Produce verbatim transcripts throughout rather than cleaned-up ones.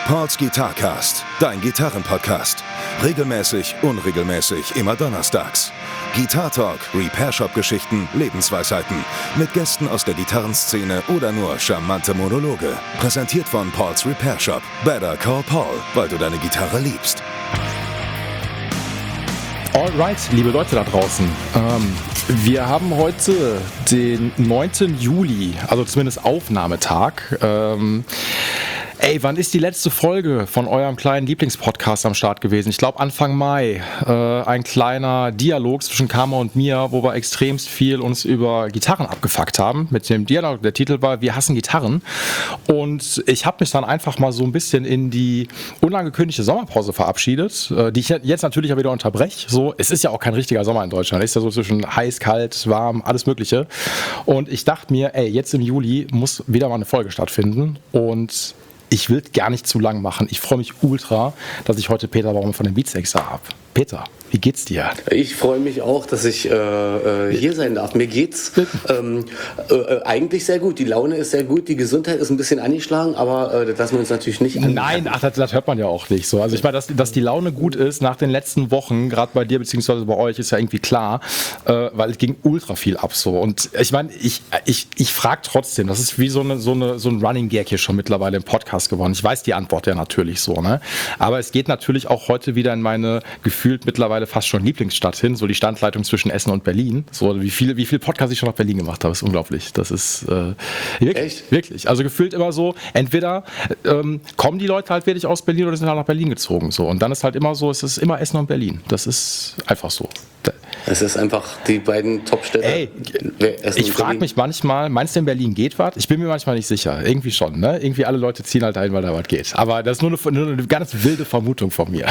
Pauls Guitarcast, dein Gitarrenpodcast. Regelmäßig, unregelmäßig, immer donnerstags. Guitar Talk, Repair Shop Geschichten, Lebensweisheiten. Mit Gästen aus der Gitarrenszene oder nur charmante Monologe. Präsentiert von Pauls Repair Shop. Better call Paul, weil du deine Gitarre liebst. Alright, liebe Leute da draußen. Ähm, wir haben heute den neunten Juli, also zumindest Aufnahmetag. Ähm, Ey, wann ist die letzte Folge von eurem kleinen Lieblingspodcast am Start gewesen? Ich glaube Anfang Mai. Äh, ein kleiner Dialog zwischen Karma und mir, wo wir extremst viel uns über Gitarren abgefuckt haben. Mit dem Dialog, der Titel war Wir hassen Gitarren. Und ich habe mich dann einfach mal so ein bisschen in die unangekündigte Sommerpause verabschiedet, äh, die ich jetzt natürlich auch wieder unterbreche. So, es ist ja auch kein richtiger Sommer in Deutschland. Es ist ja so zwischen heiß, kalt, warm, alles Mögliche. Und ich dachte mir, ey, jetzt im Juli muss wieder mal eine Folge stattfinden. Und ich will gar nicht zu lang machen. Ich freue mich ultra, dass ich heute Peter Baum von den Beatsteaks habe. Peter, wie geht's dir? Ich freue mich auch, dass ich äh, hier sein darf. Mir geht's ähm, äh, eigentlich sehr gut. Die Laune ist sehr gut, die Gesundheit ist ein bisschen angeschlagen, aber äh, das lassen wir uns natürlich nicht an. Nein, ach, das, das hört man ja auch nicht so. Also ich meine, dass, dass die Laune gut ist nach den letzten Wochen, gerade bei dir bzw. bei euch, ist ja irgendwie klar, äh, weil es ging ultra viel ab so. Und ich meine, ich, ich, ich frage trotzdem, das ist wie so, eine, so, eine, so ein Running Gag hier schon mittlerweile im Podcast geworden. Ich weiß die Antwort ja natürlich so, ne? Aber es geht natürlich auch heute wieder in meine gefühlt mittlerweile fast schon Lieblingsstadt hin, so die Standleitung zwischen Essen und Berlin. So wie viele wie viel Podcasts ich schon nach Berlin gemacht habe, ist unglaublich. Das ist äh, wirklich, Echt? wirklich. Also gefühlt immer so, entweder ähm, kommen die Leute halt wirklich aus Berlin oder sind halt nach Berlin gezogen. So. Und dann ist halt immer so, es ist immer Essen und Berlin. Das ist einfach so. Es ist einfach die beiden Top-Städte. Ey, ich frage mich manchmal, meinst du in Berlin geht was? Ich bin mir manchmal nicht sicher. Irgendwie schon, ne? Irgendwie alle Leute ziehen halt dahin, weil da was geht. Aber das ist nur eine, nur eine ganz wilde Vermutung von mir.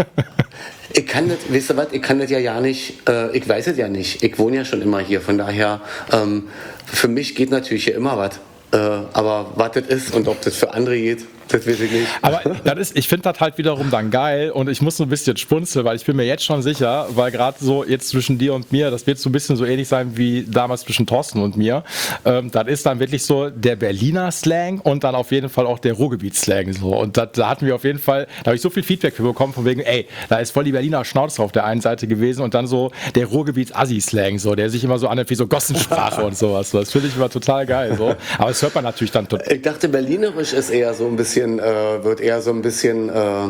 Ich kann das, weißt du was, ich kann das ja ja nicht, äh, ich weiß es ja nicht. Ich wohne ja schon immer hier, von daher, ähm, für mich geht natürlich hier immer was. Äh, aber was das ist und ob das für andere geht, das weiß ich nicht. Aber das ist, ich finde das halt wiederum dann geil und ich muss so ein bisschen spunzeln, weil ich bin mir jetzt schon sicher, weil gerade so jetzt zwischen dir und mir, das wird so ein bisschen so ähnlich sein wie damals zwischen Thorsten und mir. Ähm, das ist dann wirklich so der Berliner Slang und dann auf jeden Fall auch der Ruhrgebiet-Slang. So. Und das, da hatten wir auf jeden Fall, da habe ich so viel Feedback für bekommen, von wegen, ey, da ist voll die Berliner Schnauze auf der einen Seite gewesen und dann so der Ruhrgebiet-Assi-Slang, so, der sich immer so anhört wie so Gossensprache und sowas. So. Das finde ich immer total geil. So. Aber das hört man natürlich dann total. Ich dachte, Berlinerisch ist eher so ein bisschen Äh, wird eher so ein bisschen, äh,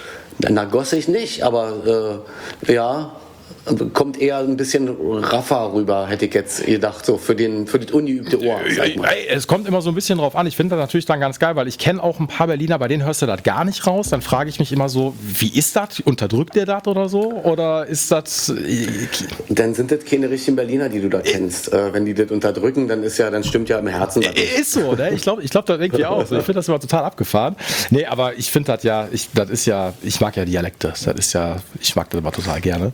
na gossig nicht, aber äh, ja, kommt eher ein bisschen raffer rüber, hätte ich jetzt gedacht, so für, den, für das ungeübte Ohr. Sag mal. Es kommt immer so ein bisschen drauf an. Ich finde das natürlich dann ganz geil, weil ich kenne auch ein paar Berliner, bei denen hörst du das gar nicht raus. Dann frage ich mich immer so, wie ist das? Unterdrückt der das oder so? Oder ist das... Dann sind das keine richtigen Berliner, die du da kennst. Äh, wenn die das unterdrücken, dann ist ja, dann stimmt ja im Herzen. Ist so, ne? Ich glaube ich glaub das irgendwie auch. Ich finde das immer total abgefahren. Nee, aber ich finde das ja, ich, das ist ja, ich mag ja Dialekte. Das ist ja, ich mag das immer total gerne.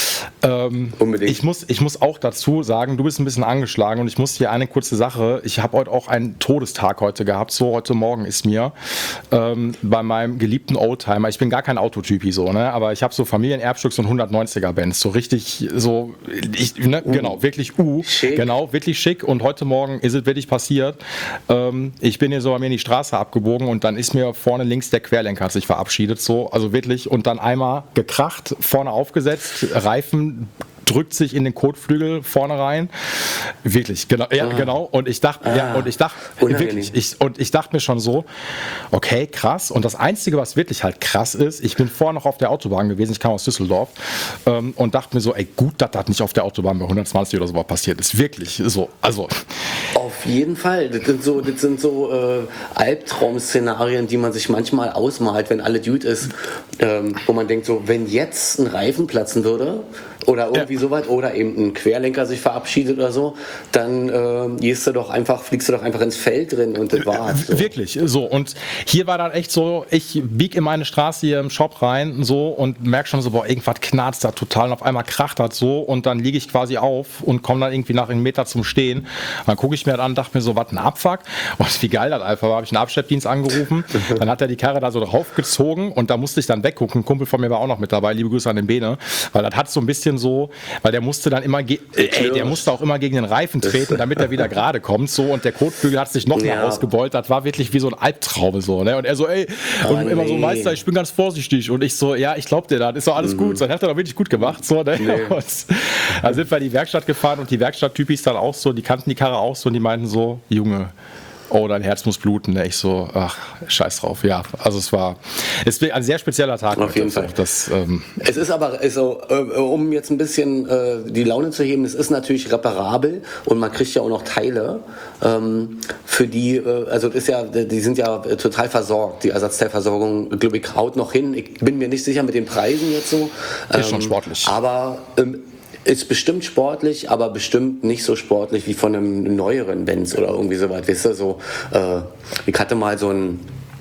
Ähm, Unbedingt. Ich muss, ich muss auch dazu sagen, du bist ein bisschen angeschlagen und ich muss hier eine kurze Sache, ich habe heute auch einen Todestag heute gehabt, so heute Morgen ist mir ähm, bei meinem geliebten Oldtimer, ich bin gar kein Autotypi so, ne, aber ich habe so Familienerbstücks und hundertneunziger Bands, so richtig, so, ich, ne, uh, genau, wirklich, uh, schick. genau, wirklich schick und heute Morgen ist es wirklich passiert, ähm, ich bin hier so bei mir in die Straße abgebogen und dann ist mir vorne links der Querlenker hat sich verabschiedet, so, also wirklich und dann einmal gekracht, vorne aufgesetzt, Reifen drückt sich in den Kotflügel vorne rein. Wirklich, genau. Ja, ah. genau. Und ich dachte, ah. ja, und ich dachte, wirklich, ich, und ich dachte mir schon so, okay, krass. Und das Einzige, was wirklich halt krass ist, ich bin vorher noch auf der Autobahn gewesen, ich kam aus Düsseldorf ähm, und dachte mir so, ey, gut, dass das nicht auf der Autobahn bei hundertzwanzig oder so was passiert ist. Wirklich, so, also. Auf jeden Fall. Das sind so, das sind so äh, Albtraum-Szenarien, die man sich manchmal ausmalt, wenn alles gut ist, ähm, wo man denkt so, wenn jetzt ein Reifen platzen würde oder irgendwie ja. sowas oder eben ein Querlenker sich verabschiedet oder so, dann äh, gehst du doch einfach, fliegst du doch einfach ins Feld drin und das war's. So. Wirklich, so. Und hier war dann echt so, ich bieg in meine Straße hier im Shop rein so und merk schon so, boah, irgendwas knarzt da total und auf einmal kracht das so und dann liege ich quasi auf und komme dann irgendwie nach einem Meter zum Stehen. Dann gucke ich mir das an, dachte mir so, was ein Abfuck. Und wie geil das einfach war, habe ich einen Abschleppdienst angerufen, dann hat er die Karre da so draufgezogen und da musste ich dann weggucken. Ein Kumpel von mir war auch noch mit dabei, liebe Grüße an den Bene, weil das hat so ein bisschen bisschen so, weil der musste dann immer, ge- ey, der musste auch immer gegen den Reifen treten, damit er wieder gerade kommt, so, und der Kotflügel hat sich noch mehr Ja. ausgebeult, das war wirklich wie so ein Albtraum, so, ne, und er so, ey, Oh, und immer so, nee. Meister, ich bin ganz vorsichtig, und ich so, ja, ich glaub dir, das ist doch alles gut, so, das hat er doch wirklich gut gemacht, so, ne, Nee. und dann sind wir in die Werkstatt gefahren, und die Werkstatttypis dann auch so, die kannten die Karre auch so, und die meinten so, Junge, oh, dein Herz muss bluten. Ne? Ich so, ach, scheiß drauf. Ja, also es war, es war ein sehr spezieller Tag. Auf jeden so, Fall. Das, ähm, Es ist aber, also, äh, um jetzt ein bisschen äh, die Laune zu heben, es ist natürlich reparabel und man kriegt ja auch noch Teile, ähm, für die, äh, also das ist ja, die sind ja äh, total versorgt. Die Ersatzteilversorgung, glaube ich, haut noch hin. Ich bin mir nicht sicher mit den Preisen jetzt so. Ähm, Ist schon sportlich. Aber ähm, ist bestimmt sportlich, aber bestimmt nicht so sportlich wie von einem neueren Benz oder irgendwie so was. Weißt du, so, äh, ich hatte mal so ein,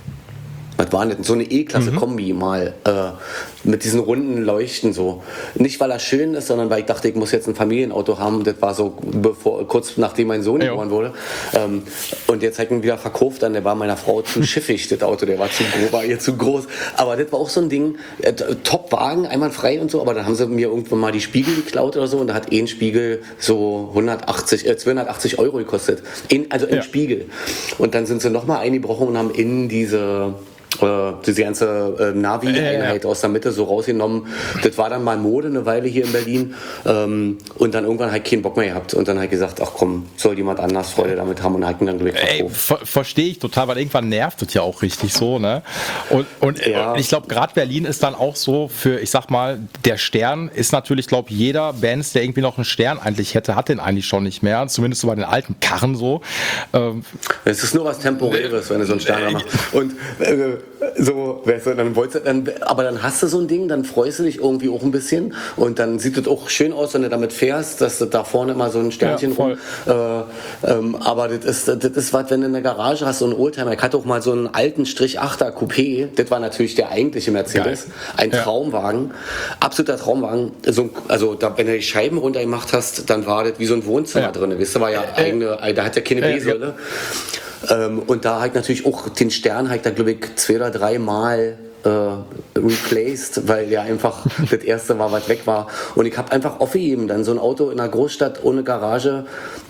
was war denn das? So eine E-Klasse-Kombi mal äh, mit diesen runden Leuchten so. Nicht, weil er schön ist, sondern weil ich dachte, ich muss jetzt ein Familienauto haben. Das war so bevor, kurz nachdem mein Sohn Ja. geboren wurde. Ähm, und jetzt hat ich ihn wieder verkauft, dann der war meiner Frau zu schiffig, das Auto, der war zu groß, war ihr zu groß. Aber das war auch so ein Ding, äh, Top-Wagen, einwandfrei und so, aber dann haben sie mir irgendwann mal die Spiegel geklaut oder so und da hat ein Spiegel so hundertachtzig, äh, zweihundertachtzig Euro gekostet. In, also ein Ja. Spiegel. Und dann sind sie nochmal eingebrochen und haben in diese äh, diese ganze äh, Navi-Einheit Ja, ja. aus der Mitte so rausgenommen. Das war dann mal Mode eine Weile hier in Berlin. Ähm, und dann irgendwann halt keinen Bock mehr gehabt. Und dann halt gesagt, ach komm, soll jemand anders Freude damit haben und hat ihn dann Glück Ey, verkauft. ver verstehe ich total, weil irgendwann nervt es ja auch richtig so, ne? Und, und, Ja. und ich glaube, gerade Berlin ist dann auch so für, ich sag mal, der Stern ist natürlich, glaube jeder Benz, der irgendwie noch einen Stern eigentlich hätte, hat den eigentlich schon nicht mehr. Zumindest so bei den alten Karren so. Ähm, Es ist nur was Temporäres, wenn du so einen Stern machst. Und äh, so, weißt du, dann wolltest du, dann, aber dann hast du so ein Ding, dann freust du dich irgendwie auch ein bisschen und dann sieht es auch schön aus, wenn du damit fährst, dass du da vorne immer so ein Sternchen Ja, voll. rum. Äh, ähm, aber das ist, das ist was, wenn du in der Garage hast, so einen Oldtimer. Ich hatte auch mal so einen alten Strich achter Coupé. Das war natürlich der eigentliche Mercedes. Geil. Ein Ja. Traumwagen. Absoluter Traumwagen. So, ein- also, da, wenn du die Scheiben runtergemacht hast, dann war das wie so ein Wohnzimmer Ja. drin. Weißt du, war ja eigene, da hat ja keine Ja, ja. B-Säule. Ähm, und da halt natürlich auch den Stern halt da glaube ich zwei oder drei Mal äh, replaced, weil ja einfach das erste war, was weg war. Und ich habe einfach aufgegeben, dann so ein Auto in einer Großstadt ohne Garage.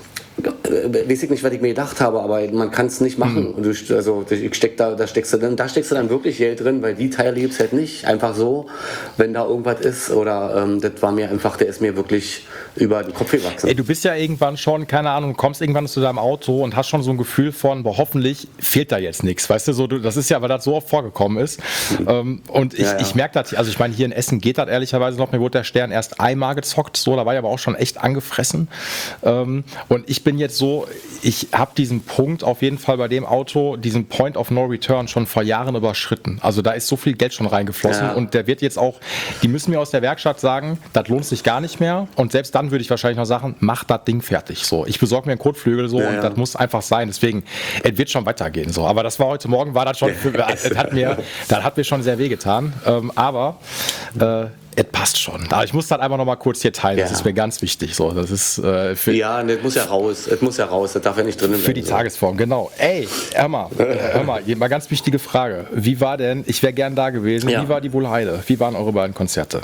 Äh, weiß ich nicht, was ich mir gedacht habe, aber man kann es nicht machen. Und du, also ich steck da, da steckst du dann, da steckst du dann wirklich Geld drin, weil die Teile gibt's halt nicht. Einfach so, wenn da irgendwas ist oder ähm, das war mir einfach, der ist mir wirklich über den Kopf gewachsen. Ey, du bist ja irgendwann schon, keine Ahnung, kommst irgendwann zu deinem Auto und hast schon so ein Gefühl von, boah, hoffentlich fehlt da jetzt nichts. Weißt du, so, du, das ist ja, weil das so oft vorgekommen ist. Ähm, und ich, Ja, ja. ich merke das, also ich meine, hier in Essen geht das ehrlicherweise noch, mir wurde der Stern erst einmal gezockt, so, da war ich aber auch schon echt angefressen. Ähm, und ich bin jetzt so, ich habe diesen Punkt auf jeden Fall bei dem Auto, diesen Point of No Return schon vor Jahren überschritten. Also da ist so viel Geld schon reingeflossen Ja. und der wird jetzt auch, die müssen mir aus der Werkstatt sagen, das lohnt sich gar nicht mehr und selbst dann würde ich wahrscheinlich noch sagen, mach das Ding fertig. So, ich besorge mir einen Kotflügel so Ja, und ja. das muss einfach sein. Deswegen, es wird schon weitergehen. So, aber das war heute Morgen, war das schon, für, es hat mir, das hat mir schon sehr wehgetan. Ähm, aber äh, es passt schon. Aber ich muss das einfach noch mal kurz hier teilen. Das Ja. ist mir ganz wichtig. So, das ist äh, für, Ja, das muss ja raus. Das muss ja raus. Das darf ja nicht drinnen für die so. Tagesform, genau. Ey, hör mal, äh, hör mal, hier mal ganz wichtige Frage. Wie war denn, ich wäre gern da gewesen, Ja. wie war die Wohlheide? Wie waren eure beiden Konzerte?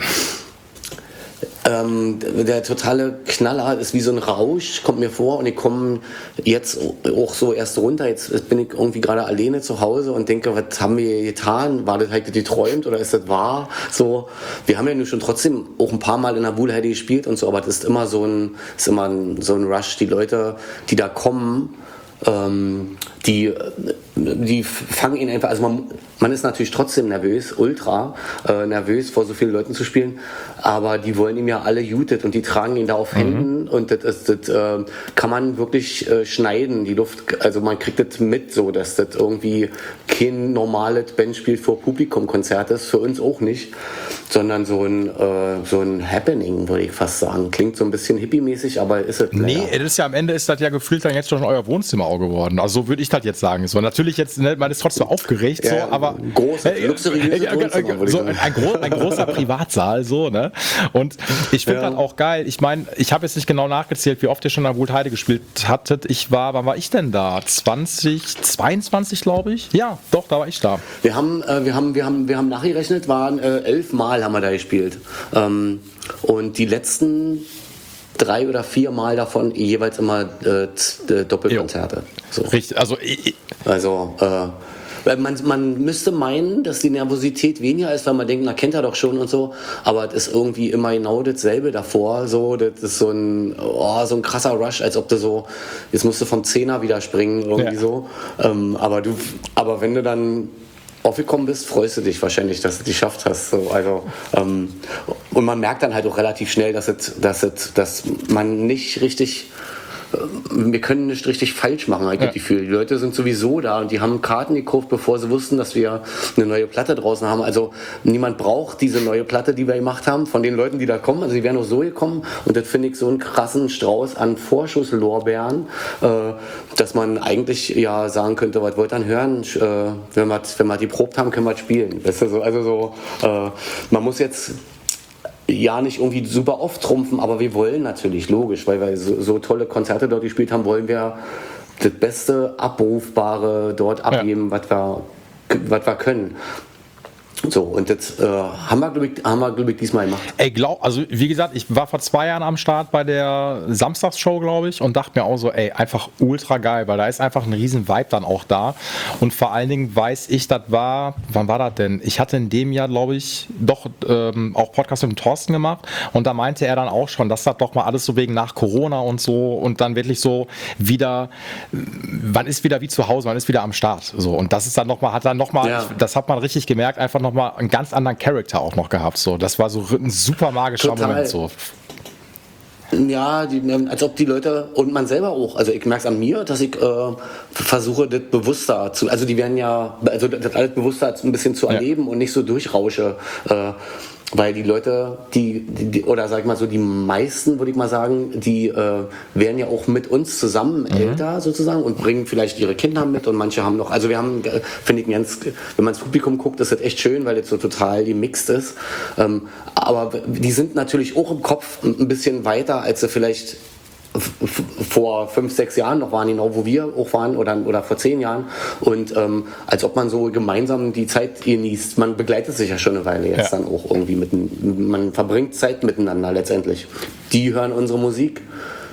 Ähm, der totale Knaller ist wie so ein Rausch, kommt mir vor und ich komme jetzt auch so erst runter. Jetzt bin ich irgendwie gerade alleine zu Hause und denke, was haben wir getan? War das halt geträumt oder ist das wahr? So, wir haben ja nun schon trotzdem auch ein paar Mal in der Wuhlheide gespielt und so, aber das ist immer so ein, ist immer ein, so ein Rush. Die Leute, die da kommen, ähm, die, die fangen ihn einfach, also man, man ist natürlich trotzdem nervös, ultra äh, nervös vor so vielen Leuten zu spielen, aber die wollen ihm ja alle jutet und die tragen ihn da auf Händen und das, ist, das äh, kann man wirklich äh, schneiden, die Luft, also man kriegt das mit so, dass das irgendwie kein normales Bandspiel vor Publikum-Konzert ist, für uns auch nicht, sondern so ein, äh, so ein Happening, würde ich fast sagen. Klingt so ein bisschen hippie-mäßig, aber ist es Nee, leider. das ist ja am Ende ist das ja gefühlt dann jetzt schon euer Wohnzimmer auch geworden. Also so würde ich das jetzt sagen. So natürlich jetzt, ne, man ist trotzdem aufgeregt, so, Ja, aber groß, äh, luxuriöses äh, äh, Wohnzimmer, würde ich so sagen. ein, gro ein großer Privatsaal, so, ne? Und ich finde Ja. das auch geil. Ich meine, ich habe jetzt nicht genau nachgezählt, wie oft ihr schon an Wuhlheide gespielt hattet. Ich war, wann war ich denn da? zwanzig zweiundzwanzig, glaube ich. Ja, doch, da war ich da. Wir haben, äh, wir haben, wir haben, wir haben nachgerechnet, waren äh, elf Mal Überall haben wir da gespielt. Ähm, und die letzten drei oder vier Mal davon jeweils immer äh, Doppelkonzerte. So. Richtig, also ich, also äh, weil man, man müsste meinen, dass die Nervosität weniger ist, weil man denkt, na, kennt er doch schon und so, aber es ist irgendwie immer genau dasselbe davor, so, das ist so ein, oh, so ein krasser Rush, als ob du so, jetzt musst du vom Zehner wieder springen, irgendwie ja. so, ähm, aber du, aber wenn du dann aufgekommen bist, freust du dich wahrscheinlich, dass du die geschafft hast, so, also, ähm, und man merkt dann halt auch relativ schnell, dass, es, dass, es, dass man nicht richtig wir können nicht richtig falsch machen, habe ich das Gefühl. Die Leute sind sowieso da und die haben Karten gekauft, bevor sie wussten, dass wir eine neue Platte draußen haben. Also niemand braucht diese neue Platte, die wir gemacht haben, von den Leuten, die da kommen. Also die wären auch so gekommen und das finde ich so einen krassen Strauß an Vorschusslorbeeren, äh, dass man eigentlich ja sagen könnte, was wollt ihr dann hören? Äh, wenn wir, wenn wir die probt haben, können wir spielen. Weißt du, so, also so, äh, man muss jetzt ja nicht irgendwie super oft trumpfen, aber wir wollen natürlich, logisch, weil wir so, so tolle Konzerte dort gespielt haben, wollen wir das Beste Abrufbare dort abgeben, ja. was wir, was wir können. So, und jetzt äh, haben wir, glaube ich, haben wir, glaub ich, diesmal gemacht. Ey, glaub, also wie gesagt, ich war vor zwei Jahren am Start bei der Samstagsshow, glaube ich, und dachte mir auch so, ey, einfach ultra geil, weil da ist einfach ein riesen Vibe dann auch da. Und vor allen Dingen weiß ich, das war, wann war das denn? Ich hatte in dem Jahr, glaube ich, doch ähm, auch Podcast mit dem Thorsten gemacht und da meinte er dann auch schon, dass das doch mal alles so wegen nach Corona und so und dann wirklich so wieder, man ist wieder wie zu Hause, man ist wieder am Start. So. Und das ist dann nochmal, hat dann nochmal, ja. das hat man richtig gemerkt, einfach noch mal einen ganz anderen Charakter auch noch gehabt. So. Das war so ein super magischer Total. Moment. So. Ja, die, als ob die Leute und man selber auch, also ich merke es an mir, dass ich äh, versuche, das bewusster zu, also die werden ja, also das alles bewusster ein bisschen zu erleben ja. und nicht so durchrausche. Äh, Weil die Leute, die, die, oder sag ich mal so, die meisten, würde ich mal sagen, die äh, werden ja auch mit uns zusammen mhm. älter sozusagen und bringen vielleicht ihre Kinder mit und manche haben noch, also wir haben, finde ich, ganz, wenn man ins Publikum guckt, ist das echt schön, weil das so total gemixt ist. Ähm, aber die sind natürlich auch im Kopf ein bisschen weiter, als sie vielleicht vor fünf, sechs Jahren noch waren, genau wo wir auch waren oder, oder vor zehn Jahren und ähm, als ob man so gemeinsam die Zeit genießt. Man begleitet sich ja schon eine Weile jetzt ja. dann auch irgendwie mit, man verbringt Zeit miteinander letztendlich. Die hören unsere Musik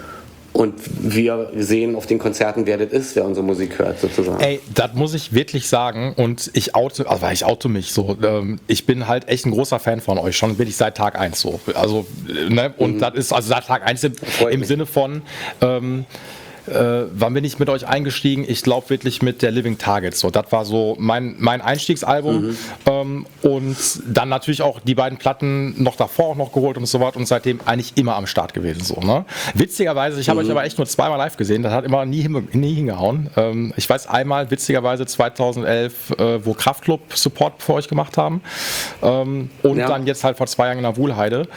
und wir sehen auf den Konzerten, wer das ist, wer unsere Musik hört, sozusagen. Ey, das muss ich wirklich sagen und ich oute, also ich oute mich so, ähm, ich bin halt echt ein großer Fan von euch, schon bin ich seit Tag eins so, also, ne, und mhm. das ist, also seit Tag eins im, im Sinne von, ähm, Äh, wann bin ich mit euch eingestiegen? Ich glaube wirklich mit der Living Targets. So, das war so mein, mein Einstiegsalbum. Mhm. Ähm, und dann natürlich auch die beiden Platten noch davor auch noch geholt und so weiter und seitdem eigentlich immer am Start gewesen. So, ne? Witzigerweise, ich habe mhm. euch aber echt nur zweimal live gesehen. Das hat immer nie, nie hingehauen. Ähm, ich weiß einmal, witzigerweise zweitausendelf, äh, wo Kraftklub Support für euch gemacht haben. Ähm, und ja. dann jetzt halt vor zwei Jahren in der Wuhlheide.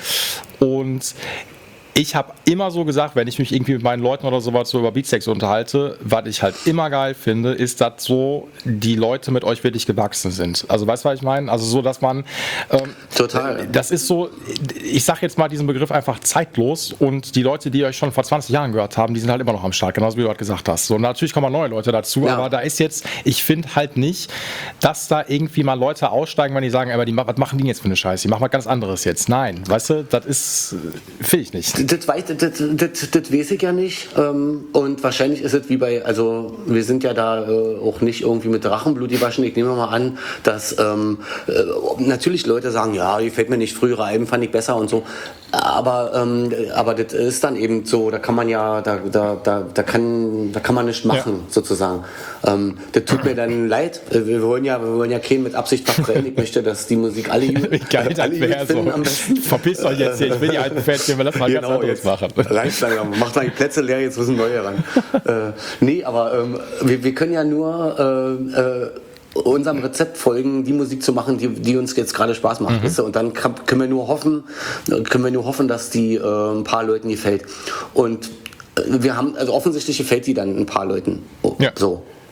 Und ich habe immer so gesagt, wenn ich mich irgendwie mit meinen Leuten oder sowas so über Beatsex unterhalte, was ich halt immer geil finde, ist, dass so die Leute mit euch wirklich gewachsen sind. Also weißt du, was ich meine? Also so, dass man ähm, total. Das ist so, ich sag jetzt mal diesen Begriff einfach zeitlos und die Leute, die euch schon vor zwanzig Jahren gehört haben, die sind halt immer noch am Start, genauso wie du gerade gesagt hast. So, natürlich kommen neue Leute dazu, ja. aber da ist jetzt, ich finde halt nicht, dass da irgendwie mal Leute aussteigen, wenn die sagen, aber die, was machen die jetzt für eine Scheiße? Die machen was ganz anderes jetzt. Nein, weißt du, das ist, finde ich nicht. Das, weiß, das, das, das, das weiß ich ja nicht. Und wahrscheinlich ist es wie bei, also wir sind ja da auch nicht irgendwie mit Drachenblut gewaschen. Ich nehme mal an, dass ähm, natürlich Leute sagen, ja, gefällt mir nicht, frühere Alben fand ich besser und so. Aber, ähm, aber das ist dann eben so, da kann man ja, da, da, da, da, kann, da kann man nicht machen, ja. sozusagen. Ähm, das tut mir dann leid. Wir wollen ja, wir wollen ja keinen mit Absicht verbrennen. Ich möchte, dass die Musik alle gut finden. So. Verpisst euch jetzt hier, ich will die alten Fans hier, wir lassen mal genau, ganz anderes machen. Langsam, macht mal die Plätze leer, jetzt müssen neue ran. äh, nee, aber ähm, wir, wir können ja nur äh, äh, unserem Rezept folgen, die Musik zu machen, die, die uns jetzt gerade Spaß macht. Mhm. Weißt du? Und dann kann, können wir nur hoffen, können wir nur hoffen, dass die äh, ein paar Leuten gefällt. Und äh, wir haben, also offensichtlich gefällt die dann ein paar Leuten. Oh, ja. So.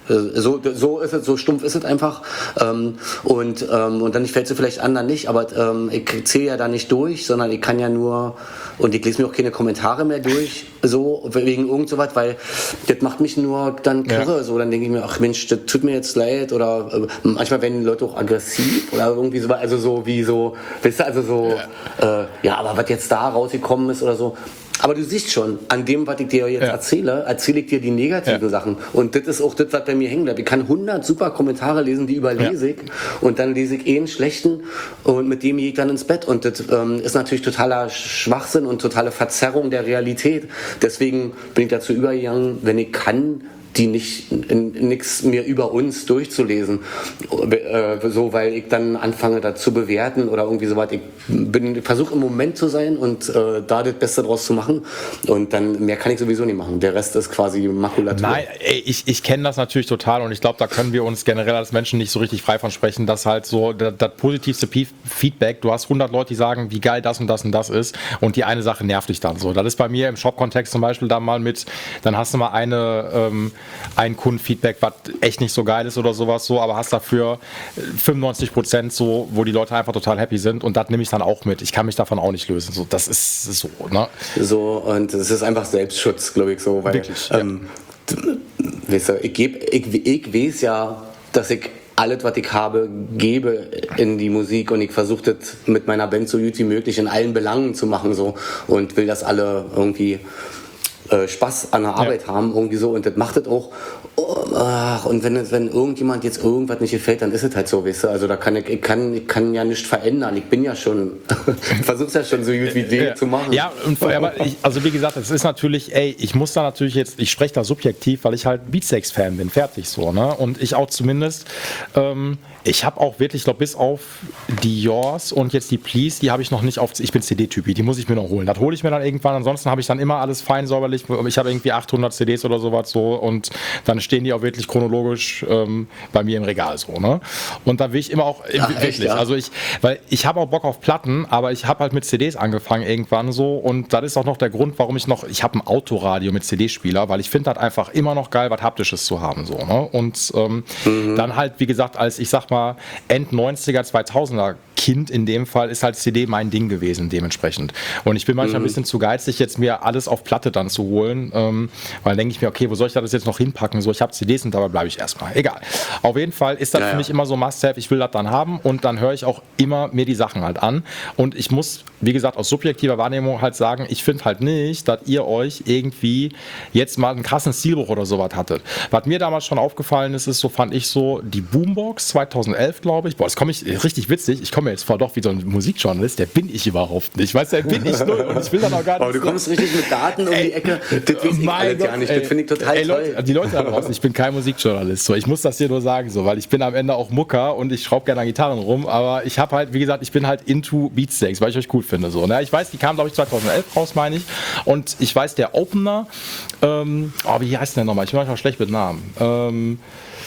So, so ist es, so stumpf ist es einfach. Ähm, und, ähm, und dann fällt es vielleicht anderen nicht, aber ähm, ich zähle ja da nicht durch, sondern ich kann ja nur, und ich lese mir auch keine Kommentare mehr durch, so, wegen irgend sowas, weil das macht mich nur dann kirre, ja. So, dann denke ich mir, ach Mensch, das tut mir jetzt leid, oder äh, manchmal werden die Leute auch aggressiv, oder irgendwie so, also so, wie so, weißt du, also so, ja, äh, ja aber was jetzt da rausgekommen ist oder so. Aber du siehst schon, an dem, was ich dir jetzt ja. erzähle, erzähle ich dir die negativen ja. Sachen. Und das ist auch das, was bei mir hängen bleibt. Ich kann hundert super Kommentare lesen, die überlese ja. ich. Und dann lese ich eh einen schlechten und mit dem gehe ich dann ins Bett. Und das ähm, ist natürlich totaler Schwachsinn und totale Verzerrung der Realität. Deswegen bin ich dazu übergegangen, wenn ich kann, die nicht nichts mir über uns durchzulesen, äh, so, weil ich dann anfange, da zu bewerten oder irgendwie so was. Ich bin versuche im Moment zu sein und äh, da das Beste draus zu machen, und dann mehr kann ich sowieso nicht machen. Der Rest ist quasi Makulatur. Nein, ey, ich, ich kenne das natürlich total, und ich glaube, da können wir uns generell als Menschen nicht so richtig frei von sprechen, dass halt so das, das positivste P- Feedback, du hast hundert Leute, die sagen, wie geil das und das und das ist, und die eine Sache nervt dich dann so. Das ist bei mir im Shop-Kontext zum Beispiel da mal mit, dann hast du mal eine ähm, ein Kundenfeedback, was echt nicht so geil ist oder sowas so, aber hast dafür fünfundneunzig Prozent so, wo die Leute einfach total happy sind, und das nehme ich dann auch mit. Ich kann mich davon auch nicht lösen. So, das ist so, ne? So, und das ist einfach Selbstschutz, glaube ich, so, weil Wirklich, ähm, ja. weißt du, ich, geb, ich, ich weiß ja, dass ich alles, was ich habe, gebe in die Musik, und ich versuche das mit meiner Band so gut wie möglich in allen Belangen zu machen, so, und will, dass alle irgendwie Spaß an der Arbeit ja. haben, irgendwie so, und das macht das auch. Ach, und wenn, wenn irgendjemand jetzt irgendwas nicht gefällt, dann ist es halt so, weißt du, also da kann ich, ich kann, ich kann ja nichts verändern, ich bin ja schon, versuch's ja schon so gut wie den ja. zu machen. Ja, und, aber ich, also wie gesagt, es ist natürlich, ey, ich muss da natürlich jetzt, ich spreche da subjektiv, weil ich halt Beatsteaks-Fan bin, fertig so, ne, und ich auch zumindest, ähm, ich habe auch wirklich, ich glaube, bis auf die Yours und jetzt die Please, die habe ich noch nicht auf, ich bin C D-Typi, die muss ich mir noch holen. Das hole ich mir dann irgendwann, ansonsten habe ich dann immer alles fein säuberlich, ich habe irgendwie achthundert C Ds oder sowas so, und dann stehen die auch wirklich chronologisch ähm, bei mir im Regal so, ne? Und da will ich immer auch, äh, Ach, wirklich, echt, ja? also ich, weil ich habe auch Bock auf Platten, aber ich habe halt mit C Ds angefangen irgendwann so, und das ist auch noch der Grund, warum ich noch, ich habe ein Autoradio mit C D-Spieler, weil ich finde das einfach immer noch geil, was Haptisches zu haben so, ne? Und ähm, mhm. dann halt, wie gesagt, als ich sag mal End neunziger, zweitausender Kind in dem Fall, ist halt C D mein Ding gewesen dementsprechend. Und ich bin manchmal mhm. ein bisschen zu geizig, jetzt mir alles auf Platte dann zu holen, ähm, weil dann denke ich mir, okay, wo soll ich das jetzt noch hinpacken? So, ich habe C Ds und dabei bleibe ich erstmal. Egal. Auf jeden Fall ist das ja, für mich ja. immer so Must-Have, ich will das dann haben, und dann höre ich auch immer mir die Sachen halt an. Und ich muss, wie gesagt, aus subjektiver Wahrnehmung halt sagen, ich finde halt nicht, dass ihr euch irgendwie jetzt mal einen krassen Stilbruch oder sowas hattet. Was mir damals schon aufgefallen ist, ist, so fand ich so, die Boombox zweitausendelf, glaube ich, boah, das komme ich, richtig witzig, ich komme jetzt vor doch wie so ein Musikjournalist, der bin ich überhaupt nicht. Weißt du, der bin ich null, und ich will dann auch gar nicht. Aber du kommst so richtig mit Daten um ey, die Ecke, das weiß ich alles Gott, gar nicht, ey, das finde ich total ey, toll. Leute, die Leute da draußen, ich bin kein Musikjournalist, so, ich muss das hier nur sagen, so, weil ich bin am Ende auch Mucker und ich schraube gerne an Gitarren rum, aber ich habe halt, wie gesagt, ich bin halt into Beatsteaks, weil ich euch cool finde, so, ne? Ich weiß, die kam, glaube ich, zweitausendelf raus, meine ich, und ich weiß, der Opener, ähm, oh, wie heißt der nochmal? Ich bin manchmal schlecht mit Namen. Ähm,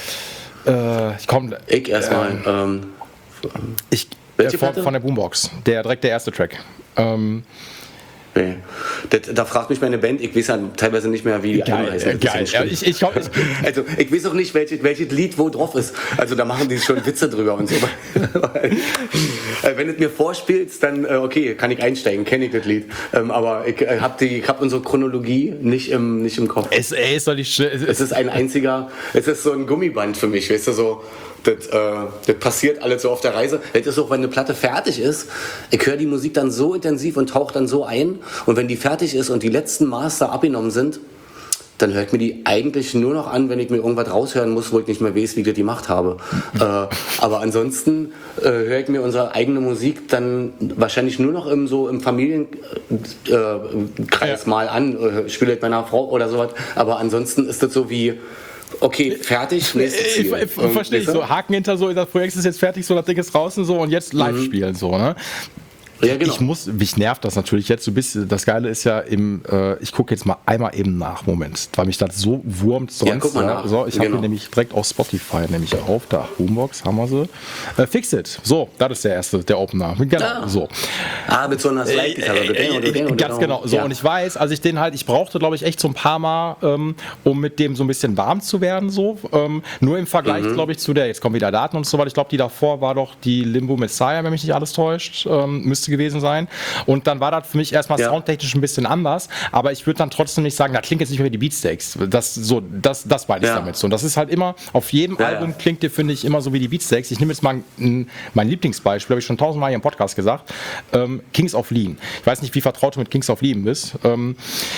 äh, ich komme... Ich erstmal, äh, ähm, ich Äh, von, von der Boombox, der direkt der erste Track. Ähm, nee. das, da fragt mich meine Band, ich weiß ja teilweise nicht mehr, wie die geil, heißen. Geil, ja, ich, ich, ich, also ich weiß auch nicht, welches, welches Lied wo drauf ist. Also da machen die schon Witze drüber und so. Wenn du es mir vorspielst, dann okay, kann ich einsteigen, kenne ich das Lied. Ähm, aber ich äh, habe hab unsere Chronologie nicht im, nicht im Kopf. Es, ey, ist doch nicht schön. Es ist ein einziger, es ist so ein Gummiband für mich, weißt du, so. Das, äh, das passiert alles so auf der Reise. Das ist auch, wenn eine Platte fertig ist, ich höre die Musik dann so intensiv und tauche dann so ein, und wenn die fertig ist und die letzten Master abgenommen sind, dann höre ich mir die eigentlich nur noch an, wenn ich mir irgendwas raushören muss, wo ich nicht mehr weiß, wie ich das gemacht habe. äh, aber ansonsten äh, höre ich mir unsere eigene Musik dann wahrscheinlich nur noch im, so im Familienkreis äh, ja. mal an, äh, spiele mit meiner Frau oder sowas, aber ansonsten ist das so wie, okay, fertig, nächstes Ziel. Ich, ich, ich verstehe ich so, Haken hinter so, das Projekt ist jetzt fertig, so das Ding ist draußen so, und jetzt live mhm. spielen so, ne? Ja, genau. Ich muss, mich nervt das natürlich jetzt so ein bisschen. Das Geile ist ja, im, äh, ich gucke jetzt mal einmal eben nach, Moment, weil mich das so wurmt sonst. Ja, guck mal nach. So, ich genau. habe hier nämlich direkt auf Spotify nämlich auf, da Boombox haben wir sie. Äh, Fix It, so, das ist der erste, der Opener. Genau, ah. so. Ah, mit so einer Slide-Gitarre. Äh, äh, ganz genau. So, ja. Und ich weiß, also ich den halt, ich brauchte, glaube ich, echt so ein paar Mal, ähm, um mit dem so ein bisschen warm zu werden. So. Ähm, nur im Vergleich, mhm. glaube ich, zu der, jetzt kommen wieder Daten und so weiter. Ich glaube, die davor war doch die Limbo Messiah, wenn mich nicht alles täuscht, ähm, müsste gewesen sein. Und dann war das für mich erstmal ja. soundtechnisch ein bisschen anders, aber ich würde dann trotzdem nicht sagen, da klingt jetzt nicht mehr wie die Beatsteaks. Das, so, das, das meine ich ja. damit so. Und das ist halt immer, auf jedem ja, Album ja. klingt dir, finde ich, immer so wie die Beatsteaks. Ich nehme jetzt mal ein, mein Lieblingsbeispiel, habe ich schon tausendmal hier im Podcast gesagt, ähm, Kings of Leon. Ich weiß nicht, wie vertraut du mit Kings of Leon bist. Ähm,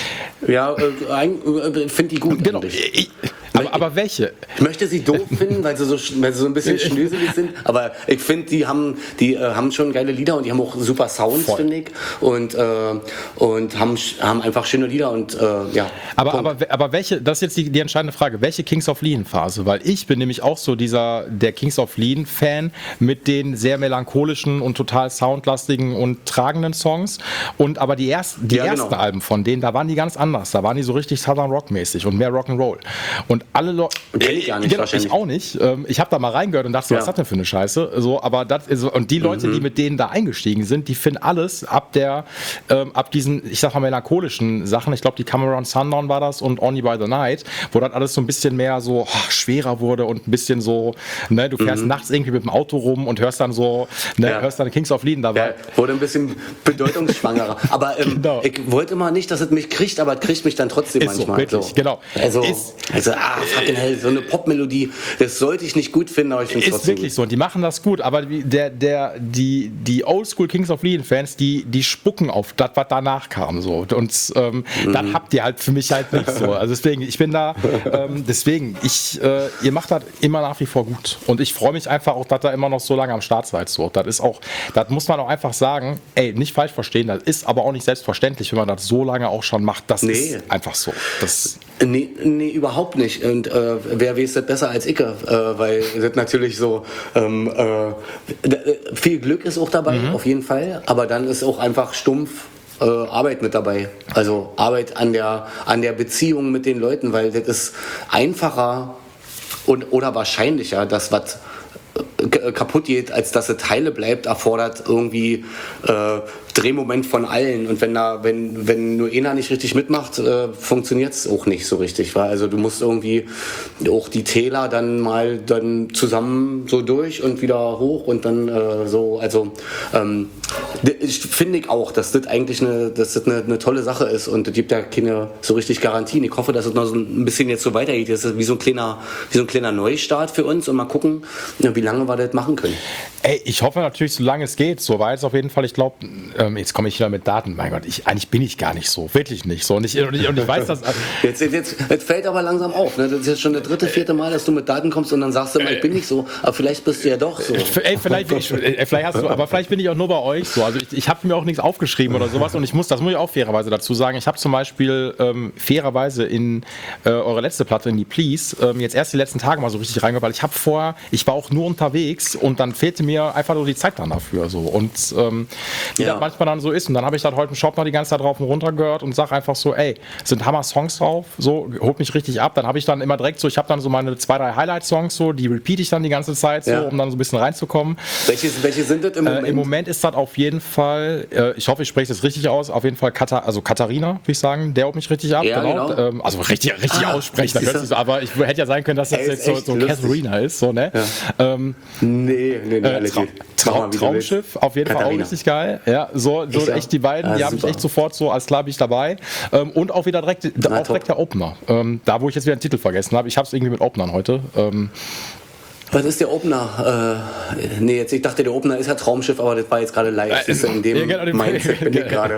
ja, äh, äh, finde die gut. Genau. Ich, aber, aber welche? Ich möchte sie doof finden, weil sie so, weil sie so ein bisschen schnöselig sind, aber ich finde, die haben die äh, haben schon geile Lieder und die haben auch super Sounds, finde ich, und, äh, und haben, haben einfach schöne Lieder und äh, ja. Aber, aber, aber welche, das ist jetzt die, die entscheidende Frage, welche Kings of Leon Phase? Weil ich bin nämlich auch so dieser, der Kings of Leon Fan mit den sehr melancholischen und total soundlastigen und tragenden Songs, und aber die, erst, die ja, ersten genau. Alben von denen, da waren die ganz anders, da waren die so richtig Southern Rock mäßig und mehr Rock'n'Roll. Und alle Leute, kenn ich gar nicht, genau, wahrscheinlich. Ich auch nicht. Ich habe da mal reingehört und dachte, so, ja. was ist das denn für eine Scheiße? So, aber das ist, und die Leute, mhm. die mit denen da eingestiegen sind, die finden alles ab der, ähm, ab diesen, ich sag mal, melancholischen Sachen. Ich glaube, die Cameron Sundown war das und Only by the Night, wo das alles so ein bisschen mehr so oh, schwerer wurde und ein bisschen so, ne, du fährst mhm. nachts irgendwie mit dem Auto rum und hörst dann so, ne, ja. hörst dann Kings of Leon dabei. Ja, wurde ein bisschen bedeutungsschwangerer. Aber ähm, genau. ich wollte immer nicht, dass es mich kriegt, aber es kriegt mich dann trotzdem ist manchmal. So, wirklich, so. Genau. Also, ist, also ah, fucking hell, so eine Popmelodie, das sollte ich nicht gut finden, aber ich finde es trotzdem ist wirklich gut. So, und die machen das gut, aber der, der, die, die Oldschool Kings of Leon Fans, die, die spucken auf das, was danach kam, so. Und ähm, mhm. das habt ihr halt für mich halt nicht so. Also deswegen, ich bin da, ähm, deswegen, ich, äh, ihr macht das immer nach wie vor gut. Und ich freue mich einfach auch, dass da immer noch so lange am Start seid. So. Das ist auch, das muss man auch einfach sagen, ey, nicht falsch verstehen, das ist aber auch nicht selbstverständlich, wenn man das so lange auch schon macht. Das nee. ist einfach so. Das nee, nee, überhaupt nicht. Und äh, wer weiß das besser als ich, äh, weil das natürlich so ähm, äh, viel Glück ist auch dabei, mhm. auf jeden Fall, aber dann ist auch einfach stumpf äh, Arbeit mit dabei. Also Arbeit an der, an der Beziehung mit den Leuten, weil das ist einfacher und, oder wahrscheinlicher, dass was kaputt geht, als dass es heile bleibt, erfordert irgendwie äh, Drehmoment von allen, und wenn da, wenn, wenn nur einer nicht richtig mitmacht, äh, funktioniert es auch nicht so richtig, weil also du musst irgendwie auch die Täler dann mal dann zusammen so durch und wieder hoch und dann äh, so, also ähm, ich finde ich auch, dass das eigentlich eine, dass das eine, eine tolle Sache ist, und es gibt ja keine so richtig Garantien. Ich hoffe, dass es noch so ein bisschen jetzt so weitergeht. Das ist wie so ein kleiner, wie so ein kleiner Neustart für uns, und mal gucken, wie lange wir das machen können. Ey, ich hoffe natürlich, solange es geht. So war jetzt auf jeden Fall, ich glaube, ähm, jetzt komme ich wieder mit Daten. Mein Gott, ich, eigentlich bin ich gar nicht so. Wirklich nicht so. Und ich, und ich, und ich weiß, dass... jetzt, jetzt, jetzt fällt aber langsam auf. Ne? Das ist jetzt schon das dritte, vierte Mal, dass du mit Daten kommst und dann sagst du immer, ich bin nicht so. Aber vielleicht bist du ja doch so. Ey, vielleicht, ich, vielleicht hast du, aber vielleicht bin ich auch nur bei euch so. Also ich, ich habe mir auch nichts aufgeschrieben oder sowas, und ich muss, das muss ich auch fairerweise dazu sagen. Ich habe zum Beispiel ähm, fairerweise in äh, eure letzte Platte, in die Please, ähm, jetzt erst die letzten Tage mal so richtig reingehört, weil ich habe vorher, ich war auch nur unterwegs und dann fehlte mir einfach nur die Zeit dann dafür. So. Und ähm, wie ja. das manchmal dann so ist. Und dann habe ich dann heute im Shop noch die ganze Zeit drauf und runter gehört und sage einfach so, ey, sind Hammer-Songs drauf, so, holt mich richtig ab. Dann habe ich dann immer direkt so, ich habe dann so meine zwei, drei Highlight-Songs, so, die repeat ich dann die ganze Zeit, so, ja. um dann so ein bisschen reinzukommen. Welche, welche sind das im Moment? Äh, Im Moment ist das auf jeden Fall, äh, ich hoffe, ich spreche das richtig aus, auf jeden Fall Kata, also Katharina, würde ich sagen, der holt mich richtig ab. Ja, genau. genau. Ähm, also richtig, richtig ah, aussprechen, so, aber ich hätte ja sein können, dass das Ey, jetzt so, so Katharina ist. So, ne? Ja. Ähm, nee, nee, nee, äh, Traum, Traum, Traumschiff, auf jeden Katharina. Fall auch richtig geil. Ja, so, so echt, echt die beiden, ah, die haben mich echt sofort so, als klar bin ich dabei. Ähm, und auch wieder direkt, Na, auch direkt der Opener. Ähm, da, wo ich jetzt wieder den Titel vergessen habe. Ich habe es irgendwie mit Openern heute. Ähm, Was ist der Opener? Äh, nee, jetzt, ich dachte, der Opener ist ja Traumschiff, aber das war jetzt gerade live. Das ist in dem ja, genau, Mindset bin ich gerade.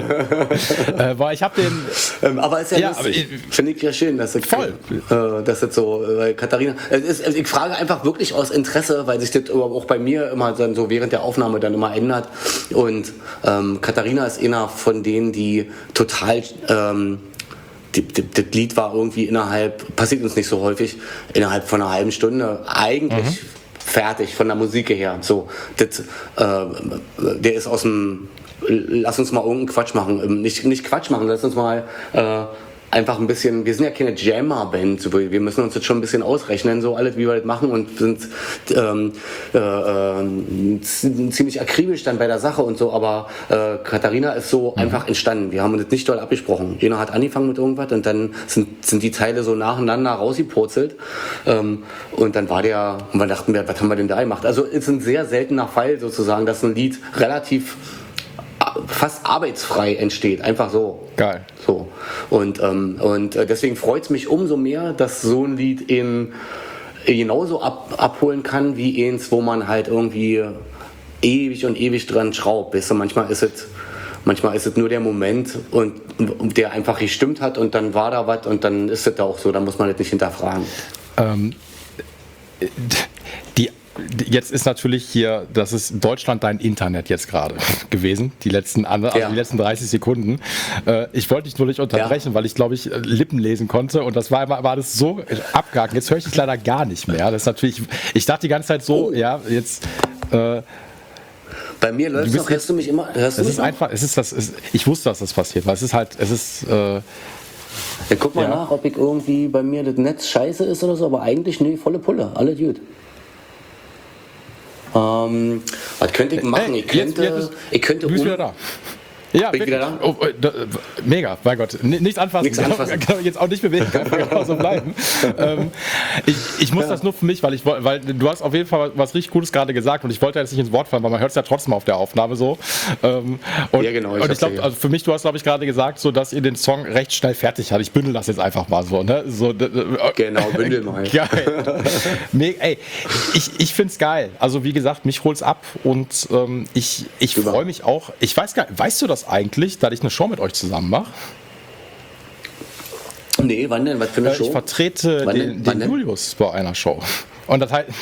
äh, weil ich habe den... Ähm, aber ist ja, ja finde ich ja schön, dass es voll. Äh, dass das so, weil Katharina... Es ist, also ich frage einfach wirklich aus Interesse, weil sich das auch bei mir immer dann so während der Aufnahme dann immer ändert. Und ähm, Katharina ist einer von denen, die total... Ähm, das Lied war irgendwie innerhalb, passiert uns nicht so häufig, innerhalb von einer halben Stunde eigentlich mhm. fertig von der Musik her. So, das, äh, der ist aus dem, lass uns mal irgendeinen Quatsch machen, nicht, nicht Quatsch machen, lass uns mal äh, einfach ein bisschen, wir sind ja keine Jammer-Band, so, wir müssen uns jetzt schon ein bisschen ausrechnen, so alles, wie wir das machen und sind ähm, äh, äh, ziemlich akribisch dann bei der Sache und so, aber äh, Katharina ist so mhm. einfach entstanden. Wir haben uns nicht doll abgesprochen. Jeder hat angefangen mit irgendwas und dann sind, sind die Teile so nacheinander rausgepurzelt ähm, und dann war der, und wir dachten wir, was haben wir denn da gemacht? Also es ist ein sehr seltener Fall sozusagen, dass ein Lied relativ fast arbeitsfrei entsteht, einfach so. Geil. So. Und, ähm, und deswegen freut es mich umso mehr, dass so ein Lied eben genauso ab, abholen kann, wie eins, wo man halt irgendwie ewig und ewig dran schraubt. Weißt du, manchmal ist es manchmal ist es nur der Moment, und, und der einfach gestimmt hat und dann war da was und dann ist es da auch so, da muss man das nicht hinterfragen. Ähm, die Jetzt ist natürlich hier, das ist Deutschland dein Internet jetzt gerade gewesen, die letzten, also ja. die letzten dreißig Sekunden. Ich wollte dich nur nicht unterbrechen, ja. weil ich, glaube ich, Lippen lesen konnte und das war, war das so abgehakt. Jetzt höre ich dich leider gar nicht mehr. Das ist natürlich, ich dachte die ganze Zeit so, oh. ja, jetzt... Äh, Bei mir läuft es noch, hörst du mich immer? Hörst du es mich ist noch? einfach, es ist das, es, ich wusste, dass das passiert, weil es ist halt, es ist... Äh, ja, guck mal ja. nach, ob ich irgendwie bei mir das Netz scheiße ist oder so, aber eigentlich, nee, volle Pulle, alles gut. Ähm, was könnte ich machen? Hey, ich könnte, jetzt, jetzt, ich könnte du bist um, wieder da. Ja, bin ich wieder da? Oh, oh, da, mega, mein Gott. N- nichts anfassen. Nichts anfassen. Kann jetzt auch nicht bewegen, kann so bleiben. ähm, ich, ich muss ja. das nur für mich, weil ich weil du hast auf jeden Fall was richtig Gutes gerade gesagt und ich wollte jetzt nicht ins Wort fallen, weil man hört es ja trotzdem auf der Aufnahme so. Ähm, und, ja, genau. Ich, und ich glaube, also für mich, du hast glaube ich gerade gesagt, so, dass ihr den Song recht schnell fertig habt. Ich bündel das jetzt einfach mal so. Ne? so genau, bündel mal. Geil. Nee, ey, ich, ich finde es geil. Also wie gesagt, mich holt's ab und ähm, ich, ich freue mich auch. Ich weiß gar nicht, weißt du das eigentlich, dass ich eine Show mit euch zusammen mache? Nee, wann denn? Was für eine äh, Show? Ich vertrete wann den, denn? den Julius bei einer Show. Und das heißt,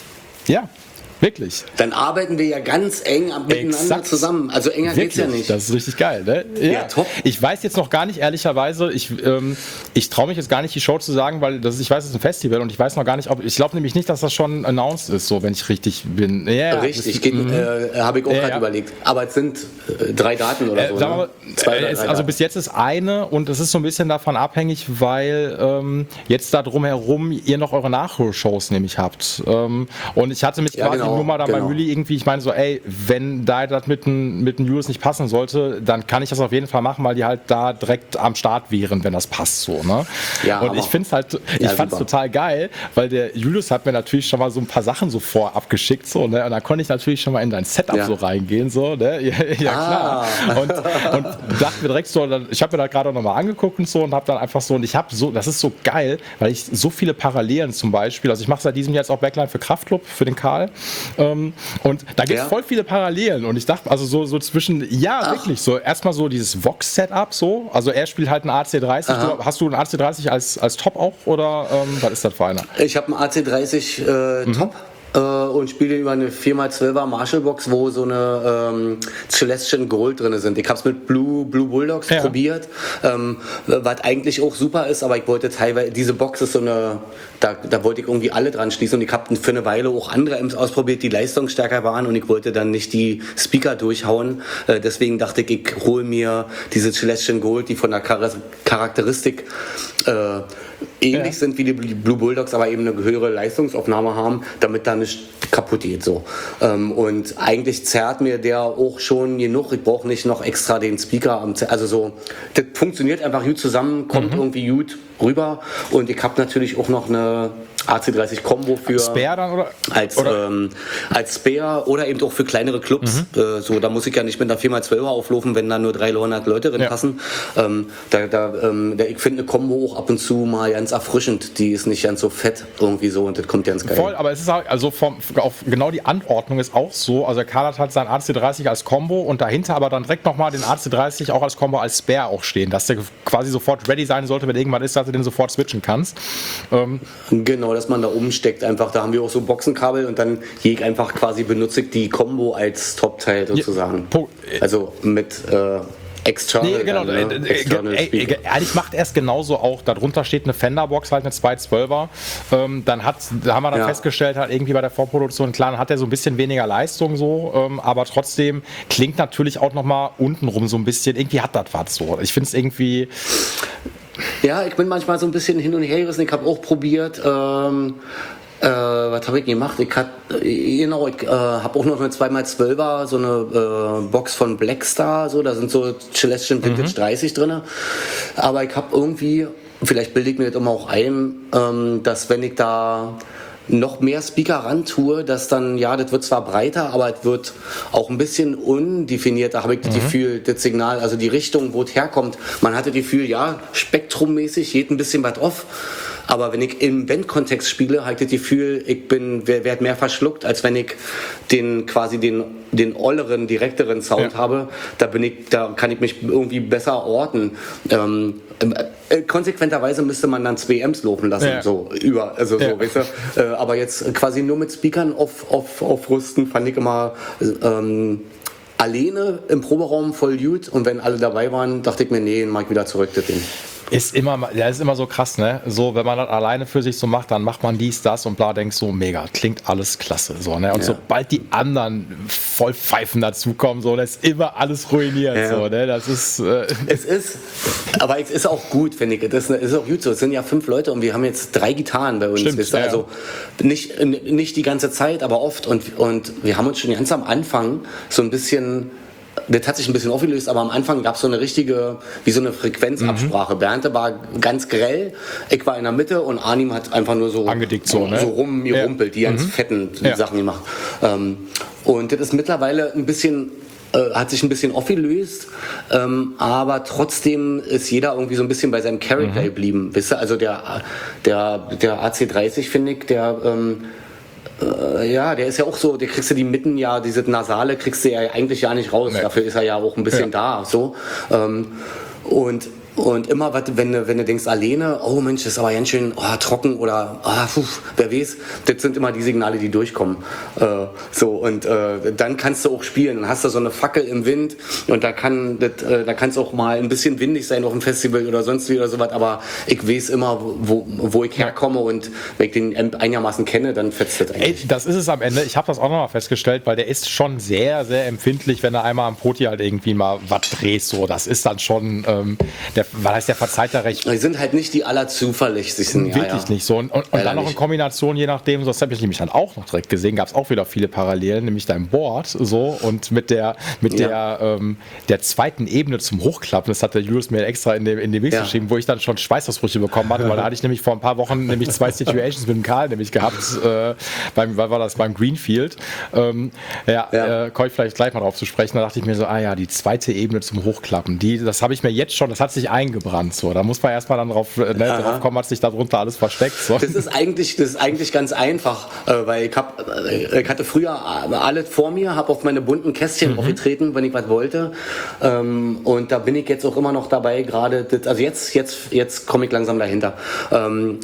ja, wirklich. Dann arbeiten wir ja ganz eng miteinander Exakt. zusammen. Also enger Wirklich? geht's ja nicht. Das ist richtig geil, ne? Ja, ja top. Ich weiß jetzt noch gar nicht, ehrlicherweise, ich, ähm, ich traue mich jetzt gar nicht, die Show zu sagen, weil das, ich weiß, es ist ein Festival und ich weiß noch gar nicht, ob, ich glaube nämlich nicht, dass das schon announced ist, so, wenn ich richtig bin. Ja, richtig, das, äh, habe ich auch ja, gerade ja. überlegt. Aber es sind äh, drei Daten oder äh, so. Sagen wir Ne? mal, Zwei, äh, drei es, also Daten. bis jetzt ist eine und es ist so ein bisschen davon abhängig, weil ähm, jetzt da drumherum ihr noch eure Nachholshows nämlich habt. Ähm, und ich hatte mich Ja, quasi genau, nur mal da genau. bei Müli irgendwie, ich meine so, ey, wenn da das mit dem mit dem Julius nicht passen sollte, dann kann ich das auf jeden Fall machen, weil die halt da direkt am Start wären, wenn das passt so, ne? Ja, und aber- ich finde es halt, ich Ja, fand es super. total geil, weil der Julius hat mir natürlich schon mal so ein paar Sachen so vorab geschickt, so, ne? Und dann konnte ich natürlich schon mal in dein Setup Ja. so reingehen, so, ne? Ja, ja klar. Ah. Und, und dachte mir direkt so, dann, ich habe mir da gerade nochmal angeguckt und so und habe dann einfach so, und ich habe so, das ist so geil, weil ich so viele Parallelen zum Beispiel, also ich mache seit diesem Jahr jetzt auch Backline für Kraftklub, für den Karl, ähm, und da gibt es Ja. voll viele Parallelen und ich dachte, also so, so zwischen, ja, Ach. wirklich, so erstmal so dieses Vox-Setup so, also er spielt halt einen A C dreißig, Aha. du, hast du einen A C dreißig als, als Top auch oder ähm, was ist das für einer? Ich habe einen A C dreißig äh, Mhm. Top äh, und spiele über eine vier mal zwölfer Marshall-Box, wo so eine ähm, Celestian Gold drin sind. Ich habe es mit Blue, Blue Bulldogs Ja. probiert, ähm, was eigentlich auch super ist, aber ich wollte teilweise, diese Box ist so eine, da, da wollte ich irgendwie alle dran schließen und ich habe für eine Weile auch andere Amps ausprobiert, die leistungsstärker waren und ich wollte dann nicht die Speaker durchhauen. Äh, deswegen dachte ich, ich hole mir diese Celestian Gold, die von der Char- Charakteristik äh, ähnlich Ja. sind wie die Blue Bulldogs, aber eben eine höhere Leistungsaufnahme haben, damit da nicht kaputt geht. So. Ähm, und eigentlich zerrt mir der auch schon genug. Ich brauche nicht noch extra den Speaker. Am Zer- also so, das funktioniert einfach gut zusammen, kommt Mhm. irgendwie gut rüber. Und ich habe natürlich auch noch eine A C dreißig Combo für Spare dann oder? als, oder? ähm, als Spare oder eben auch für kleinere Clubs. Mhm. Äh, so, da muss ich ja nicht mit einer vier mal zwölfer auflaufen, wenn da nur dreihundert Leute drin Ja. passen. Ähm, da, da, ähm, da, ich finde eine Combo auch ab und zu mal ganz erfrischend. Die ist nicht ganz so fett irgendwie so und das kommt ganz geil. Voll, aber es ist auch, also vom, auf genau die Anordnung ist auch so. Also Karl hat halt sein A C dreißig als Combo und dahinter aber dann direkt nochmal den A C dreißig auch als Combo als Spare auch stehen, dass der quasi sofort ready sein sollte, wenn irgendwann ist, dass du den sofort switchen kannst. Ähm, Genau, dass man da umsteckt einfach. Da haben wir auch so Boxenkabel und dann jeg einfach quasi benutze ich die Combo als Top-Teil sozusagen. po- Also mit äh, external, Nee, genau. dann, ne? äh, äh, external äh, Speaker. äh, Ehrlich macht er es genauso auch. Darunter steht eine Fender-Box, halt eine zwei zwölfer. Ähm, dann hat, da haben wir dann Ja. festgestellt, halt irgendwie bei der Vorproduktion, klar, dann hat er so ein bisschen weniger Leistung so, ähm, aber trotzdem klingt natürlich auch nochmal untenrum so ein bisschen, irgendwie hat das was so. Ich finde es irgendwie, Ja, ich bin manchmal so ein bisschen hin und her gerissen. Ich habe auch probiert, ähm, äh, was habe ich gemacht? Ich hat, äh, genau, ich äh, habe auch noch eine zwei mal zwölfer, so eine äh, Box von Blackstar, so, da sind so Celestion Vintage mhm. dreißig drin. Aber ich habe irgendwie, vielleicht bilde ich mir das immer auch ein, ähm, dass wenn ich da noch mehr Speaker ran tue, dass dann, ja, das wird zwar breiter, aber es wird auch ein bisschen undefinierter, habe ich das mhm. Gefühl, das Signal, also die Richtung, wo es herkommt. Man hatte das Gefühl, ja, spektrummäßig geht ein bisschen was off, aber wenn ich im Bandkontext spiele, habe ich das Gefühl, ich bin, werde mehr verschluckt, als wenn ich den, quasi den, den olleren, direkteren Sound ja. habe. Da bin ich, da kann ich mich irgendwie besser orten. Ähm, äh, konsequenterweise müsste man dann zwei Amps laufen lassen, ja. so über, also ja. so, weißt du. Äh, aber jetzt quasi nur mit Speakern auf, auf, aufrüsten, fand ich immer ähm, alleine im Proberaum voll gut. Und wenn alle dabei waren, dachte ich mir, nee, mach ich wieder zurück, das Ding. Ist immer, ja, ist immer so krass, ne? So, wenn man das alleine für sich so macht, dann macht man dies, das und bla, denkst so, mega, klingt alles klasse, so, ne? Und ja. sobald die anderen voll Pfeifen dazukommen, so, das ist immer alles ruiniert, ja. so, ne? Das ist, äh es ist, aber es ist auch gut, finde ich, das ist auch gut so, es sind ja fünf Leute und wir haben jetzt drei Gitarren bei uns, Stimmt, weißt du? Ja. Also nicht, nicht die ganze Zeit, aber oft und, und wir haben uns schon ganz am Anfang so ein bisschen, das hat sich ein bisschen aufgelöst, aber am Anfang gab es so eine richtige, wie so eine Frequenzabsprache. Mhm. Bernd war ganz grell, ich war in der Mitte und Arnim hat einfach nur so, angedickt so, ne? so rumgerumpelt, ja. die ganz mhm. fetten ja. Sachen gemacht. Ähm, und das ist mittlerweile ein bisschen, äh, hat sich ein bisschen aufgelöst, ähm, aber trotzdem ist jeder irgendwie so ein bisschen bei seinem Character mhm. geblieben. Weißt du? Also der, der, der A C dreißig, finde ich, der ähm, Äh, ja, der ist ja auch so, der kriegst du die Mitten ja, diese Nasale kriegst du ja eigentlich ja nicht raus. Nee. Dafür ist er ja auch ein bisschen ja. da, so. Ähm, und Und immer, wenn du, wenn du denkst, alleine, oh Mensch, das ist aber ganz schön oh, trocken oder ah, puh, wer weiß, das sind immer die Signale, die durchkommen. Äh, so, und äh, dann kannst du auch spielen. Dann hast du so eine Fackel im Wind und da kann das, äh, da kann es auch mal ein bisschen windig sein auf dem Festival oder sonst wie oder sowas, aber ich weiß immer, wo, wo ich herkomme und wenn ich den Amp einigermaßen kenne, dann fetzt das eigentlich. Ey, das ist es am Ende. Ich habe das auch nochmal festgestellt, weil der ist schon sehr, sehr empfindlich, wenn er einmal am Poti halt irgendwie mal was dreht. So, das ist dann schon, ähm, der, weil heißt, der verzeiht da recht. Die sind halt nicht die allerzuverlässigsten. Wirklich ja, ja. nicht so. Und, und, und dann noch nicht. in Kombination, je nachdem, so das habe ich nämlich dann auch noch direkt gesehen, gab es auch wieder viele Parallelen, nämlich dein Board so und mit der mit ja. der ähm, der zweiten Ebene zum Hochklappen, das hat der Julius mir extra in dem in dem Mix ja. geschrieben, wo ich dann schon Schweißausbrüche bekommen hatte, weil da hatte ich nämlich vor ein paar Wochen nämlich zwei Situations mit dem Karl nämlich gehabt, äh, beim, weil war das beim Greenfield. Ähm, ja, ja. Äh, komme ich vielleicht gleich mal drauf zu sprechen. Da dachte ich mir so, ah ja, die zweite Ebene zum Hochklappen, die, das habe ich mir jetzt schon, das hat sich eingebrannt. So. Da muss man erstmal dann drauf, ne, drauf kommen, was sich darunter alles versteckt. So. Das ist eigentlich, das ist eigentlich ganz einfach, äh, weil ich, hab, äh, ich hatte früher alles vor mir, habe auf meine bunten Kästchen mhm. aufgetreten, wenn ich was wollte. Ähm, und da bin ich jetzt auch immer noch dabei, gerade, also jetzt, jetzt, jetzt komme ich langsam dahinter. Ähm,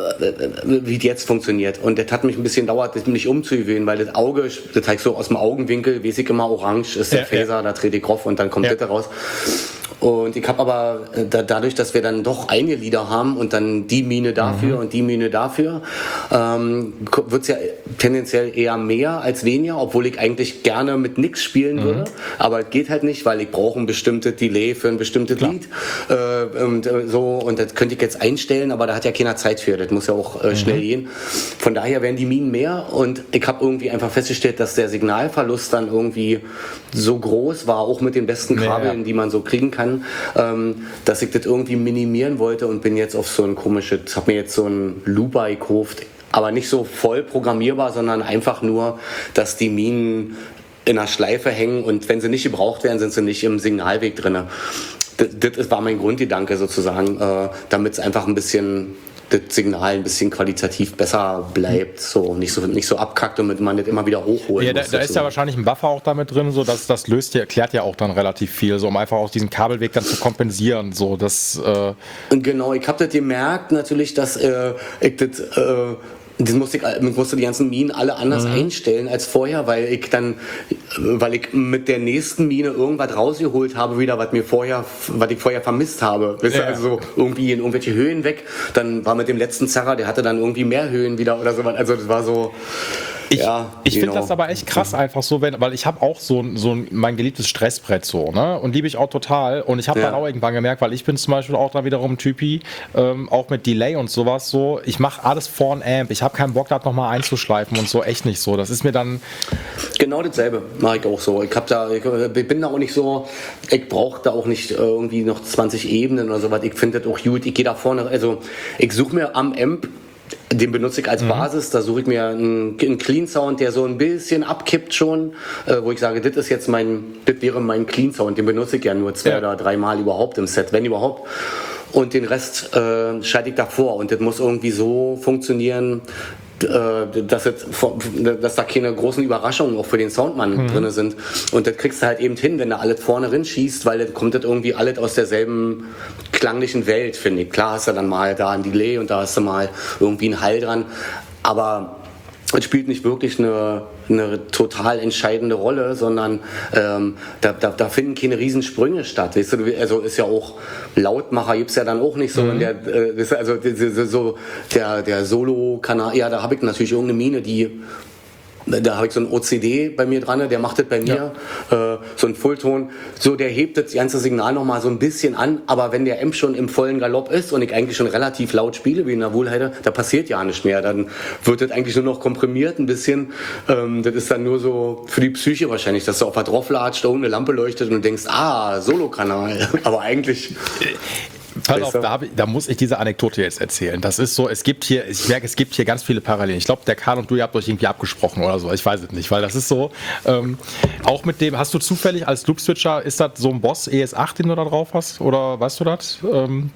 wie das jetzt funktioniert. Und das hat mich ein bisschen dauert, das nicht umzugewöhnen, weil das Auge, das heißt so aus dem Augenwinkel, weiß ich immer, orange ist der ja, Phaser, ja. da trete ich drauf und dann kommt ja. das raus. Und ich habe aber da, dadurch, dass wir dann doch einige Lieder haben und dann die Mine dafür mhm. und die Mine dafür, ähm, wird es ja tendenziell eher mehr als weniger, obwohl ich eigentlich gerne mit nix spielen mhm. würde. Aber es geht halt nicht, weil ich brauche ein bestimmtes Delay für ein bestimmtes Klar. Lied. Äh, und äh, so, und das könnte ich jetzt einstellen, aber da hat ja keiner Zeit für. Das muss ja auch äh, schnell mhm. gehen. Von daher werden die Minen mehr und ich habe irgendwie einfach festgestellt, dass der Signalverlust dann irgendwie so groß war, auch mit den besten Kabeln, ja. die man so kriegen kann, Ähm, dass ich das irgendwie minimieren wollte und bin jetzt auf so ein komisches, habe mir jetzt so ein Looper gekauft, aber nicht so voll programmierbar, sondern einfach nur, dass die Minen in einer Schleife hängen und wenn sie nicht gebraucht werden, sind sie nicht im Signalweg drin. Das, das war mein Grundgedanke sozusagen, äh, damit es einfach ein bisschen das Signal ein bisschen qualitativ besser bleibt, so nicht so nicht so abkackt und man nicht immer wieder hochholt. Ja, da, da ist ja wahrscheinlich ein Buffer auch damit drin, so dass das löst ja, erklärt ja auch dann relativ viel, so um einfach auch diesen Kabelweg dann zu kompensieren, so dass. Äh genau, ich habe das gemerkt natürlich, dass äh, ich das äh, Das musste ich, ich musste die ganzen Minen alle anders mhm. einstellen als vorher, weil ich dann, weil ich mit der nächsten Mine irgendwas rausgeholt habe, wieder, was mir vorher, was ich vorher vermisst habe. Weißt ja. du, also so irgendwie in irgendwelche Höhen weg. Dann war mit dem letzten Zerrer, der hatte dann irgendwie mehr Höhen wieder oder so. Also das war so. Ich, ja, ich finde genau. das aber echt krass einfach so, wenn, weil ich habe auch so, ein- so ein, mein geliebtes Stressbrett so, ne? Und liebe ich auch total. Und ich habe Ja. dann auch irgendwann gemerkt, weil ich bin zum Beispiel auch da wiederum ein Typi, ähm, auch mit Delay und sowas so, ich mache alles vor ein Amp. Ich habe keinen Bock, das nochmal einzuschleifen und so, echt nicht so. Das ist mir dann. Genau dasselbe mache ich auch so. Ich, hab da, ich bin da auch nicht so, ich brauche da auch nicht irgendwie noch zwanzig Ebenen oder sowas. Ich finde das auch gut. Ich gehe da vorne, also ich suche mir am Amp, den benutze ich als Basis, da suche ich mir einen, einen Clean Sound, der so ein bisschen abkippt schon, äh, wo ich sage, das ist jetzt mein, das wäre mein Clean Sound, den benutze ich ja nur zwei Ja. oder dreimal überhaupt im Set, wenn überhaupt. Und den Rest äh, schalte ich davor und das muss irgendwie so funktionieren, äh, dass, es, dass da keine großen Überraschungen auch für den Soundmann mhm. drin sind. Und das kriegst du halt eben hin, wenn du alles vorne rin schießt, weil das kommt das irgendwie alles aus derselben klanglichen Welt, finde ich. Klar hast du dann mal da ein Delay und da hast du mal irgendwie einen Hall dran, aber es spielt nicht wirklich eine, eine total entscheidende Rolle, sondern ähm, da, da, da finden keine Riesensprünge statt. Weißt du, also ist ja auch Lautmacher gibt es ja dann auch nicht so. Mhm. In der, äh, also so der, der Solo-Kanal, ja, da habe ich natürlich irgendeine Mine, die da habe ich so einen O C D bei mir dran, der macht das bei mir, ja. äh, so ein Fullton, so der hebt das ganze Signal nochmal so ein bisschen an, aber wenn der Amp schon im vollen Galopp ist und ich eigentlich schon relativ laut spiele, wie in der Wohlheide, da passiert ja nicht mehr, dann wird das eigentlich nur noch komprimiert ein bisschen, ähm, das ist dann nur so für die Psyche wahrscheinlich, dass du auf was drauflatscht, irgendeine Lampe leuchtet und du denkst, ah, Solo-Kanal, aber eigentlich... Pass auf, da, hab ich, da muss ich diese Anekdote jetzt erzählen. Das ist so, es gibt hier, ich merke, es gibt hier ganz viele Parallelen. Ich glaube, der Karl und du, ihr habt euch irgendwie abgesprochen oder so. Ich weiß es nicht, weil das ist so, ähm, auch mit dem, hast du zufällig als Loop-Switcher, ist das so ein Boss E S acht, den du da drauf hast? Oder weißt du das? Ähm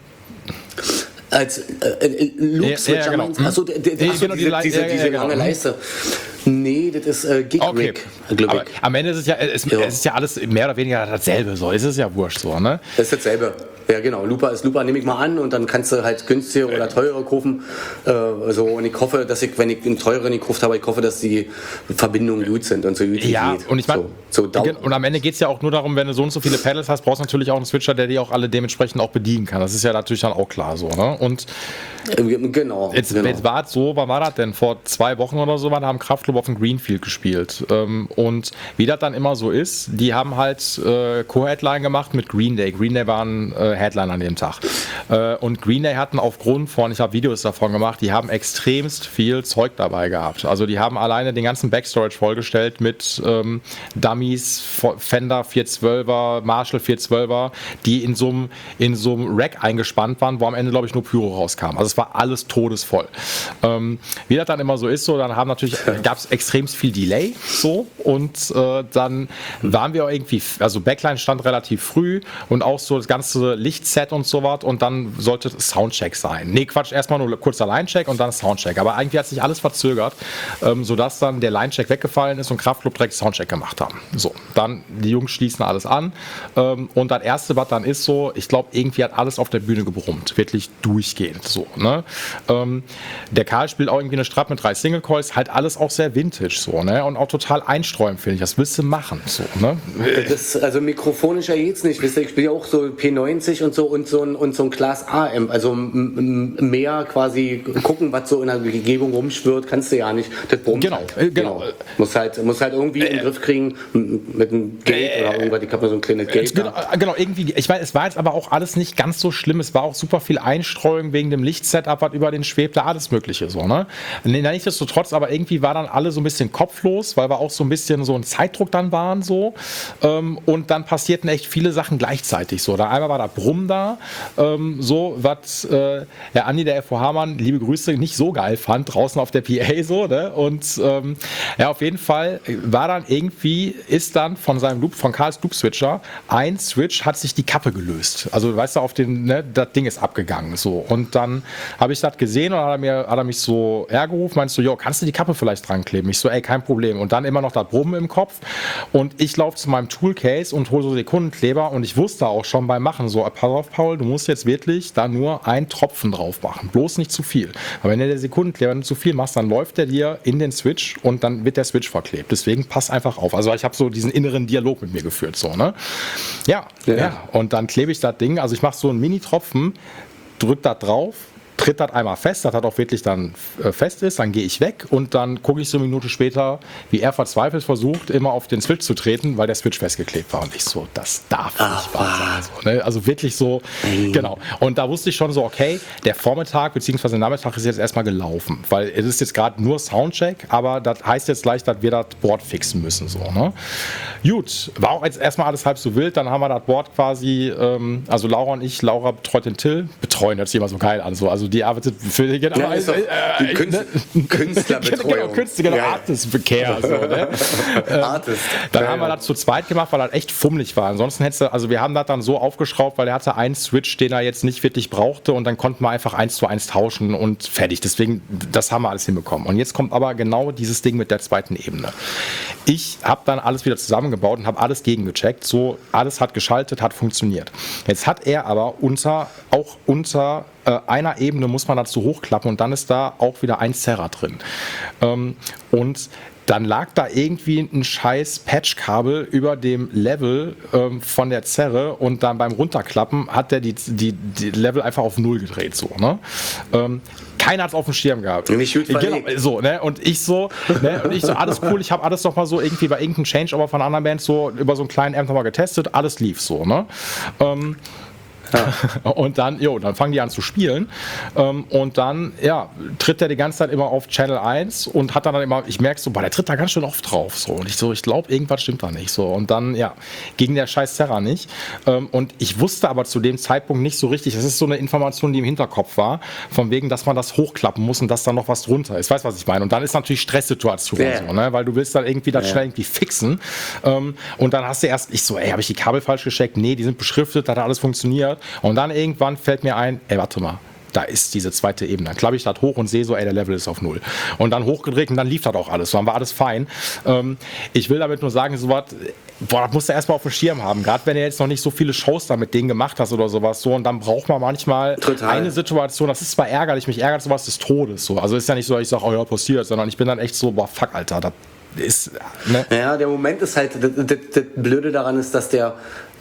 Als äh, äh, Loop-Switcher, ja, ja, genau. meinst du? Achso, der, der, Nee, achso, genau, diese, die diese, ja, ja, diese genau. lange Leiste. Nee, das ist äh, Gig-Rig, Okay. glaube Aber ich. am Ende ist es ja, es, Ja. es ist ja alles mehr oder weniger dasselbe, so. Es ist ja wurscht so, ne? Das ist dasselbe. Ja, genau. Looper ist Looper, nehme ich mal an und dann kannst du halt günstigere oder teure kaufen. Äh, so, und ich hoffe, dass ich, wenn ich einen teureren gekauft habe, ich hoffe, dass die Verbindungen gut sind und so gut Ja, geht. und ich meine, so, so und am Ende geht es ja auch nur darum, wenn du so und so viele Pedals hast, brauchst du natürlich auch einen Switcher, der die auch alle dementsprechend auch bedienen kann. Das ist ja natürlich dann auch klar so, ne? Und äh, genau. jetzt, genau. jetzt war es so, wann war das denn? Vor zwei Wochen oder so, wir haben Kraftclub auf dem Greenfield gespielt. Ähm, und wie das dann immer so ist, die haben halt äh, Co-Headline gemacht mit Green Day. Green Day waren äh, Headline an dem Tag. Äh, und Green Day hatten aufgrund von, ich habe Videos davon gemacht, die haben extremst viel Zeug dabei gehabt. Also die haben alleine den ganzen Backstorage vollgestellt mit ähm, Dummies, Fender vierhundertzwölfer, Marshall vierhundertzwölfer, die in so einem in so einem Rack eingespannt waren, wo am Ende, glaube ich, nur Pyro rauskam. Also es war alles todesvoll. Ähm, wie das dann immer so ist, so, dann haben natürlich, gab es extremst viel Delay, so, und äh, dann waren wir irgendwie, also Backline stand relativ früh und auch so das ganze Lichtset und so was, und dann sollte Soundcheck sein. Nee, Quatsch, erstmal nur kurzer Linecheck und dann Soundcheck. Aber irgendwie hat sich alles verzögert, ähm, sodass dann der Linecheck weggefallen ist und Kraftclub direkt Soundcheck gemacht haben. So, dann die Jungs schließen alles an ähm, und das erste, was dann ist, so, ich glaube, irgendwie hat alles auf der Bühne gebrummt, wirklich durchgehend, so, ne? Ähm, der Karl spielt auch irgendwie eine Strap mit drei Single Coils, halt alles auch sehr vintage, so, ne? Und auch total einsträumen, finde ich. Das willst du machen, so, ne? Das, also mikrofonischer geht's nicht. Wisst ihr, ich spiele ja auch so P neunzig und so und so ein, und so ein Class A-Amp. Also m- m- mehr quasi gucken, was so in der Umgebung rumschwirrt, kannst du ja nicht. Das brummt Genau, halt. äh, genau. genau. Muss halt, muss halt irgendwie in den Griff kriegen m- mit einem Gate oder irgendwas. Ich habe mal so ein kleines Gate. Genau, da. genau, irgendwie, ich weiß, es war jetzt aber auch alles nicht ganz so schlimm. Es war auch super viel Einstreuung wegen dem Lichtsetup, was über den schwebte, alles Mögliche, so, ne? Nee, nichtsdestotrotz, aber irgendwie war dann alle so ein bisschen kopflos, weil wir auch so ein bisschen so ein Zeitdruck dann waren, so. Ähm, und dann passierten echt viele Sachen gleichzeitig, so. Da einmal war da Brumm da, ähm, so, was äh, der Andi, der F O H-Mann, liebe Grüße, nicht so geil fand, draußen auf der P A, so, ne? Und ähm, ja, auf jeden Fall war dann irgendwie, ist dann von seinem Loop, von Karls Loop-Switcher, ein Switch hat sich die Kappe gelöst. Also, weißt du, auf den, ne, das Ding ist abgegangen, so. Und dann habe ich das gesehen und dann hat er, mir, hat er mich so hergerufen, meinst du, jo, kannst du die Kappe vielleicht dran kleben? Ich so, ey, kein Problem. Und dann immer noch das Brummen im Kopf und ich laufe zu meinem Toolcase und hole so Sekundenkleber und ich wusste auch schon beim Machen so, pass auf, Paul, du musst jetzt wirklich da nur einen Tropfen drauf machen, bloß nicht zu viel. Aber wenn du der Sekundenkleber nicht zu viel machst, dann läuft der dir in den Switch und dann wird der Switch verklebt. Deswegen pass einfach auf. Also ich habe so diesen inneren Dialog mit mir geführt, so, ne? Ja, ja. ja. Und dann klebe ich das Ding, also ich mache so einen Mini-Tropfen, drück da drauf, tritt das einmal fest, dass das auch wirklich dann äh, fest ist, dann gehe ich weg und dann gucke ich so eine Minute später, wie er verzweifelt versucht, immer auf den Switch zu treten, weil der Switch festgeklebt war und ich so, das darf Ach, nicht wahr sein. So, ne? Also wirklich so, mhm. genau. Und da wusste ich schon so, okay, der Vormittag bzw. der Nachmittag ist jetzt erstmal gelaufen, weil es ist jetzt gerade nur Soundcheck, aber das heißt jetzt gleich, dass wir das Board fixen müssen. So, ne? Gut, war auch jetzt erstmal alles halb so wild, dann haben wir das Board quasi, ähm, also Laura und ich, Laura betreut den Till, betreuen, hört sich immer so geil an, so. Also die arbeitet für die, genau, ja, ist doch die äh, Künstler, ne? Künstlerbetreuung. Genau, Künstler, genau, ja, Artist-Bekehr. So, ne? Artist. Dann ja, haben wir ja. das zu zweit gemacht, weil das echt fummelig war. Ansonsten hättest du, also wir haben das dann so aufgeschraubt, weil er hatte einen Switch, den er jetzt nicht wirklich brauchte und dann konnten wir einfach eins zu eins tauschen und fertig. Deswegen, das haben wir alles hinbekommen. Und jetzt kommt aber genau dieses Ding mit der zweiten Ebene. Ich habe dann alles wieder zusammengebaut und habe alles gegengecheckt. So, alles hat geschaltet, hat funktioniert. Jetzt hat er aber unter, auch unter äh, einer Ebene muss man dazu hochklappen und dann ist da auch wieder ein Zerrer drin. Ähm, und dann lag da irgendwie ein scheiß Patchkabel über dem Level ähm, von der Zerre und dann beim Runterklappen hat der die, die, die Level einfach auf Null gedreht. So, ne? ähm, keiner hat es auf dem Schirm gehabt. Nicht gut verlegt. Genau, so, ne? Und ich so, ne? Und ich so, alles cool, ich habe alles noch mal so irgendwie bei irgendeinem Changeover von anderen Bands so über so einen kleinen Amp nochmal getestet, alles lief so, ne? Ähm, Ja. Und dann, jo, dann fangen die an zu spielen ähm, und dann, ja, tritt der die ganze Zeit immer auf Channel eins und hat dann, dann immer, ich merke so, boah, der tritt da ganz schön oft drauf, so, und ich so, ich glaube, irgendwas stimmt da nicht, so, und dann, ja, ging der scheiß Zerrer nicht ähm, und ich wusste aber zu dem Zeitpunkt nicht so richtig, das ist so eine Information, die im Hinterkopf war, von wegen, dass man das hochklappen muss und dass da noch was drunter ist, weißt du, was ich meine, und dann ist natürlich Stresssituation, yeah. so, ne, weil du willst dann irgendwie das yeah. schnell irgendwie fixen ähm, und dann hast du erst, ich so, ey, habe ich die Kabel falsch gecheckt? Nee, die sind beschriftet, da hat alles funktioniert. Und dann irgendwann fällt mir ein, ey, warte mal, da ist diese zweite Ebene. Dann klappe ich das hoch und sehe so, ey, der Level ist auf Null. Und dann hochgedreht und dann lief das auch alles. So, dann war alles fein. Ähm, ich will damit nur sagen, so was, boah, das musst du erstmal auf dem Schirm haben. Gerade wenn du jetzt noch nicht so viele Shows da mit denen gemacht hast oder sowas. So, und dann braucht man manchmal Total. eine Situation, das ist zwar ärgerlich, mich ärgert sowas des Todes. So. Also ist ja nicht so, dass ich sage, oh ja, passiert, sondern ich bin dann echt so, boah, fuck, Alter, das ist, ne? Ja, der Moment ist halt, das, das, das Blöde daran ist, dass der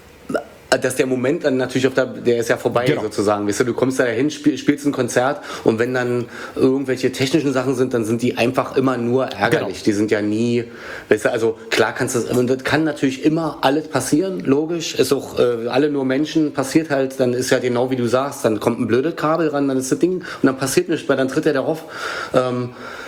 dass der Moment dann natürlich auf der, der ist ja vorbei genau. sozusagen, weißt du, du kommst da hin, spiel, spielst ein Konzert und wenn dann irgendwelche technischen Sachen sind, dann sind die einfach immer nur ärgerlich, genau. die sind ja nie, weißt du, also klar kannst du das, und das kann natürlich immer alles passieren, logisch, ist auch äh, alle nur Menschen, passiert halt, dann ist ja genau wie du sagst, dann kommt ein blödes Kabel ran, dann ist das Ding und dann passiert nichts, weil dann tritt er darauf, ähm,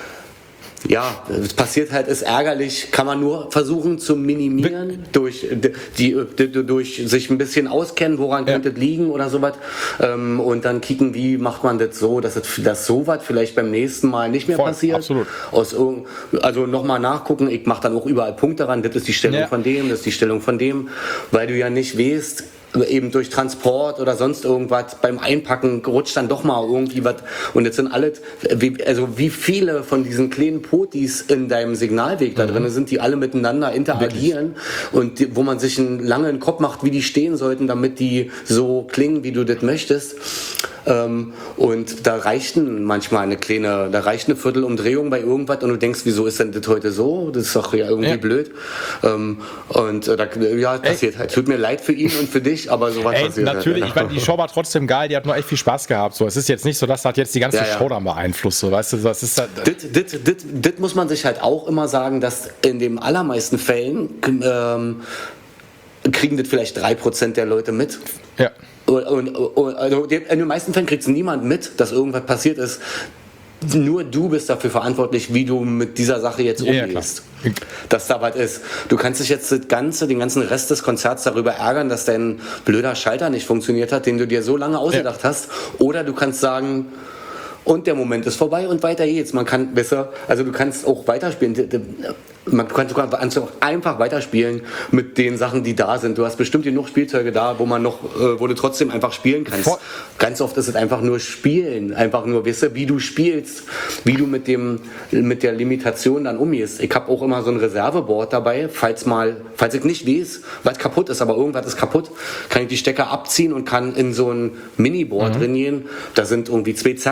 ja, es passiert halt, ist ärgerlich, kann man nur versuchen zu minimieren, durch, die, die, durch sich ein bisschen auskennen, woran ja. könnte es liegen oder sowas ähm, und dann kicken, wie macht man das so, dass, es, dass sowas vielleicht beim nächsten Mal nicht mehr Voll, passiert. Absolut. Aus, also nochmal nachgucken, ich mache dann auch überall Punkte ran, das ist die Stellung ja. von dem, das ist die Stellung von dem, weil du ja nicht weißt, eben durch Transport oder sonst irgendwas beim Einpacken rutscht dann doch mal irgendwie was und jetzt sind alle, wie, also wie viele von diesen kleinen Potis in deinem Signalweg da mhm. drin sind, die alle miteinander interagieren Wirklich? und die, wo man sich einen langen Kopf macht, wie die stehen sollten, damit die so klingen, wie du das möchtest. Ähm, und da reicht manchmal eine kleine, da reicht eine Viertelumdrehung bei irgendwas und du denkst, wieso ist denn das heute so? Das ist doch ja irgendwie ja. blöd. Ähm, und äh, da, ja, passiert Ey. halt. Tut mir leid für ihn und für dich, aber sowas Ey, passiert natürlich, halt. ich meine, die Show war trotzdem geil, die hat nur echt viel Spaß gehabt. So, es ist jetzt nicht so, dass das jetzt die ganze ja, ja. Show dann beeinflusst. So, weißt du, das ist das, das, das, das muss man sich halt auch immer sagen, dass in den allermeisten Fällen ähm, kriegen das vielleicht drei Prozent der Leute mit. Ja. Und, und, und, also in den meisten Fällen kriegt es niemand mit, dass irgendwas passiert ist. Nur du bist dafür verantwortlich, wie du mit dieser Sache jetzt umgehst. Ja, dass da was ist. Du kannst dich jetzt das ganze, den ganzen Rest des Konzerts darüber ärgern, dass dein blöder Schalter nicht funktioniert hat, den du dir so lange ausgedacht ja. hast. Oder du kannst sagen, und der Moment ist vorbei und weiter geht's. Man kann besser, also du kannst auch weiterspielen. Man kann sogar einfach weiterspielen mit den Sachen, die da sind. Du hast bestimmt genug Spielzeuge da, wo man noch, wo du trotzdem einfach spielen kannst. Vor Ganz oft ist es einfach nur Spielen, einfach nur, weißt du, wie du spielst, wie du mit dem, mit der Limitation dann umgehst. Ich habe auch immer so ein Reserveboard dabei, falls mal, falls ich nicht weiß, was kaputt ist, aber irgendwas ist kaputt, kann ich die Stecker abziehen und kann in so ein Mini-Board mhm. drin gehen. Da sind irgendwie zwei Zerrer drauf,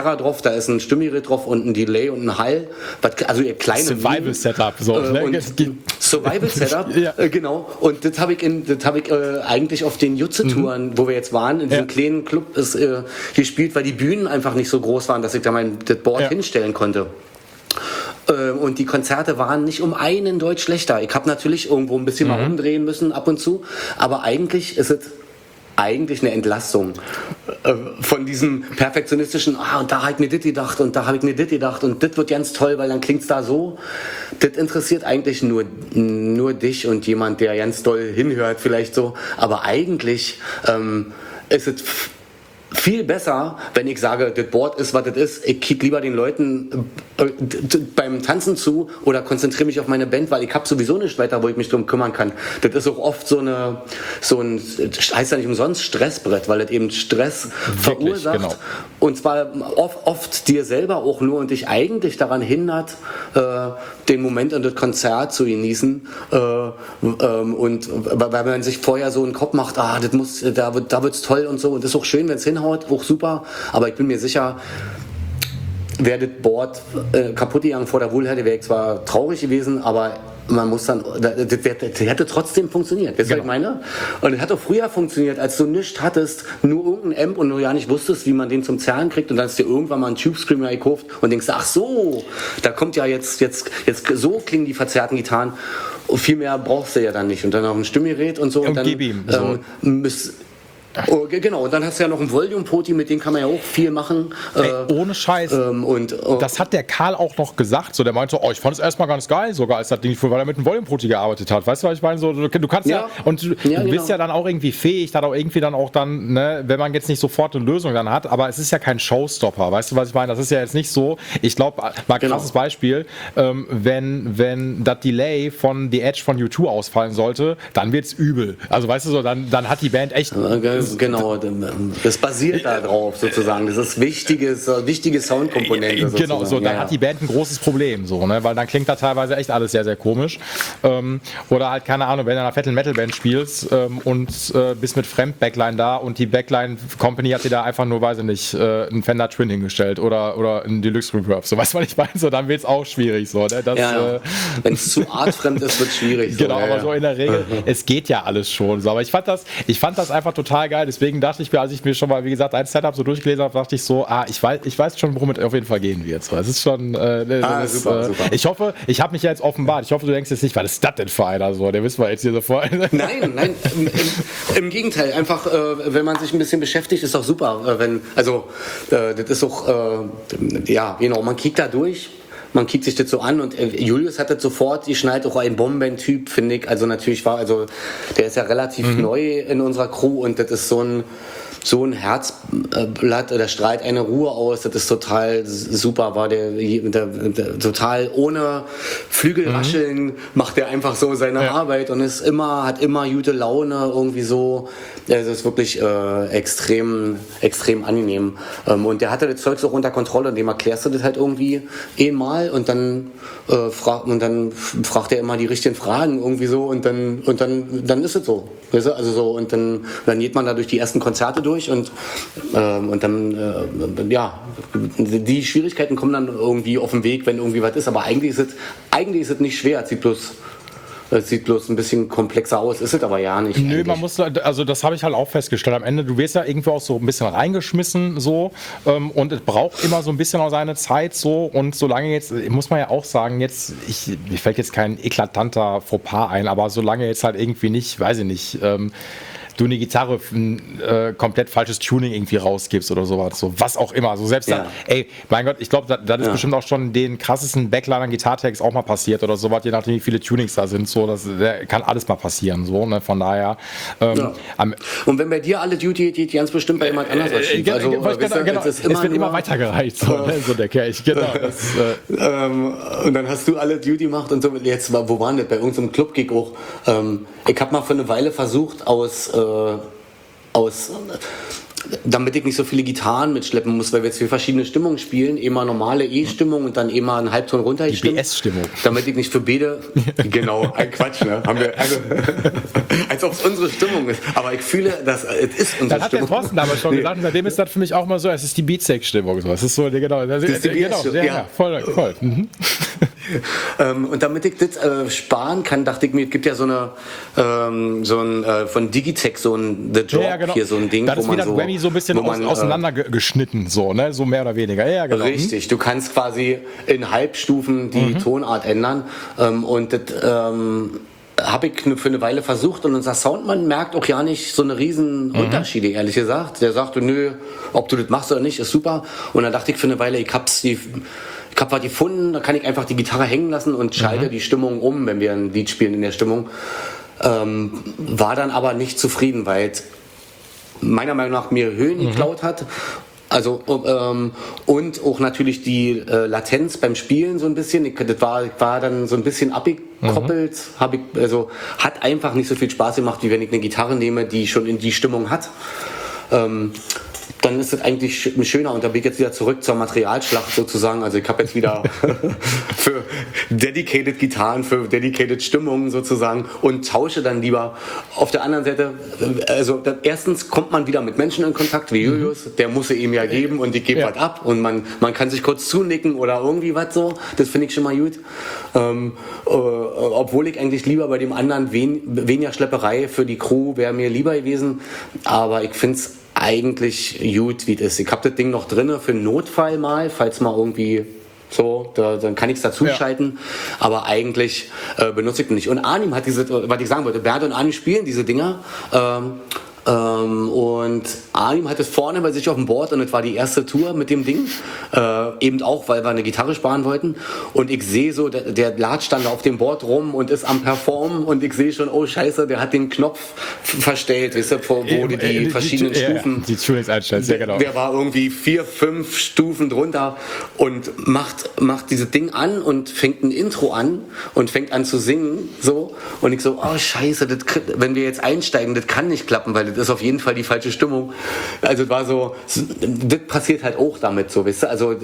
da ist ein Stimmgerät drauf und ein Delay und ein Hall, was, also ihr kleine Survival-Setup, so. Äh, ne? Survival-Setup, ja. äh, genau. Und das habe ich, in, das hab ich äh, eigentlich auf den Jutze-Touren, mhm. wo wir jetzt waren, in diesem ja. kleinen Club ist, äh, gespielt, weil die Bühnen einfach nicht so groß waren, dass ich da mein das Board ja. hinstellen konnte. Äh, und die Konzerte waren nicht um einen Deut schlechter. Ich habe natürlich irgendwo ein bisschen mhm. mal umdrehen müssen ab und zu, aber eigentlich ist es eigentlich eine Entlastung äh, von diesem perfektionistischen, ah, und da habe ich mir das gedacht und da habe ich mir das gedacht und das wird ganz toll, weil dann klingt es da so. Das interessiert eigentlich nur, nur dich und jemand, der ganz doll hinhört vielleicht so, aber eigentlich ähm, ist es f- viel besser, wenn ich sage, das Board ist, was das ist. Ich kick lieber den Leuten äh, d- beim Tanzen zu oder konzentriere mich auf meine Band, weil ich habe sowieso nichts weiter, wo ich mich drum kümmern kann. Das ist auch oft so eine, so ein, heißt ja nicht umsonst Stressbrett, weil das eben Stress Wirklich, verursacht. Genau. Und zwar oft, oft dir selber auch nur und dich eigentlich daran hindert, äh, den Moment und das Konzert zu genießen. Äh, ähm, und weil man sich vorher so einen Kopf macht, ah, das muss, da wird, da wird's toll und so. Und das ist auch schön, wenn es hinhaut. Auch super, aber ich bin mir sicher, wäre das Board äh, kaputt gegangen vor der Wohlherde, wäre ich zwar traurig gewesen, aber man muss dann, das, das, das hätte trotzdem funktioniert, weißt du, genau. was ich meine? Und es hat auch früher funktioniert, als du nichts hattest, nur irgendein Amp und du ja nicht wusstest, wie man den zum Zerren kriegt und dann hast du dir irgendwann mal einen Tube Screamer gekauft und denkst, ach so, da kommt ja jetzt, jetzt, jetzt so klingen die verzerrten Gitarren und viel mehr brauchst du ja dann nicht und dann noch ein Stimmgerät und so und, und dann gib ihm, so. ähm, müsst, Oh, genau, und dann hast du ja noch einen Volume-Poti, mit dem kann man ja auch viel machen. Ey, ohne Scheiß. Ähm, und, oh. Das hat der Karl auch noch gesagt. So, der meinte, oh, ich fand es erstmal ganz geil, sogar als das Ding, weil er mit einem Volume-Poti gearbeitet hat. Weißt du, was ich meine? So, du, du kannst ja, ja und du, ja, du bist genau. ja dann auch irgendwie fähig, dann auch irgendwie dann auch dann, ne, wenn man jetzt nicht sofort eine Lösung dann hat, aber es ist ja kein Showstopper. Weißt du, was ich meine? Das ist ja jetzt nicht so, ich glaube, mal ein genau. krasses Beispiel, ähm, wenn, wenn das Delay von The Edge von U zwei ausfallen sollte, dann wird's übel. Also, weißt du so, dann, dann hat die Band echt... Genau, das basiert da drauf sozusagen. Das ist wichtige, wichtige Soundkomponente sozusagen. Genau, so, dann ja, hat die Band ein großes Problem, so, ne? Weil dann klingt da teilweise echt alles sehr, sehr komisch. Ähm, oder halt, keine Ahnung, wenn du in einer fetten Metal-Band spielst ähm, und äh, bist mit Fremd-Backline da und die Backline-Company hat dir da einfach nur, weiß ich nicht, äh, einen Fender Twin hingestellt oder, oder einen Deluxe Reverb. So, weißt du, was ich meine? So, dann wird es auch schwierig. So, ne? Das, ja, ja. äh, wenn es zu artfremd ist, wird es schwierig. Genau, so, aber ja, so in der Regel, es geht ja alles schon. So, aber ich fand das, ich fand das einfach total geil. Deswegen dachte ich mir, als ich mir schon mal, wie gesagt, ein Setup so durchgelesen habe, dachte ich so, ah, ich weiß, ich weiß schon, worum es auf jeden Fall gehen wird. So, es ist schon, äh, das ah, ist, super, äh, super. Ich hoffe, ich habe mich ja jetzt offenbart. Ich hoffe, du denkst jetzt nicht, was ist das denn für einer? So, der wissen wir jetzt hier sofort. Nein, nein, im, im, im Gegenteil. Einfach, äh, wenn man sich ein bisschen beschäftigt, ist doch super. Äh, wenn, also, äh, das ist auch, äh, ja, genau, man kickt da durch. Man kickt sich das so an und äh, Julius hat das sofort geschnallt, auch ein Bombentyp, finde ich. Also natürlich war, also der ist ja relativ mhm. neu in unserer Crew und das ist so ein so ein Herzblatt, der strahlt eine Ruhe aus, das ist total super, war der, der, der total ohne Flügelrascheln mhm. macht er einfach so seine ja. Arbeit und ist immer, hat immer gute Laune, irgendwie so, es ist wirklich äh, extrem, extrem angenehm. Ähm, und der hatte das Zeug auch unter Kontrolle, und dem erklärst du das halt irgendwie einmal und dann, äh, frag, und dann fragt er immer die richtigen Fragen irgendwie so und dann, und dann, dann ist es so. Weißt du? Also so, und dann, dann geht man da durch die ersten Konzerte durch und, ähm, und dann, äh, ja, die Schwierigkeiten kommen dann irgendwie auf den Weg, wenn irgendwie was ist, aber eigentlich ist es, eigentlich ist es nicht schwer, es sieht bloß Es sieht bloß ein bisschen komplexer aus, ist es aber ja nicht. Nö, eigentlich. Man muss, also das habe ich halt auch festgestellt. Am Ende, du wirst ja irgendwo auch so ein bisschen reingeschmissen so ähm, und es braucht immer so ein bisschen auch seine Zeit so und solange jetzt, muss man ja auch sagen, jetzt, ich, mir fällt jetzt kein eklatanter Fauxpas ein, aber solange jetzt halt irgendwie nicht, weiß ich nicht, ähm, du eine Gitarre ein äh, komplett falsches Tuning irgendwie rausgibst oder sowas, so was auch immer. So selbst ja. da, ey, mein Gott, ich glaube, das, das ist ja. bestimmt auch schon den krassesten Backlinern Gitartex auch mal passiert oder sowas, je nachdem wie viele Tunings da sind, so, das der kann alles mal passieren, so, ne, von daher. Ähm, ja. am, und wenn bei dir alle Duty geht, ganz bestimmt bei jemand anders was schief. Also, genau, genau, genau, es, es wird immer weitergereicht, so, ne, so der Kelch, genau. Das, äh, ähm, und dann hast du alle Duty gemacht und so, jetzt, wo waren das, bei irgendeinem Club-Gig auch, ähm, ich habe mal für eine Weile versucht, aus äh, aus damit ich nicht so viele Gitarren mitschleppen muss, weil wir zwei verschiedene Stimmungen spielen, immer normale E-Stimmung und dann immer einen Halbton runter. Die B S-Stimmung. Damit ich nicht für beide, genau, ein Quatsch, ne? Haben wir, also, als ob es unsere Stimmung ist. Aber ich fühle, dass es ist unsere das Stimmung. Das hat der Thorsten damals schon nee. gesagt und seitdem ist das für mich auch mal so, es ist die Beatsex-Stimmung. Es ist so, genau, das ist, die genau, ja, ja. ja, voll, voll. Mhm. ähm, und damit ich das äh, sparen kann, dachte ich mir, es gibt ja so eine, ähm, so ein, äh, von Digitech, so ein The Drop, ja, genau. hier so ein Ding, das wo ist man wie das so, Grammy so ein bisschen man, aus, auseinandergeschnitten, so, ne, so mehr oder weniger. Ja, genau. Richtig, du kannst quasi in Halbstufen die mhm. Tonart ändern ähm, und das ähm, habe ich für eine Weile versucht und unser Soundmann merkt auch ja nicht so eine riesen mhm. Unterschiede, ehrlich gesagt. Der sagte, nö, ob du das machst oder nicht, ist super. Und dann dachte ich für eine Weile, ich hab's die, ich hab was gefunden, da kann ich einfach die Gitarre hängen lassen und schalte mhm. die Stimmung um, wenn wir ein Lied spielen in der Stimmung. Ähm, war dann aber nicht zufrieden, weil es meiner Meinung nach mir Höhen mhm. geklaut hat. Also ähm, und auch natürlich die äh, Latenz beim Spielen so ein bisschen. Ich, das war, war dann so ein bisschen abgekoppelt. Mhm. Hab ich, also hat einfach nicht so viel Spaß gemacht, wie wenn ich eine Gitarre nehme, die schon in die Stimmung hat. Ähm, dann ist es eigentlich schöner und da bin ich jetzt wieder zurück zur Materialschlacht sozusagen. Also ich habe jetzt wieder für dedicated Gitarren, für dedicated Stimmungen sozusagen und tausche dann lieber. Auf der anderen Seite, also das, erstens kommt man wieder mit Menschen in Kontakt, wie Julius, der muss sie ihm ja geben und ich gebe ja. was ab und man, man kann sich kurz zunicken oder irgendwie was so. Das finde ich schon mal gut. Ähm, äh, obwohl ich eigentlich lieber bei dem anderen wen, weniger Schlepperei für die Crew wäre mir lieber gewesen, aber ich finde es eigentlich gut, wie das ist. Ich habe das Ding noch drin für einen Notfall mal, falls mal irgendwie so, da, dann kann ich es dazuschalten, ja. aber eigentlich äh, benutze ich das nicht. Und Arnim hat diese, was ich sagen wollte, Bernd und Arnim spielen diese Dinger ähm, ähm, und Arnim hat es vorne bei sich auf dem Board und es war die erste Tour mit dem Ding, äh, eben auch, weil wir eine Gitarre sparen wollten und ich sehe so, der, der latscht dann da auf dem Board rum und ist am Performen und ich sehe schon, oh scheiße, der hat den Knopf verstellt, weißt du, wo äh, die, die äh, verschiedenen die, Stufen, ja, die Tuningseinstellungen, sehr genau. Der war irgendwie vier, fünf Stufen drunter und macht, macht dieses Ding an und fängt ein Intro an und fängt an zu singen, so, und ich so, oh scheiße, das, wenn wir jetzt einsteigen, das kann nicht klappen, weil das ist auf jeden Fall die falsche Stimmung. Also war so, das passiert halt auch damit so, weißt du, also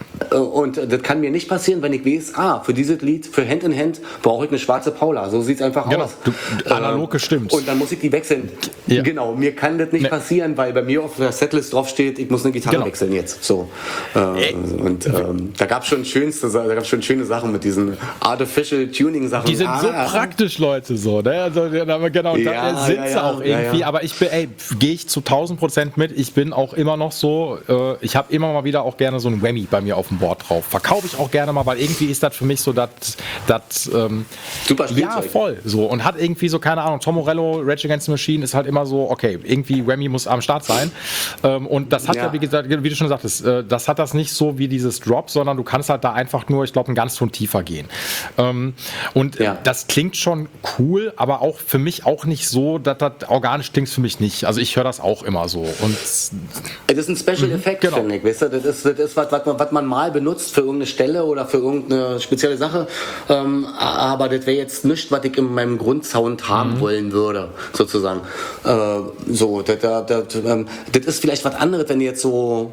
und das kann mir nicht passieren, wenn ich weiß, ah, für dieses Lied, für Hand in Hand brauche ich eine schwarze Paula, so sieht es einfach genau. aus. Du, analog gestimmt. Und dann muss ich die wechseln. Ja. Genau, mir kann das nicht nee. passieren, weil bei mir auf der Setlist drauf steht, ich muss eine Gitarre genau. wechseln jetzt. So. Äh, und ähm, da gab es schon schönste, da gab's schon schöne Sachen mit diesen Artificial Tuning Sachen. Die sind ah, so praktisch, Leute, so, ne? Also, genau, ja, da sind ja, sie ja, auch irgendwie, ja. aber ich bin, ey, gehe ich zu tausend Prozent mit, ich bin auch immer noch so, äh, ich habe immer mal wieder auch gerne so ein Whammy bei mir auf dem Board drauf. Verkaufe ich auch gerne mal, weil irgendwie ist das für mich so das, das ähm, super Spielzeug. Ja, voll, so, und hat irgendwie so, keine Ahnung, Tom Morello, Rage Against the Machine ist halt immer so, okay, irgendwie Whammy muss am Start sein, ähm, und das hat ja, ja wie, gesagt, wie du schon sagtest, äh, das hat das nicht so wie dieses Drop, sondern du kannst halt da einfach nur, ich glaube, einen ganz Ton tiefer gehen, ähm, und ja. das klingt schon cool, aber auch für mich auch nicht so, dass das organisch klingt für mich nicht, also ich höre das auch immer so. Und das ist ein Special mhm, Effekt, genau. finde ich, weißt du? Das ist, das ist was, was, man, was man mal benutzt für irgendeine Stelle oder für irgendeine spezielle Sache, ähm, aber das wäre jetzt nichts, was ich in meinem Grundsound haben mhm. wollen würde, sozusagen. Äh, so, das, das, das, ähm, das ist vielleicht was anderes, wenn du jetzt so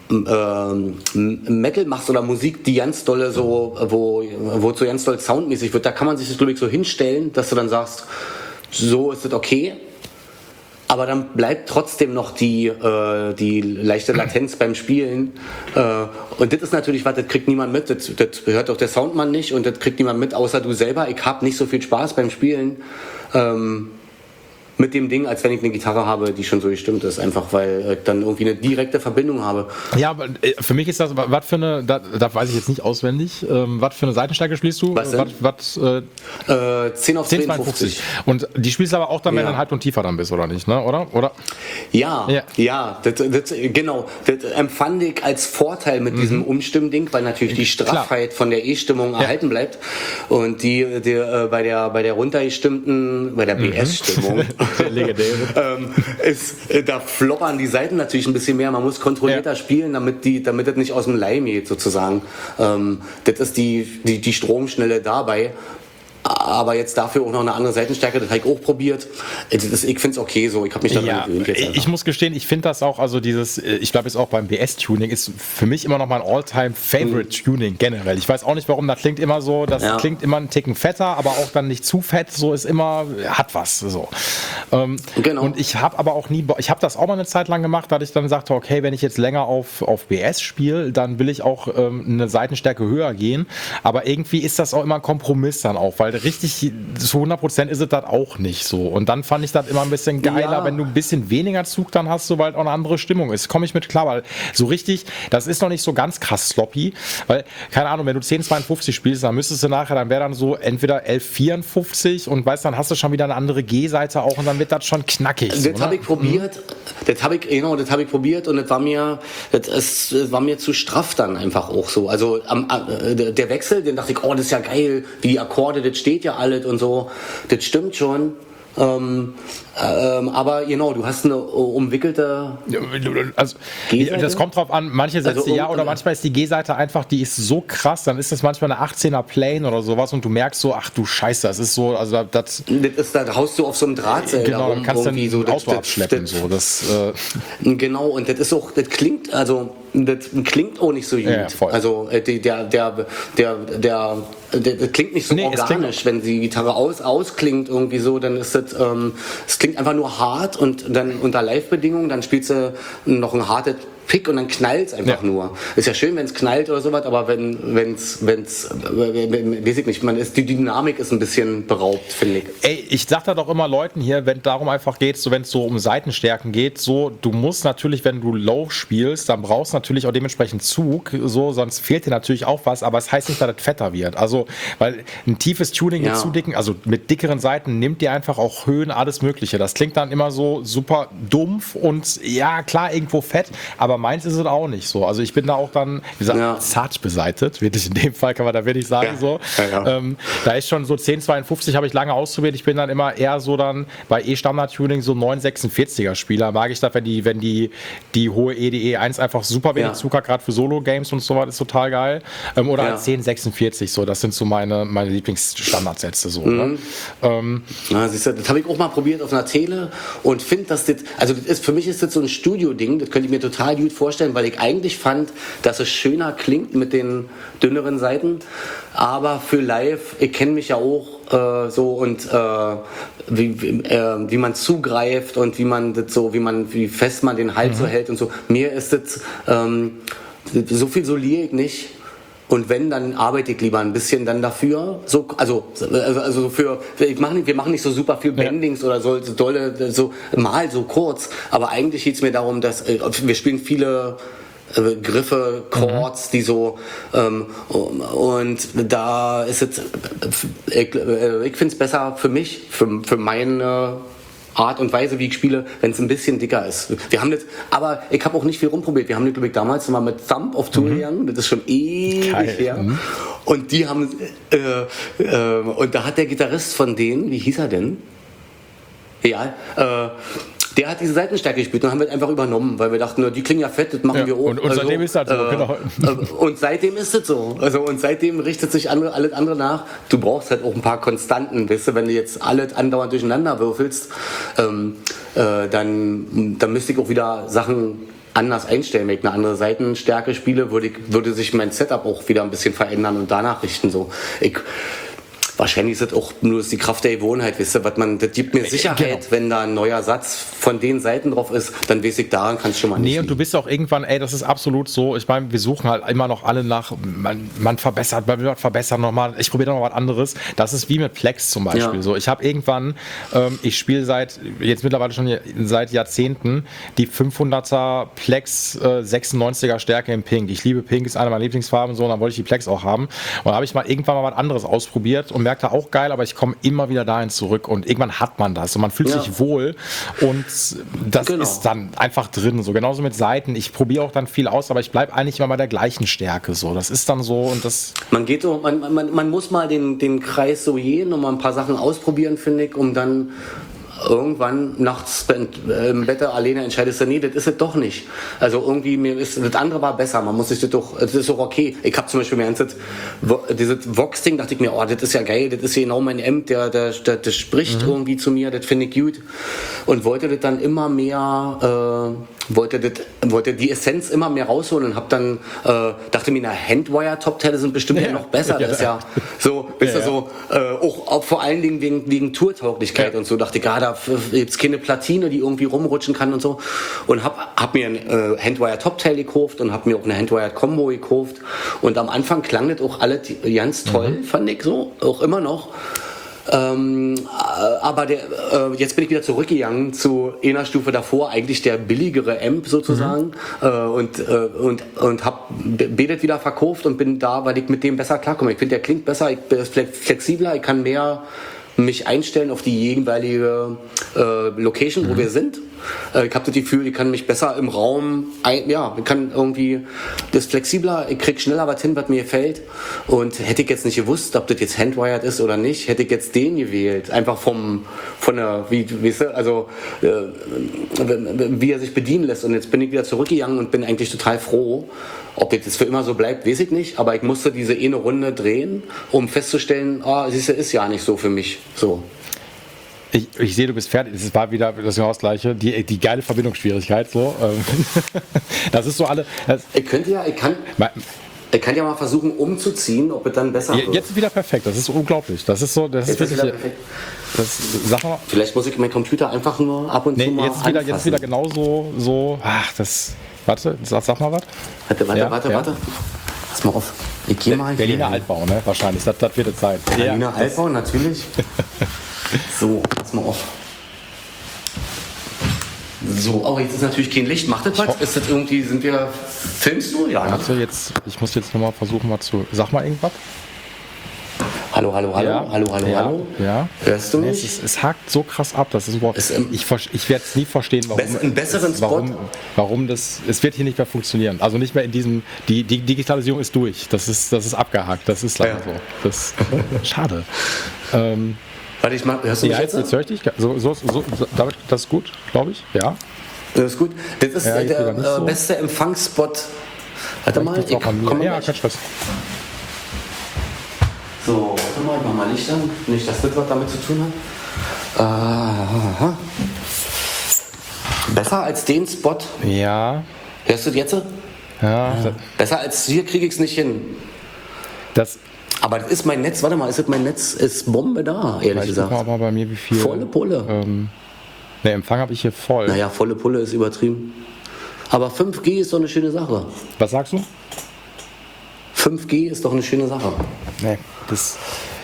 ähm, Metal machst oder Musik, die ganz dolle so, wo, wo so ganz doll soundmäßig wird, da kann man sich das, glaube ich, so hinstellen, dass du dann sagst, so ist das okay. Aber dann bleibt trotzdem noch die, äh, die leichte Latenz beim Spielen. Äh, und das ist natürlich was, das kriegt niemand mit. Das, das hört auch der Soundmann nicht und das kriegt niemand mit, außer du selber. Ich habe nicht so viel Spaß beim Spielen ähm, mit dem Ding, als wenn ich eine Gitarre habe, die schon so gestimmt ist. Einfach, weil ich dann irgendwie eine direkte Verbindung habe. Ja, aber für mich ist das, was für eine, das, das weiß ich jetzt nicht auswendig, ähm, was für eine Seitenstärke spielst du? Was denn? Was, was, äh, zehn auf zweiundfünfzig. Und die spielst du aber auch dann, wenn ja. du einen Halbton tiefer dann bist, oder nicht? Ne? Oder? oder? Ja, ja, ja das, das, genau. Das empfand ich als Vorteil mit mhm. diesem Umstimmding, weil natürlich die Straffheit Klar. von der E-Stimmung ja. erhalten bleibt. Und die, die äh, bei der bei der runtergestimmten, bei der mhm. B S-Stimmung ähm, ist, äh, da floppern die Seiten natürlich ein bisschen mehr. Man muss kontrollierter ja. spielen, damit die, damit das nicht aus dem Leim geht, sozusagen. Ähm, das ist die, die, die Stromschnelle dabei. aber jetzt dafür auch noch eine andere Seitenstärke, das habe ich auch probiert. Das, ich finde es okay so, ich habe mich daran ja, gewöhnt jetzt. Ich muss gestehen, ich finde das auch, also dieses, ich glaube jetzt auch beim B S-Tuning ist für mich immer noch mein All-Time-Favorite-Tuning mhm. generell. Ich weiß auch nicht warum, das klingt immer so, das ja. klingt immer einen Ticken fetter, aber auch dann nicht zu fett, so ist immer, hat was, so. Ähm, genau. Und ich habe aber auch nie, ich habe das auch mal eine Zeit lang gemacht, weil ich dann sagte, okay, wenn ich jetzt länger auf, auf B S spiele, dann will ich auch ähm, eine Seitenstärke höher gehen, aber irgendwie ist das auch immer ein Kompromiss dann auch, weil richtig zu hundert Prozent ist es das auch nicht so. Und dann fand ich das immer ein bisschen geiler, ja. wenn du ein bisschen weniger Zug dann hast, so weil auch eine andere Stimmung ist. Komme ich mit klar, weil so richtig, das ist noch nicht so ganz krass sloppy, weil, keine Ahnung, wenn du zehn zweiundfünfzig spielst, dann müsstest du nachher, dann wäre dann so entweder elf vierundfünfzig und weißt, dann hast du schon wieder eine andere G-Seite auch und dann wird das schon knackig. Das so, habe ich probiert, mhm. das habe ich, genau, das habe ich probiert und das war mir, das, ist, das war mir zu straff dann einfach auch so. Also am, der Wechsel, den dachte ich, oh, das ist ja geil, wie die Akkorde, das steht ja alles und so. Das stimmt schon. Ähm, ähm, aber genau, du hast eine umwickelte also, G-Seite? Das kommt drauf an, manche Sätze also, ja oder manchmal ist die G-Seite einfach, die ist so krass, dann ist das manchmal eine achtzehner Plane oder sowas und du merkst so, ach du Scheiße, das ist so, also das... Das ist, da haust du auf so einem Drahtseil genau, darum, dann kannst du irgendwie so das Auto das, abschleppen, das, so, das... Äh genau, und das ist auch, das klingt, also das klingt auch nicht so gut. Ja, also äh, der, der, der, der, der, der, das klingt nicht so nee, organisch, wenn die Gitarre aus, ausklingt irgendwie so, dann ist das, ähm, es klingt einfach nur hart und dann unter Live-Bedingungen, dann spielst du noch ein hartes Pick und dann knallt es einfach ja. nur. Ist ja schön, wenn es knallt oder sowas, aber wenn es, wenn's, weiß ich nicht, man ist, die Dynamik ist ein bisschen beraubt, finde ich. Ey, ich sag da doch immer Leuten hier, wenn es darum einfach geht, so wenn es so um Seitenstärken geht, so, du musst natürlich, wenn du Low spielst, dann brauchst du natürlich auch dementsprechend Zug, so, sonst fehlt dir natürlich auch was, aber es heißt nicht, dass das fetter wird. Also, weil ein tiefes Tuning ja. mit zu dicken, also mit dickeren Seiten nimmt dir einfach auch Höhen, alles Mögliche. Das klingt dann immer so super dumpf und ja, klar, irgendwo fett, aber meins ist es auch nicht so. Also ich bin da auch dann, wie gesagt, ja. zart beseitet, wirklich in dem Fall kann man da wirklich sagen ja. so. Ja, ja. Ähm, da ist schon so zehn zweiundfünfzig habe ich lange ausprobiert. Ich bin dann immer eher so dann bei E-Standard-Tuning so neun sechsundvierziger Spieler. Mag ich das, wenn die, wenn die, die hohe E D E eins einfach super wenig ja. Zug hat, gerade für Solo-Games und so was, ist total geil. Ähm, oder ja. zehn sechsundvierzig so, das sind so meine, meine Lieblingsstandardsätze so. Mhm. Ne? Ähm, ja, siehst du, das habe ich auch mal probiert auf einer Tele und finde, dass das, also das ist, für mich ist das so ein Studio-Ding, das könnte ich mir total gut vorstellen, weil ich eigentlich fand, dass es schöner klingt mit den dünneren Seiten, aber für live, ich kenne mich ja auch äh, so und äh, wie, wie, äh, wie man zugreift und wie man das so, wie man, wie fest man den Hals mhm. so hält und so. Mir ist das, ähm, so viel soliere ich nicht. Und wenn, dann arbeite ich lieber ein bisschen dann dafür. So, also, also, also für, ich mach nicht, wir machen nicht so super viel Bendings ja. oder so, so dolle, so mal so kurz. Aber eigentlich geht es mir darum, dass wir spielen viele äh, Griffe, Chords, mhm. die so ähm, und da ist es, ich, ich finde es besser für mich, für, für meine Art und Weise, wie ich spiele, wenn es ein bisschen dicker ist. Wir haben das, aber ich habe auch nicht viel rumprobiert. Wir haben das, glaube ich, damals mal mit Thumb auf Tour gegangen. Mhm. Das ist schon ewig Geil. her. Mhm. Und die haben, äh, äh, und da hat der Gitarrist von denen, wie hieß er denn? Ja, äh, der hat diese Seitenstärke gespielt und haben wir einfach übernommen, weil wir dachten, die klingen ja fett, das machen ja, wir auch. Und, und seitdem also, ist das so, äh, genau. Und seitdem ist es so. Also, und seitdem richtet sich andere, alles andere nach. Du brauchst halt auch ein paar Konstanten, weißt du, wenn du jetzt alles andauernd durcheinander würfelst, ähm, äh, dann, dann müsste ich auch wieder Sachen anders einstellen. Wenn ich eine andere Seitenstärke spiele, würde, ich, würde sich mein Setup auch wieder ein bisschen verändern und danach richten. So. Ich, Wahrscheinlich ist das auch nur die Kraft der Gewohnheit, weißt du, was man, das gibt mir Sicherheit, genau. wenn da ein neuer Satz von den Seiten drauf ist, dann weiß ich, daran kann es schon mal nicht. Nee, und du bist auch irgendwann, ey, das ist absolut so, ich meine, wir suchen halt immer noch alle nach, man, man verbessert, man will was verbessern nochmal, ich probiere noch was anderes, das ist wie mit Plex zum Beispiel, ja. so, ich habe irgendwann, ähm, ich spiele seit, jetzt mittlerweile schon seit Jahrzehnten, die fünfhunderter Plex äh, sechsundneunziger Stärke in Pink, ich liebe Pink, ist eine meiner Lieblingsfarben, so, und dann wollte ich die Plex auch haben, und dann habe ich mal irgendwann mal was anderes ausprobiert und merkte auch geil, aber ich komme immer wieder dahin zurück und irgendwann hat man das und man fühlt ja. sich wohl und das genau. ist dann einfach drin, so genauso mit Seiten. Ich probiere auch dann viel aus, aber ich bleibe eigentlich immer bei der gleichen Stärke, so. Das ist dann so und das... Man geht so, man, man, man muss mal den, den Kreis so gehen und mal ein paar Sachen ausprobieren, finde ich, um dann irgendwann nachts im Bett alleine entscheidest du, nee, das ist es doch nicht. Also irgendwie, mir ist, das andere war besser, man muss sich das doch, das ist auch okay. Ich habe zum Beispiel mir ganzes, dieses Vox-Ding, dachte ich mir, oh, das ist ja geil, das ist genau mein Amp, der, der, der, der spricht mhm. irgendwie zu mir, das finde ich gut. Und wollte das dann immer mehr, äh, wollte, das, wollte die Essenz immer mehr rausholen und hab dann, äh, dachte mir, na, Handwire-Top-Teile sind bestimmt ja, ja noch besser. Das ist ja so, bist ja, du so, äh, auch, auch vor allen Dingen wegen, wegen Tourtauglichkeit ja. und so, dachte ich, ah, da gibt's keine Platine, die irgendwie rumrutschen kann und so. Und hab, hab mir ein äh, Handwire-Top-Teil gekauft und hab mir auch eine Handwire-Combo gekauft. Und am Anfang klang das auch alles ganz toll, mhm. fand ich so, auch immer noch. Ähm, aber der, äh, jetzt bin ich wieder zurückgegangen zu einer Stufe davor, eigentlich der billigere Amp sozusagen, mhm. äh, und, äh, und, und hab Bedet wieder verkauft und bin da, weil ich mit dem besser klarkomme. Ich finde, der klingt besser, ich bin flexibler, ich kann mehr mich einstellen auf die jeweilige äh, Location, mhm. wo wir sind. Äh, ich habe das Gefühl, ich kann mich besser im Raum, ein, ja, ich kann irgendwie das flexibler, ich krieg schneller was hin, was mir gefällt. Und hätte ich jetzt nicht gewusst, ob das jetzt handwired ist oder nicht, hätte ich jetzt den gewählt. Einfach vom, von der, wie, weißt du, also äh, wie er sich bedienen lässt. Und jetzt bin ich wieder zurückgegangen und bin eigentlich total froh. Ob das jetzt für immer so bleibt, weiß ich nicht, aber ich musste diese eine Runde drehen, um festzustellen, ah, siehst du, ist ja nicht so für mich. So. Ich, ich sehe, du bist fertig. Es war wieder das genau das Gleiche. Die, die geile Verbindungsschwierigkeit. So. Das ist so alle. Das ich könnte ja, ich kann. Ich kann ja mal versuchen umzuziehen, ob es dann besser wird. Jetzt wieder perfekt, das ist unglaublich. Das ist so, das jetzt ist wirklich. Das, sag mal, vielleicht muss ich meinen Computer einfach nur ab und nee, zu mal jetzt wieder, jetzt wieder genauso so. Ach, das. Warte, sag, sag mal was. Warte, warte, ja, warte, ja. warte. Pass mal auf. Ich geh mal Berliner Altbau, ne? Wahrscheinlich. Das, das wird es sein. Berliner ja, Altbau, natürlich. So, pass mal auf. So, oh, jetzt ist natürlich kein Licht. Macht das was? Ist das irgendwie, sind wir, filmst du? Ja. Warte, jetzt, ich muss jetzt nochmal versuchen, mal zu, sag mal irgendwas. Hallo, hallo, hallo, ja. hallo, hallo, ja. hallo. Ja. Hörst du mich? Nee, es, es hakt so krass ab, das ist überhaupt, es, ich, ich werde es nie verstehen, warum, Bess, einen besseren es, warum, Spot? warum das, es wird hier nicht mehr funktionieren. Also nicht mehr in diesem, die, die Digitalisierung ist durch, das ist, das ist abgehakt, das ist leider ja. so. Das, schade. ähm, Warte, ich mal, hörst du mich ja, jetzt? Jetzt höre ich dich, so, so, so, damit, das ist gut, glaube ich, ja. Das ist gut. Das ist ja, der äh, so. beste Empfangsspot. Warte mal, ich komm ja, kein Stress. So, warte mal, ich mach mal Licht an. Nicht, dass das was damit zu tun hat. Aha. Besser als den Spot. Ja. Hörst du das jetzt? Ja. ja. Besser als hier kriege ich es nicht hin. Das. Aber das ist mein Netz, warte mal, ist das mein Netz, ist Bombe da, ehrlich ich gesagt. Guck mal bei mir, wie viel. Volle Pulle. Ähm, ne, Empfang habe ich hier voll. Naja, volle Pulle ist übertrieben. Aber fünf G ist doch eine schöne Sache. Was sagst du? fünf G ist doch eine schöne Sache. Nee, das.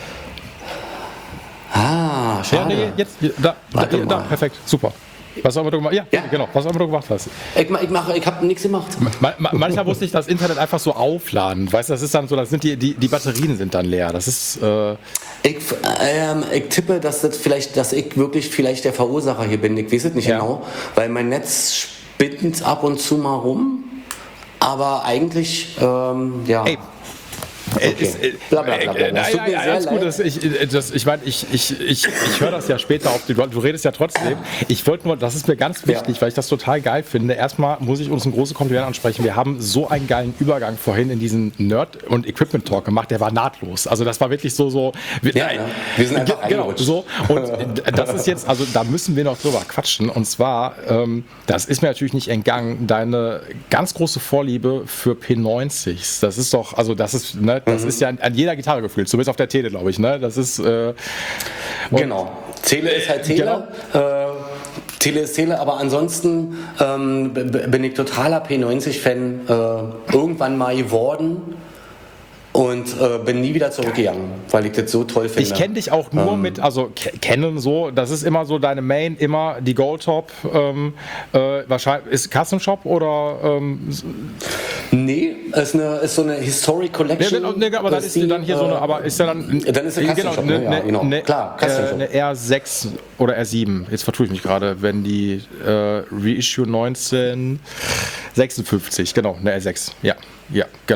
Ah, schade. Ja, nee, jetzt, da, da, da, perfekt, super. Was haben wir gemacht? Ja, ja, genau. Was haben wir gemacht hast. Ich, ich mache, ich habe nichts gemacht. Ma, ma, manchmal muss ich das Internet einfach so aufladen. Weißt du, das ist dann so, das sind die, die, die Batterien sind dann leer. Das ist. Äh ich, ähm, ich tippe, dass das vielleicht, dass ich wirklich vielleicht der Verursacher hier bin. Ich weiß es nicht ja. genau, weil mein Netz spinnt ab und zu mal rum. Aber eigentlich, ähm, ja. Ey. Okay. Ist, äh, bla, bla, bla, bla. Äh, äh, ja, ja, alles gut. Das, ich das, ich, mein, ich, ich, ich, ich höre das ja später auf. Du, du redest ja trotzdem. Ich wollte nur, das ist mir ganz wichtig, ja. weil ich das total geil finde. Erstmal muss ich uns ein großes Kompliment ansprechen. Wir haben so einen geilen Übergang vorhin in diesen Nerd- und Equipment-Talk gemacht. Der war nahtlos. Also das war wirklich so, so. Ja, ja. Wir sind einfach genau, so. Und das ist jetzt, also da müssen wir noch drüber quatschen. Und zwar, ähm, das ist mir natürlich nicht entgangen, deine ganz große Vorliebe für P neunzig. Das ist doch, also das ist, ne, das mhm. ist ja an, an jeder Gitarre gefühlt, zumindest auf der Tele, glaube ich. Ne? Das ist. Äh, genau. Tele ist halt Tele. Genau. Äh, Tele ist Tele, aber ansonsten ähm, b- bin ich totaler P neunzig-Fan äh, irgendwann mal geworden. Und äh, bin nie wieder zurückgegangen, weil ich das so toll finde. Ich kenne dich auch nur ähm, mit, also k- kennen so, das ist immer so deine Main, immer die Goldtop. Ähm, äh, wahrscheinlich ist Custom Shop oder? Ähm, nee, ist, eine, ist so eine Historic Collection. Nee, nee, aber dann ist die, dann hier äh, so eine, aber ist ja dann. Dann ist eine Custom Shop, genau, ne, ja, genau. Ne, klar, Custom Shop. Eine R sechs oder R sieben, jetzt vertue ich mich gerade, wenn die äh, Reissue neunzehnhundertsechsundfünfzig, genau, eine R sechs, ja, ja, genau.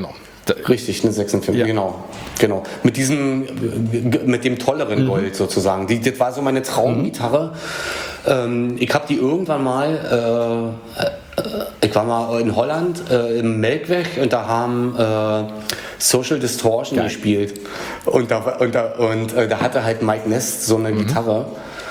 Richtig, eine sechsundfünfzig, Ja. genau. Genau. Mit diesem, mit dem tolleren Mhm. Gold sozusagen. Die, das war so meine Traumgitarre. Mhm. Ähm, ich habe die irgendwann mal, äh, äh, ich war mal in Holland äh, im Melkweg und da haben äh, Social Distortion Geil. gespielt. Und da, und, da, und äh, da hatte halt Mike Ness so eine mhm. Gitarre.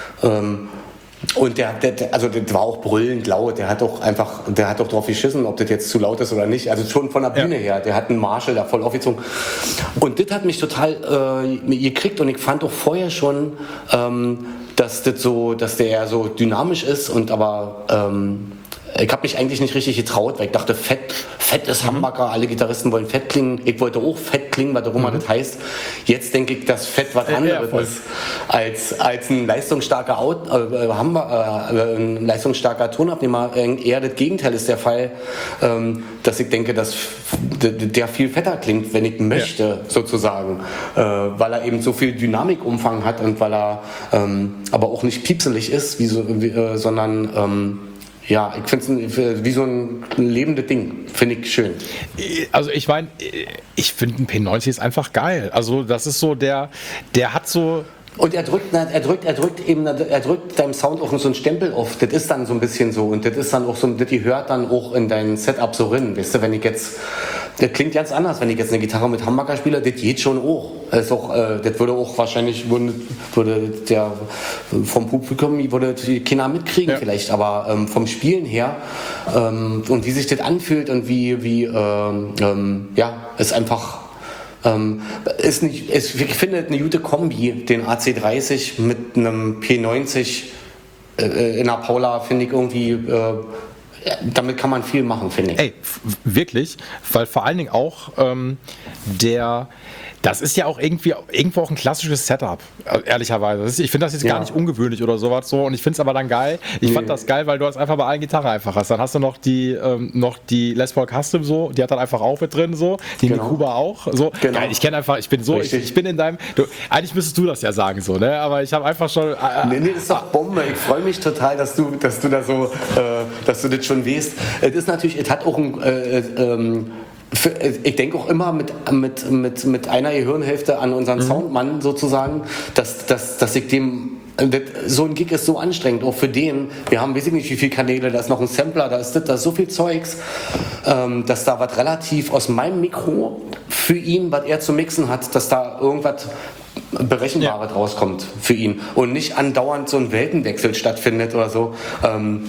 Ähm, Und der, der, der, also das war auch brüllend laut. Der hat doch einfach, der hat doch drauf geschissen, ob das jetzt zu laut ist oder nicht. Also schon von der Bühne ja. her. Der hat einen Marshall da voll aufgezogen. Und das hat mich total äh, gekriegt. Und ich fand auch vorher schon, ähm, dass das so, dass der so dynamisch ist. Und aber ähm, ich habe mich eigentlich nicht richtig getraut, weil ich dachte, fett, fett ist Hamburger, alle Gitarristen wollen fett klingen. Ich wollte auch fett klingen, was auch immer mhm. das heißt. Jetzt denke ich, dass fett was anderes ja, ist als, als ein leistungsstarker, Out, äh, Hamburger, äh, ein leistungsstarker Tonabnehmer. Eher das Gegenteil ist der Fall, ähm, dass ich denke, dass der viel fetter klingt, wenn ich möchte, ja. sozusagen. Äh, weil er eben so viel Dynamikumfang hat und weil er ähm, aber auch nicht piepselig ist, wie so, wie, äh, sondern ähm, ja, ich finde es wie so ein lebendes Ding. Finde ich schön. Also ich meine, ich finde ein P neunzig ist einfach geil. Also das ist so der, der hat so... Und er drückt, er drückt, er drückt eben, er drückt deinem Sound auch so einen Stempel auf. Das ist dann so ein bisschen so und das ist dann auch so, das gehört dann auch in dein Setup so rein. Weißt du, wenn ich jetzt, das klingt ganz anders, wenn ich jetzt eine Gitarre mit Hamburger spiele, das geht schon auch. Das, ist auch, äh, das würde auch wahrscheinlich, würde, würde der vom Publikum, würde keiner mitkriegen ja. vielleicht, aber ähm, vom Spielen her ähm, und wie sich das anfühlt und wie, wie ähm, ähm, ja, ist einfach... Ähm, ist nicht, ist, ich finde eine gute Kombi, den A C dreißig mit einem P neunzig äh, in der Paula, finde ich irgendwie, äh, damit kann man viel machen, finde ich. Ey, f- wirklich, weil vor allen Dingen auch ähm, der, das ist ja auch irgendwie irgendwo auch ein klassisches Setup, ehrlicherweise. Das ist, ich finde das jetzt ja. gar nicht ungewöhnlich oder sowas so und ich finde es aber dann geil. Ich nee. fand das geil, weil du das einfach bei allen Gitarren einfach hast. Dann hast du noch die, ähm, noch die Les Paul Custom so, die hat dann einfach auch mit drin so, die genau. Mikuba auch so. Genau. Geil, ich kenne einfach, ich bin so, ich, ich bin in deinem, du, eigentlich müsstest du das ja sagen so, ne? Aber ich habe einfach schon... Äh, nee, nee, das ist doch Bombe. Ich freue mich total, dass du, dass du da so, äh, dass du das schon weißt. Es ist natürlich, es hat auch ein... Äh, ähm, Für, ich denke auch immer mit, mit, mit, mit einer Gehirnhälfte an unseren mhm. Soundmann sozusagen, dass, dass, dass ich dem, so ein Gig ist so anstrengend, auch für den, wir haben weiß ich nicht wie viele Kanäle, da ist noch ein Sampler, da ist das, da ist so viel Zeugs, ähm, dass da was relativ aus meinem Mikro für ihn, was er zu mixen hat, dass da irgendwas Berechenbares ja. rauskommt für ihn und nicht andauernd so ein Weltenwechsel stattfindet oder so. Ähm,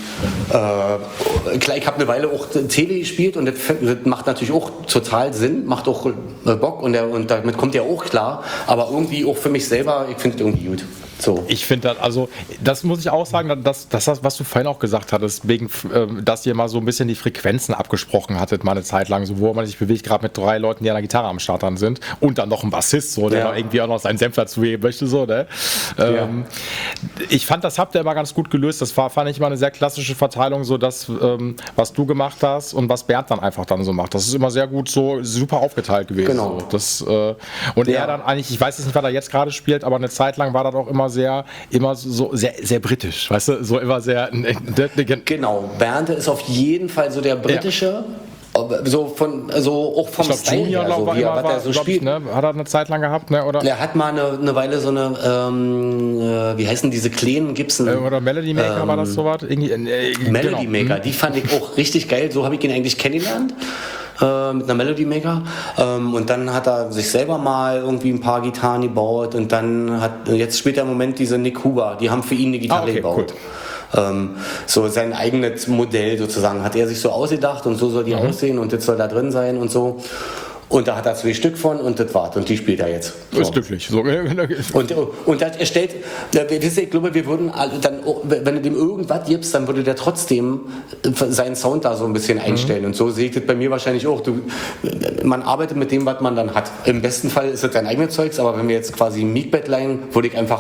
äh, klar, ich habe eine Weile auch Tele gespielt und das, das macht natürlich auch total Sinn, macht auch äh, Bock und, der, und damit kommt er auch klar, aber irgendwie auch für mich selber, ich finde es irgendwie gut. So. Ich finde das, also das muss ich auch sagen, dass, dass das, was du vorhin auch gesagt hattest, wegen, äh, dass ihr mal so ein bisschen die Frequenzen abgesprochen hattet, mal eine Zeit lang, so wo man sich bewegt, gerade mit drei Leuten, die an der Gitarre am Start dann sind und dann noch ein Bassist, so, der ja. irgendwie auch noch seinen Senf dazu geben möchte, so, ne? Ähm, ja. Ich fand, das habt ihr immer ganz gut gelöst, das war, fand ich immer eine sehr klassische Verteilung, so das, ähm, was du gemacht hast und was Bernd dann einfach dann so macht, das ist immer sehr gut so, super aufgeteilt gewesen. Genau. So. Das, äh, und ja. er dann eigentlich, ich weiß jetzt nicht, was er jetzt gerade spielt, aber eine Zeit lang war das auch immer sehr, immer so sehr, sehr britisch, weißt du, so immer sehr. Genau, Bernd ist auf jeden Fall so der britische, ja. so von, so auch vom ich glaub, Style Junior, her, so, wie er, was war, er so spielt. Ich, ne? Hat er eine Zeit lang gehabt, ne? Oder? Er hat mal eine, eine Weile so eine, ähm, äh, wie heißen diese kleinen Gibson? Äh, oder Melody Maker ähm, war das sowas? Irgendwie, äh, Melody genau. Maker, die fand ich auch richtig geil, so habe ich ihn eigentlich kennengelernt. Äh, mit einer Melody Maker ähm, und dann hat er sich selber mal irgendwie ein paar Gitarren gebaut und dann hat, jetzt spielt er im Moment diese Nick Huber, die haben für ihn eine Gitarre ah, okay, gebaut. Cool. Ähm, so sein eigenes Modell sozusagen, hat er sich so ausgedacht und so soll die mhm. aussehen und das soll da drin sein und so. Und da hat er zwei Stück von und das war's. Und die spielt er jetzt. So. Ist glücklich. So. Und, und das erstellt, ich glaube, wir würden, dann, wenn du dem irgendwas gibst, dann würde der trotzdem seinen Sound da so ein bisschen einstellen. Mhm. Und so sehe ich das bei mir wahrscheinlich auch. Du, man arbeitet mit dem, was man dann hat. Im besten Fall ist das sein eigenes Zeugs, aber wenn wir jetzt quasi Meekbed leihen, würde ich einfach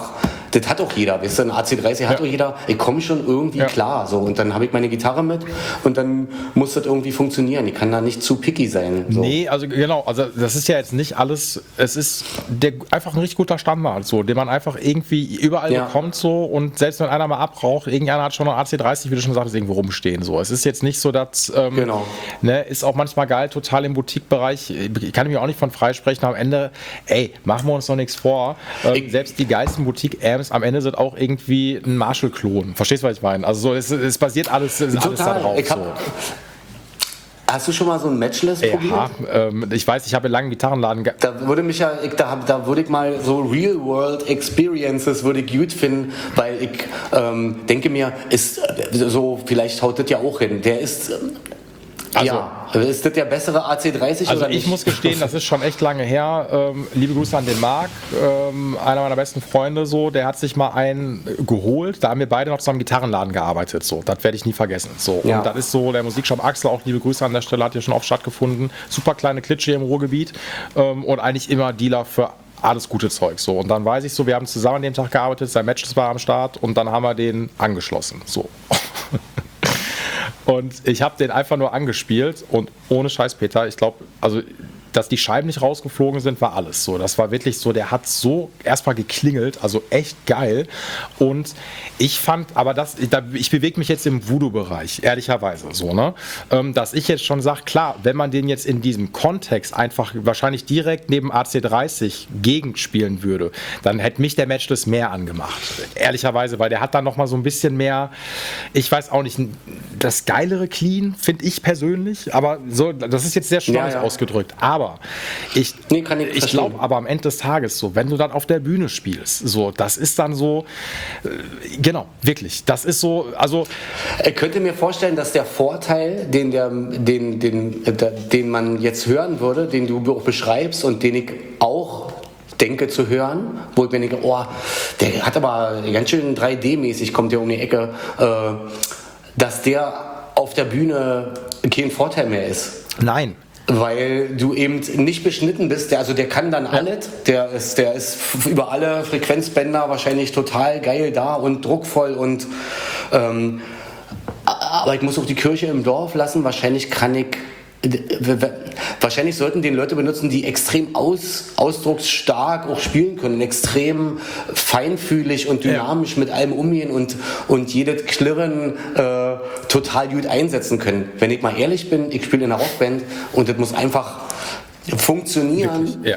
das hat auch jeder, weißt du, ein A C dreißig hat Ja. auch jeder, ich komme schon irgendwie Ja. klar, so, und dann habe ich meine Gitarre mit und dann muss das irgendwie funktionieren, ich kann da nicht zu picky sein. So. Nee, also genau, also das ist ja jetzt nicht alles, es ist der, einfach ein richtig guter Standard, so, den man einfach irgendwie überall Ja. bekommt, so, und selbst wenn einer mal abraucht, irgendeiner hat schon noch A C dreißig, wie du schon sagtest, irgendwo rumstehen, so. Es ist jetzt nicht so, dass, ähm, Genau. ne, ist auch manchmal geil, total im Boutique-Bereich, ich kann mich auch nicht von freisprechen, am Ende, ey, machen wir uns doch nichts vor, ähm, Ich- selbst die geilsten Boutique-Amps, am Ende sind auch irgendwie ein Marshall-Klon, verstehst du, was ich meine? Also so, es, es basiert alles, es ist alles da Total. drauf, Ich hab, so. Hast du schon mal so ein Matchless probiert? Ja, ähm, ich weiß, ich habe einen langen Gitarrenladen ge Da würde mich ja, ich, da, da würde ich mal so Real-World-Experiences würde ich gut finden, weil ich ähm, denke mir, ist äh, so, vielleicht haut das ja auch hin. Der ist, ähm, Also- ja, ist das der bessere A C dreißig Also oder ich nicht? muss gestehen, das ist schon echt lange her. Ähm, liebe Grüße an den Marc, ähm, einer meiner besten Freunde, so, der hat sich mal einen geholt. Da haben wir beide noch zusammen im Gitarrenladen gearbeitet. So, das werde ich nie vergessen. So, Ja. und das ist so der Musikshop Axel, auch liebe Grüße an der Stelle, hat hier schon oft stattgefunden. Super kleine Klitsche im Ruhrgebiet ähm, und eigentlich immer Dealer für alles gute Zeug. So, und dann weiß ich so, wir haben zusammen an dem Tag gearbeitet, sein Match war am Start und dann haben wir den angeschlossen. So. Und ich habe den einfach nur angespielt und ohne Scheiß, Peter, ich glaube, also dass die Scheiben nicht rausgeflogen sind, war alles so. Das war wirklich so, der hat so erstmal geklingelt, also echt geil. Und ich fand, aber das, ich bewege mich jetzt im Voodoo-Bereich, ehrlicherweise so, ne? Dass ich jetzt schon sage, klar, wenn man den jetzt in diesem Kontext einfach wahrscheinlich direkt neben A C dreißig Gegend spielen würde, dann hätte mich der Matchless mehr angemacht. Ehrlicherweise, weil der hat dann nochmal so ein bisschen mehr, ich weiß auch nicht, das geilere Clean, finde ich persönlich, aber so, das ist jetzt sehr schwammig Ja, ja. ausgedrückt. Aber ich, Nee, kann ich ich verstehen. glaube aber am Ende des Tages so, wenn du dann auf der Bühne spielst, so, das ist dann so, äh, genau, wirklich, das ist so, also Ich könnte mir vorstellen, dass der Vorteil, den, der, den, den, äh, den man jetzt hören würde, den du auch beschreibst und den ich auch denke zu hören, wo ich mir denke, oh, der hat aber ganz schön drei D-mäßig, kommt der um die Ecke, äh, dass der auf der Bühne kein Vorteil mehr ist. nein. Weil du eben nicht beschnitten bist, der, also der kann dann alles, der ist, der ist f- über alle Frequenzbänder wahrscheinlich total geil da und druckvoll und ähm, aber ich muss auch die Kirche im Dorf lassen, wahrscheinlich kann ich wahrscheinlich sollten den Leute benutzen, die extrem aus, ausdrucksstark auch spielen können, extrem feinfühlig und dynamisch ja. mit allem umgehen und, und jedes Klirren äh, total gut einsetzen können. Wenn ich mal ehrlich bin, ich spiele in einer Rockband und das muss einfach funktionieren. Wirklich? Ja.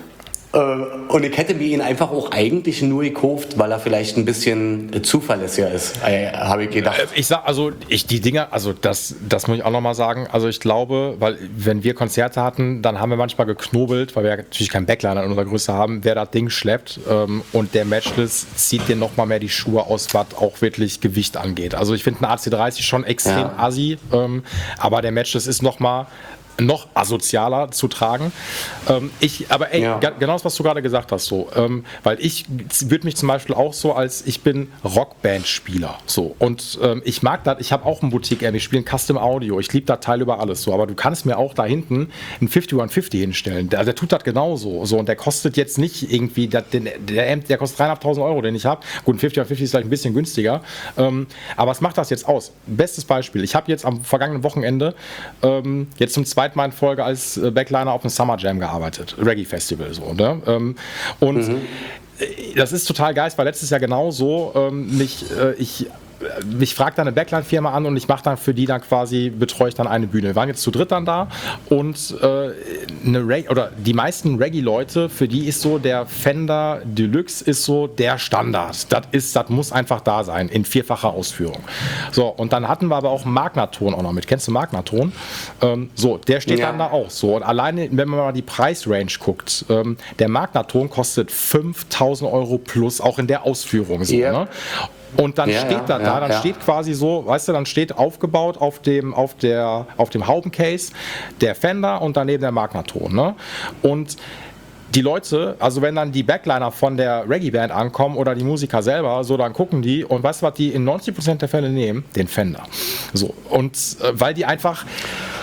Und ich hätte mir ihn einfach auch eigentlich nur gekauft, weil er vielleicht ein bisschen zuverlässiger ist, äh, habe ich gedacht. Ich sag, also ich die Dinger, also das, das muss ich auch nochmal sagen, also ich glaube, weil wenn wir Konzerte hatten, dann haben wir manchmal geknobelt, weil wir natürlich keinen Backliner in unserer Größe haben, wer das Ding schleppt ähm, und der Matchless zieht dir nochmal mehr die Schuhe aus, was auch wirklich Gewicht angeht. Also ich finde ein A C dreißig schon extrem Ja. assi, ähm, aber der Matchless ist nochmal noch asozialer zu tragen. Ähm, ich, aber ey, Ja. ge- genau das, was du gerade gesagt hast, so, ähm, weil ich würde mich zum Beispiel auch so als, ich bin Rockband-Spieler, so, und ähm, ich mag das, ich habe auch ein Boutique-Amp, ich spiele ein Custom Audio, ich liebe das Teil über alles, so, aber du kannst mir auch da hinten einen fifty one fifty hinstellen, der, der tut das genauso, so, und der kostet jetzt nicht irgendwie, der, der, der Amp, der kostet dreieinhalbtausend Euro, den ich habe, gut, ein fifty one fifty ist vielleicht ein bisschen günstiger, ähm, aber was macht das jetzt aus? Bestes Beispiel, ich habe jetzt am vergangenen Wochenende ähm, jetzt zum zweiten Mal in Folge als äh, Backliner auf einem Summer Jam gearbeitet, Reggae Festival, so, ne? Ähm, und Mhm. das ist total geil, es war letztes Jahr genauso, ähm, mich, äh, ich mich fragt dann eine Backline-Firma an und ich mache dann für die dann quasi, betreue ich dann eine Bühne. Wir waren jetzt zu dritt dann da und äh, eine Reg- oder die meisten Reggae-Leute, für die ist so der Fender Deluxe ist so der Standard. Das ist, das muss einfach da sein, in vierfacher Ausführung. So, und dann hatten wir aber auch einen Magnaton auch noch mit. Kennst du Magnaton? Ähm, so, der steht Ja. dann da auch so. Und alleine, wenn man mal die Preisrange guckt, ähm, der Magnaton kostet fünftausend Euro plus, auch in der Ausführung so, Ja. ne? Und dann Ja, steht ja, da, da ja, dann ja. steht quasi so, weißt du, dann steht aufgebaut auf dem, auf der, auf dem Haubencase der Fender und daneben der Magnaton, ne? Und die Leute, also wenn dann die Backliner von der Reggae-Band ankommen oder die Musiker selber, so, dann gucken die und weißt du, was die in neunzig Prozent der Fälle nehmen? Den Fender. So, und äh, weil die einfach,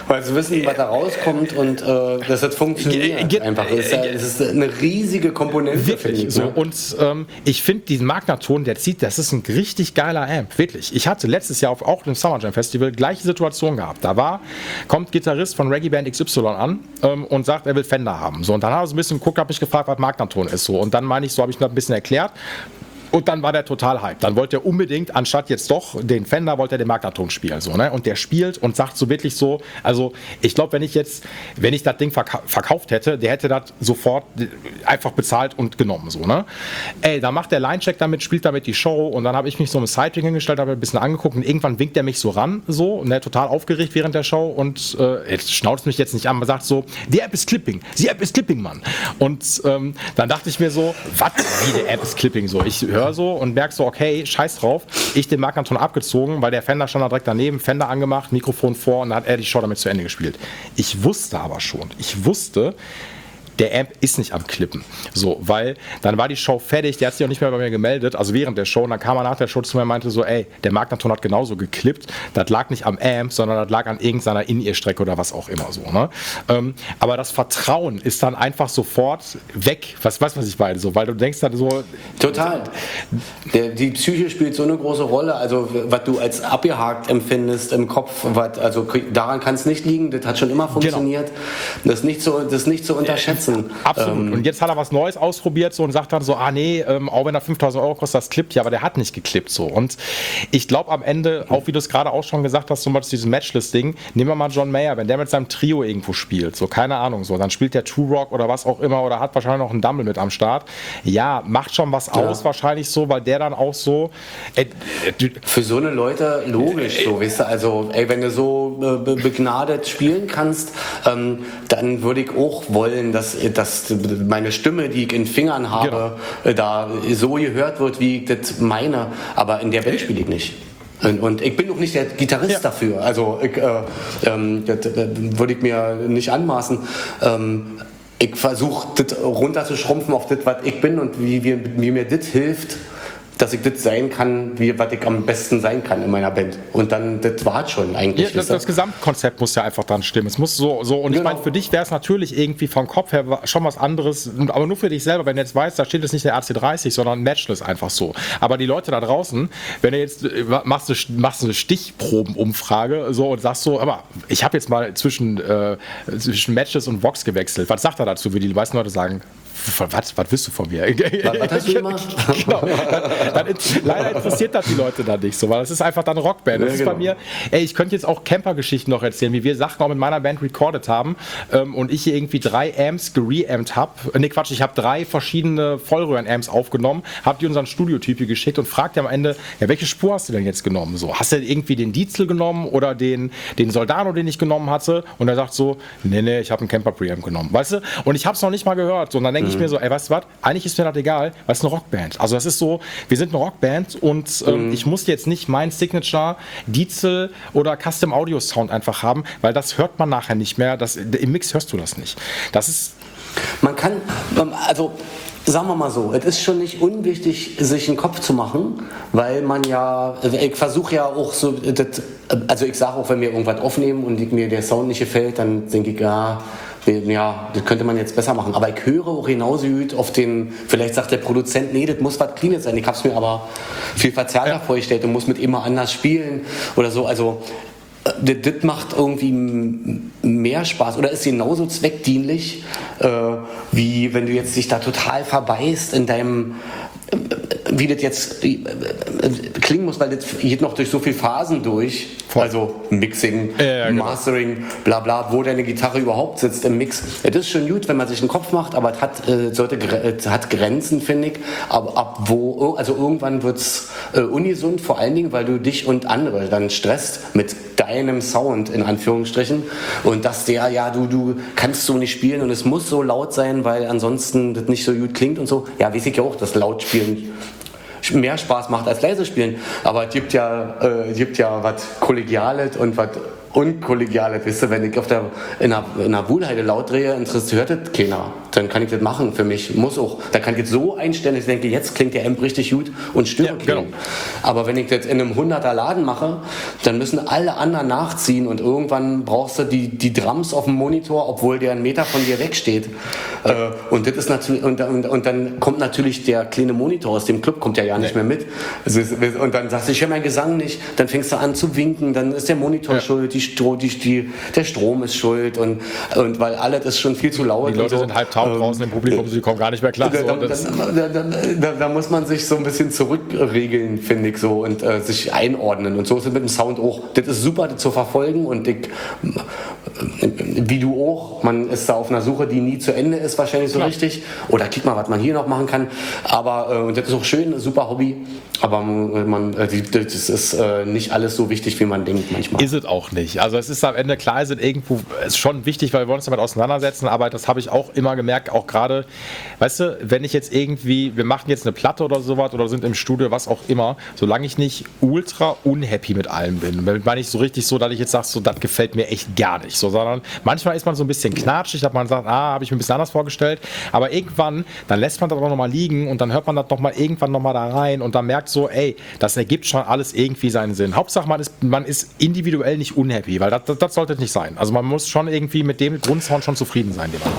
Weil sie wissen, was da rauskommt und äh, dass das funktioniert. Ge- einfach. Das ist, ja, das ist eine riesige Komponente. Wirklich. Ich, so. Ne? Und ähm, ich finde diesen Magnaton, der zieht, das ist ein richtig geiler Amp. Wirklich. Ich hatte letztes Jahr auch im Summer Jam Festival gleiche Situation gehabt. Da war, kommt Gitarrist von Reggae Band X Y an ähm, und sagt, er will Fender haben. So, und dann habe ich so ein bisschen geguckt, habe mich gefragt, was Magnaton ist. So. Und dann meine ich, so habe ich mir das ein bisschen erklärt. Und dann war der total hyped. Dann wollte er unbedingt, anstatt jetzt doch den Fender, wollte er den Magnaton spielen. So, ne? Und der spielt und sagt so wirklich so, also ich glaube, wenn ich jetzt, wenn ich das Ding verka- verkauft hätte, der hätte das sofort einfach bezahlt und genommen. So, ne? Ey, da macht der Linecheck damit, spielt damit die Show und dann habe ich mich so im Sidewing hingestellt, habe ein bisschen angeguckt und irgendwann winkt er mich so ran, so, und er total aufgeregt während der Show und äh, jetzt schnauzt mich jetzt nicht an, aber sagt so, die App ist Clipping, die App ist Clipping, Mann. Und ähm, dann dachte ich mir so, was, wie die App ist Clipping? So, ich höre so und merke so, okay, scheiß drauf, ich den Magnaton abgezogen, weil der Fender stand da direkt daneben, Fender angemacht, Mikrofon vor und dann hat er die Show damit zu Ende gespielt. Ich wusste aber schon, ich wusste, der Amp ist nicht am Klippen. So, weil dann war die Show fertig, der hat sich auch nicht mehr bei mir gemeldet, also während der Show, und dann kam er nach der Show zu mir und meinte so, ey, der Magnaton hat genauso geklippt, das lag nicht am Amp, sondern das lag an irgendeiner In-Ear-Strecke oder was auch immer so, ne? Ähm, aber das Vertrauen ist dann einfach sofort weg, was weißt du, was ich meine, so, weil du denkst dann so... Total. Der, die Psyche spielt so eine große Rolle, also was du als abgehakt empfindest im Kopf, was, also daran kann es nicht liegen, das hat schon immer funktioniert, genau. das, ist nicht so, das ist nicht zu unterschätzen. Absolut. Ähm, und jetzt hat er was Neues ausprobiert so und sagt dann so, ah nee, ähm, auch wenn er fünftausend Euro kostet, das klippt ja, aber der hat nicht geklippt so. Und ich glaube am Ende, auch wie du es gerade auch schon gesagt hast, zum Beispiel dieses Matchless-Ding, nehmen wir mal John Mayer, wenn der mit seinem Trio irgendwo spielt, so keine Ahnung, so, dann spielt der Two Rock oder was auch immer oder hat wahrscheinlich noch einen Dumble mit am Start. Ja, macht schon was ja. aus wahrscheinlich so, weil der dann auch so... Äh, äh, Für so eine Leute logisch, so, weißt du, also ey, wenn du so äh, begnadet spielen kannst, ähm, dann würde ich auch wollen, dass dass meine Stimme, die ich in Fingern habe, genau. da so gehört wird, wie ich das meine. Aber in der Band spiele ich nicht. Und, und ich bin auch nicht der Gitarrist ja. dafür. Also ich, äh, ähm, das, das würde ich mir nicht anmaßen. Ähm, ich versuche das runterzuschrumpfen auf das, was ich bin und wie, wie, wie mir das hilft, dass ich das sein kann, wie was ich am besten sein kann in meiner Band. Und dann, das war schon eigentlich. Ja, das, das Gesamtkonzept muss ja einfach dran stimmen. Es muss so, so und genau. Ich meine, für dich wäre es natürlich irgendwie vom Kopf her schon was anderes, aber nur für dich selber, wenn du jetzt weißt, da steht jetzt nicht der A C dreißig, sondern Matchless einfach so. Aber die Leute da draußen, wenn du jetzt machst, du, machst eine Stichprobenumfrage so und sagst so, aber ich habe jetzt mal zwischen, äh, zwischen Matchless und Vox gewechselt. Was sagt er dazu, wie die meisten Leute sagen? Was, was willst du von mir? Was, was hast du gemacht? Genau. Dann, dann, leider interessiert das die Leute dann nicht so, weil das ist einfach dann Rockband. Das ja, ist genau. bei mir, ey, ich könnte jetzt auch Camper-Geschichten noch erzählen, wie wir Sachen auch mit meiner Band recorded haben ähm, und ich hier irgendwie drei Amps gereamt habe. Ne, Quatsch, ich habe drei verschiedene Vollröhren-Amps aufgenommen, habe die unseren Studiotyp hier geschickt und fragte am Ende, ja, welche Spur hast du denn jetzt genommen? So, hast du irgendwie den Diesel genommen oder den, den Soldano, den ich genommen hatte? Und er sagt so, nee, nee, ich habe einen Camper-Preamp genommen, weißt du? Und ich habe es noch nicht mal gehört. So, und dann denke ich mir so, ey, weißt du was, eigentlich ist mir das egal, weil es eine Rockband. Also das ist so, wir sind eine Rockband und ähm, mhm. ich muss jetzt nicht meinen Signature Diesel oder Custom Audio Sound einfach haben, weil das hört man nachher nicht mehr. Das, im Mix hörst du das nicht. Das ist... Man kann, also... Sagen wir mal so, es ist schon nicht unwichtig, sich einen Kopf zu machen, weil man ja, ich versuche ja auch so, das, also ich sage auch, wenn wir irgendwas aufnehmen und mir der Sound nicht gefällt, dann denke ich, ja, ja, das könnte man jetzt besser machen. Aber ich höre auch genauso gut auf den, vielleicht sagt der Produzent, nee, das muss was Cleanes sein. Ich habe es mir aber viel verzerrter ja. vorgestellt und muss mit immer anders spielen oder so, also das, das macht irgendwie mehr Spaß oder ist genauso zweckdienlich, äh, wie wenn du jetzt dich da total verbeißt in deinem, äh, wie das jetzt äh, klingen muss, weil das geht noch durch so viele Phasen durch, Voll. also Mixing, ja, ja, genau. Mastering, bla bla, wo deine Gitarre überhaupt sitzt im Mix. Das ist schon gut, wenn man sich einen Kopf macht, aber es hat, äh, sollte, es hat Grenzen, finde ich, aber ab wo, also irgendwann wird es äh, ungesund, vor allen Dingen, weil du dich und andere dann stresst mit deinem Sound, in Anführungsstrichen, und dass der, ja, du, du kannst so nicht spielen und es muss so laut sein, weil ansonsten das nicht so gut klingt und so. Ja, weiß ich ja auch, dass Lautspielen mehr Spaß macht als leise spielen, aber es gibt ja, äh, gibt ja was Kollegiales und was Unkollegiale, weißt du, wenn ich auf der, in einer, in einer Wuhlheide laut drehe, interessiert das keiner. Dann kann ich das machen für mich, muss auch. Da kann ich das so einstellen, dass ich denke, jetzt klingt der Amp richtig gut und störe ja, genau. Aber wenn ich das in einem hunderter Laden mache, dann müssen alle anderen nachziehen und irgendwann brauchst du die, die Drums auf dem Monitor, obwohl der einen Meter von dir wegsteht. Ja. Äh, und, das ist natürlich, und, und, und dann kommt natürlich der kleine Monitor aus dem Club, kommt ja ja nicht nee. mehr mit. Und dann sagst du, ich höre meinen Gesang nicht, dann fängst du an zu winken, dann ist der Monitor ja. schuld, die Stro- die, die, der Strom ist schuld und, und weil alles ist schon viel zu laut. Die Leute so. sind halb taub ähm, draußen im Publikum, sie kommen gar nicht mehr klar. Da, so, da, da, da, da, da muss man sich so ein bisschen zurückregeln, finde ich so, und äh, sich einordnen. Und so ist es mit dem Sound auch. Das ist super, das zu verfolgen und ich, wie du auch, man ist da auf einer Suche, die nie zu Ende ist, wahrscheinlich so Klar. richtig. Oder guck mal, was man hier noch machen kann. Aber, äh, und das ist auch schön, super Hobby, aber man, äh, das ist äh, nicht alles so wichtig, wie man denkt manchmal. Ist es auch nicht. Also es ist am Ende, klar ist es irgendwo, ist schon wichtig, weil wir uns damit auseinandersetzen, aber das habe ich auch immer gemerkt, auch gerade, weißt du, wenn ich jetzt irgendwie, wir machen jetzt eine Platte oder sowas oder sind im Studio, was auch immer, solange ich nicht ultra unhappy mit allem bin, damit meine ich so richtig so, dass ich jetzt sage, so, das gefällt mir echt gar nicht, so, sondern manchmal ist man so ein bisschen knatschig, dass man sagt, ah, habe ich mir ein bisschen anders vorgestellt, aber irgendwann, dann lässt man das auch nochmal liegen und dann hört man das nochmal irgendwann nochmal da rein und dann merkt so, ey, das ergibt schon alles irgendwie seinen Sinn. Hauptsache, man ist, man ist individuell nicht unhappy, weil das, das, das sollte nicht sein. Also man muss schon irgendwie mit dem Grundsound schon zufrieden sein, den man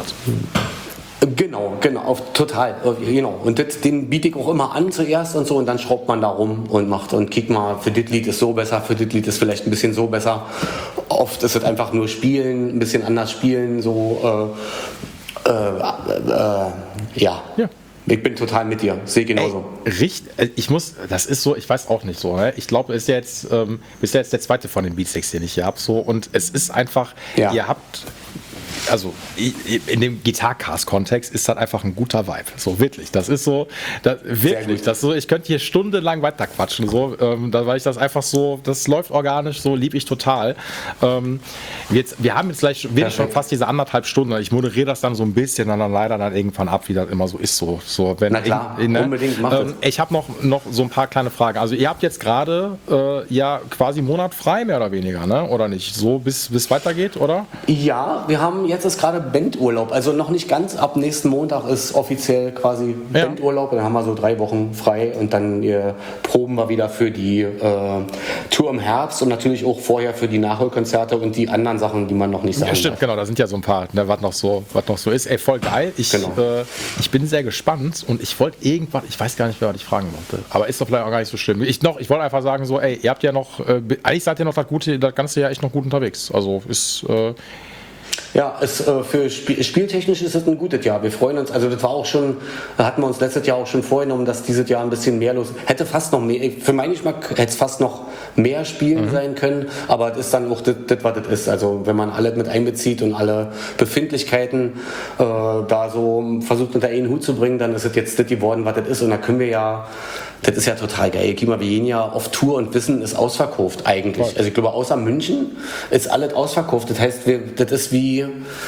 hat. Genau, genau, auf, total, genau. Und das, den biete ich auch immer an zuerst und so und dann schraubt man da rum und macht und kick mal, für das Lied ist so besser, für das Lied ist vielleicht ein bisschen so besser. Oft ist es einfach nur spielen, ein bisschen anders spielen, so, äh, äh, äh, ja. ja. Ich bin total mit dir, sehe genauso. Ey, richtig, ich muss, das ist so, ich weiß auch nicht so, ne? Ich glaube, es ist ja jetzt, ähm, ist ja jetzt der zweite von den Beatsticks, den ich hier habe, so, und es ist einfach, ja. ihr habt, also in dem Guitar-Cast-Kontext ist das einfach ein guter Vibe. So wirklich. Das ist so, das, wirklich. Das so, ich könnte hier stundenlang weiterquatschen, so, ähm, da, weil ich das einfach so, das läuft organisch, so liebe ich total. Ähm, jetzt, wir haben jetzt gleich wirklich schon fast diese anderthalb Stunden. Ich moderiere das dann so ein bisschen, dann, dann leider dann irgendwann ab, wie das immer so ist. So, so, wenn, Na klar, in, ne? unbedingt, mach ähm, Ich habe noch, noch so ein paar kleine Fragen. Also ihr habt jetzt gerade äh, ja quasi einen Monat frei, mehr oder weniger, ne? Oder nicht? So bis es weitergeht, oder? Ja, wir haben jetzt ist gerade Bandurlaub, also noch nicht ganz, ab nächsten Montag ist offiziell quasi ja. Bandurlaub, dann haben wir so drei Wochen frei und dann äh, proben wir wieder für die äh, Tour im Herbst und natürlich auch vorher für die Nachholkonzerte und die anderen Sachen, die man noch nicht sagen Ja, stimmt, darf. Genau, da sind ja so ein paar, ne, was noch so, was noch so ist. Ey, voll geil. Ich, genau. äh, ich bin sehr gespannt und ich wollte irgendwas, ich weiß gar nicht, wer was ich fragen wollte, aber ist doch vielleicht auch gar nicht so schlimm. Ich noch, ich wollte einfach sagen so, ey, ihr habt ja noch, äh, eigentlich seid ihr noch das gute, das ganze Jahr echt noch gut unterwegs. Also ist äh, Ja, es, äh, für Spiel, spieltechnisch ist es ein gutes Jahr. Wir freuen uns, also das war auch schon, da hatten wir uns letztes Jahr auch schon vorgenommen, dass dieses Jahr ein bisschen mehr los, hätte fast noch mehr, für meinen Geschmack hätte es fast noch mehr Spielen mhm. sein können, aber das ist dann auch das, das, was das ist. Also wenn man alle mit einbezieht und alle Befindlichkeiten äh, da so versucht unter einen Hut zu bringen, dann ist es jetzt das geworden, was das ist und da können wir ja, das ist ja total geil. Kima, wir gehen ja auf Tour und Wissen ist ausverkauft eigentlich. Also ich glaube, außer München ist alles ausverkauft. Das heißt, wir, das ist wie,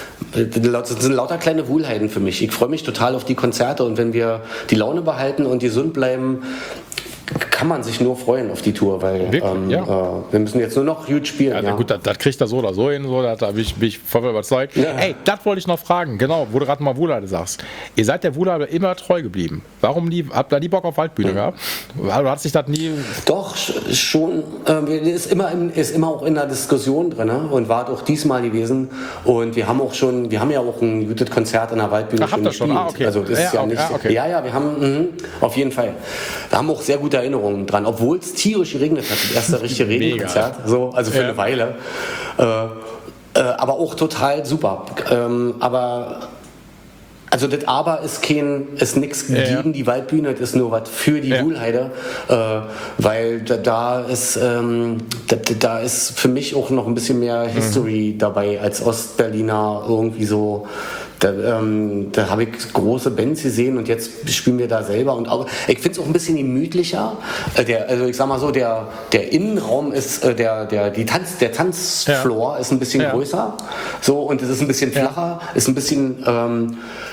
das sind lauter kleine Wohlheiten für mich. Ich freue mich total auf die Konzerte und wenn wir die Laune behalten und gesund bleiben, kann man sich nur freuen auf die Tour, weil ähm, ja. äh, wir müssen jetzt nur noch gut spielen. Ja, ja. Gut, das, das kriegt er so oder so hin, so, da bin ich, bin ich voll überzeugt. Ja. Ey, das wollte ich noch fragen, genau, wo du gerade mal Wuhlheide sagst. Ihr seid der Wuhlheide immer treu geblieben. Warum nie, habt ihr nie Bock auf Waldbühne mhm. gehabt? Also, hat sich das nie... Doch, schon. Äh, ist, immer in, ist immer auch in der Diskussion drin, ne? Und war auch diesmal gewesen. Und wir haben auch schon, wir haben ja auch ein gutes Konzert an der Waldbühne Ach, schon gespielt. Schon? Ah, okay. Also das ja, ist ja okay, nicht... ah, okay. Ja, ja, wir haben, mh, auf jeden Fall. Wir haben auch sehr gute Erinnerungen dran, obwohl es tierisch geregnet hat, das erste richtige Regenkonzert, so, also für ja. eine Weile. Äh, äh, aber auch total super. Ähm, aber also das Aber ist kein, ist nichts ja, gegen ja. die Waldbühne, das ist nur was für die ja. Wuhlheide, äh, weil da, da ist ähm, da, da ist für mich auch noch ein bisschen mehr History mhm. dabei als Ostberliner irgendwie so. Da, ähm, da habe ich große Bands gesehen und jetzt spielen wir da selber und auch, ich finde es auch ein bisschen gemütlicher. Äh, der, also ich sag mal so, der, der Innenraum ist, äh, der, der, die Tanz, der Tanzfloor ja. ist ein bisschen ja. größer, so, und es ist ein bisschen flacher, ja. ist ein bisschen, ähm,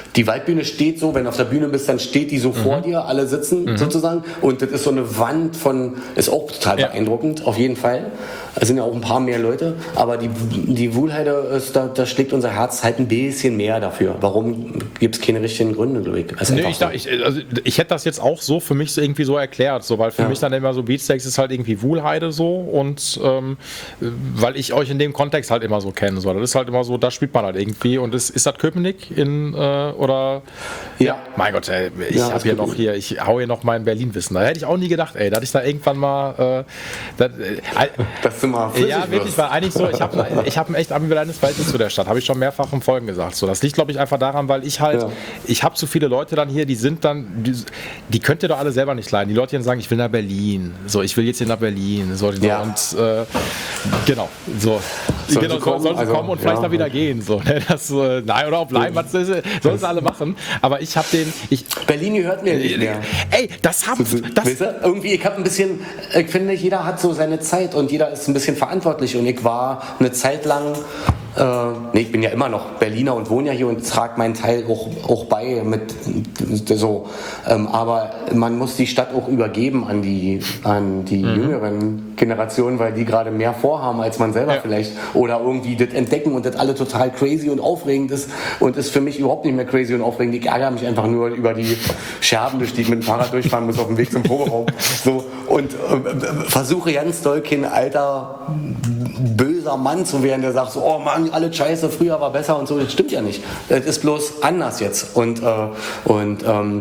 die Waldbühne steht so, wenn du auf der Bühne bist, dann steht die so mhm. vor dir, alle sitzen mhm. sozusagen und das ist so eine Wand von, ist auch total ja. beeindruckend, auf jeden Fall. Es sind ja auch ein paar mehr Leute, aber die, die Wuhlheide, ist, da, da schlägt unser Herz halt ein bisschen mehr dafür. Warum gibt es keine richtigen Gründe, glaube ich. Nee, ich, so. ich, also ich hätte das jetzt auch so für mich so irgendwie so erklärt, so, weil für ja. mich dann immer so Beatsteaks ist halt irgendwie Wuhlheide so und ähm, weil ich euch in dem Kontext halt immer so kenne. So. Das ist halt immer so, da spielt man halt irgendwie und ist, ist das Köpenick in äh, oder ja, mein Gott, ey, ich ja, habe hier noch hier, ich hau hier noch mein Berlin-Wissen. Da hätte ich auch nie gedacht, ey, dass ich da irgendwann mal äh, das, äh, dass du mal ja, wirklich, wirst. Weil eigentlich so, ich habe ich hab ein echt ambivalentes Verhältnis zu der Stadt, habe ich schon mehrfach in Folgen gesagt. So, das liegt, glaube ich, einfach daran, weil ich halt, ja. ich habe zu viele Leute dann hier, die sind dann, die, die könnt ihr doch alle selber nicht leiden. Die Leute, die dann sagen, ich will nach Berlin, so, ich will jetzt hier nach Berlin, so, ja. und äh, genau, so. Soll genau, sie kommen, sollen sie also, kommen und vielleicht ja. dann wieder gehen. So, ne? Das, äh, nein, oder auch bleiben, was sollen sie alle machen. Aber ich habe den. Ich, Berlin gehört mir nicht mehr. Ey, das haben das weißt du, irgendwie, ich habe ein bisschen, ich finde, jeder hat so seine Zeit und jeder ist ein bisschen verantwortlich. Und ich war eine Zeit lang, äh, nee, ich bin ja immer noch Berliner und wohne ja hier und trage meinen Teil auch, auch bei mit so. Ähm, aber man muss die Stadt auch übergeben an die, an die mhm. jüngeren Generationen, weil die gerade mehr vorhaben als man selber ja. vielleicht. Oder irgendwie das entdecken und das alle total crazy und aufregend ist und ist für mich überhaupt nicht mehr crazy und aufregend. Ich ärgere mich einfach nur über die Scherben, durch die ich mit dem Fahrrad durchfahren muss auf dem Weg zum Proberaum. So, und äh, versuche ganz doll kein alter böser Mann zu werden, der sagt so, oh Mann, alles scheiße, früher war besser und so. Das stimmt ja nicht. Das ist bloß anders jetzt. Und, äh, und ähm,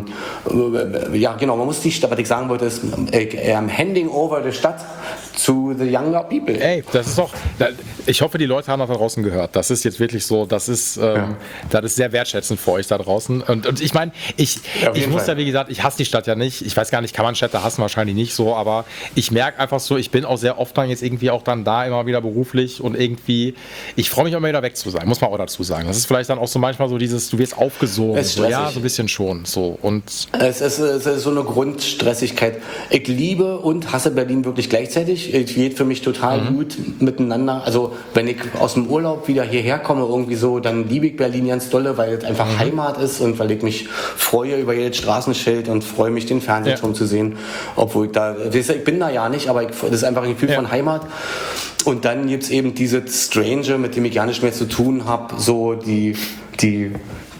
äh, ja, genau, man muss die Stadt, was ich sagen wollte, ist, äh, I'm handing over the Stadt to the younger people. Ey, das ist doch, ich hoffe, die Leute haben das da draußen gehört. Das ist jetzt wirklich so, das ist, ähm, ja. das ist sehr wertschätzend für euch da draußen. Und, und ich meine, ich, ja, ich muss Fall. ja, wie gesagt, ich hasse die Stadt ja nicht. Ich weiß gar nicht, kann man Städte hassen? Wahrscheinlich nicht so, aber ich merke einfach so, ich bin auch sehr oft dann jetzt irgendwie auch dann da immer wieder beruflich und irgendwie, ich freue mich auch immer wieder weg zu sein, muss man auch dazu sagen. Das ist vielleicht dann auch so manchmal so dieses, du wirst aufgesogen. So, ja, so ein bisschen schon. So. Und es, ist, es ist so eine Grundstressigkeit. Ich liebe und hasse Berlin wirklich gleichzeitig. Es geht für mich total mhm. gut miteinander. Also wenn ich aus dem Urlaub wieder hierher komme, irgendwie so, dann liebe ich Berlin ganz dolle, weil es einfach mhm. Heimat ist und weil ich mich freue über jedes Straßenschild und freue mich, den Fernsehturm ja. zu sehen. Obwohl ich da, ich bin da ja nicht, aber ich, das ist einfach ein Gefühl ja. von Heimat. Und dann gibt es eben diese Strange, mit dem ich gar nicht mehr zu tun habe, so die, die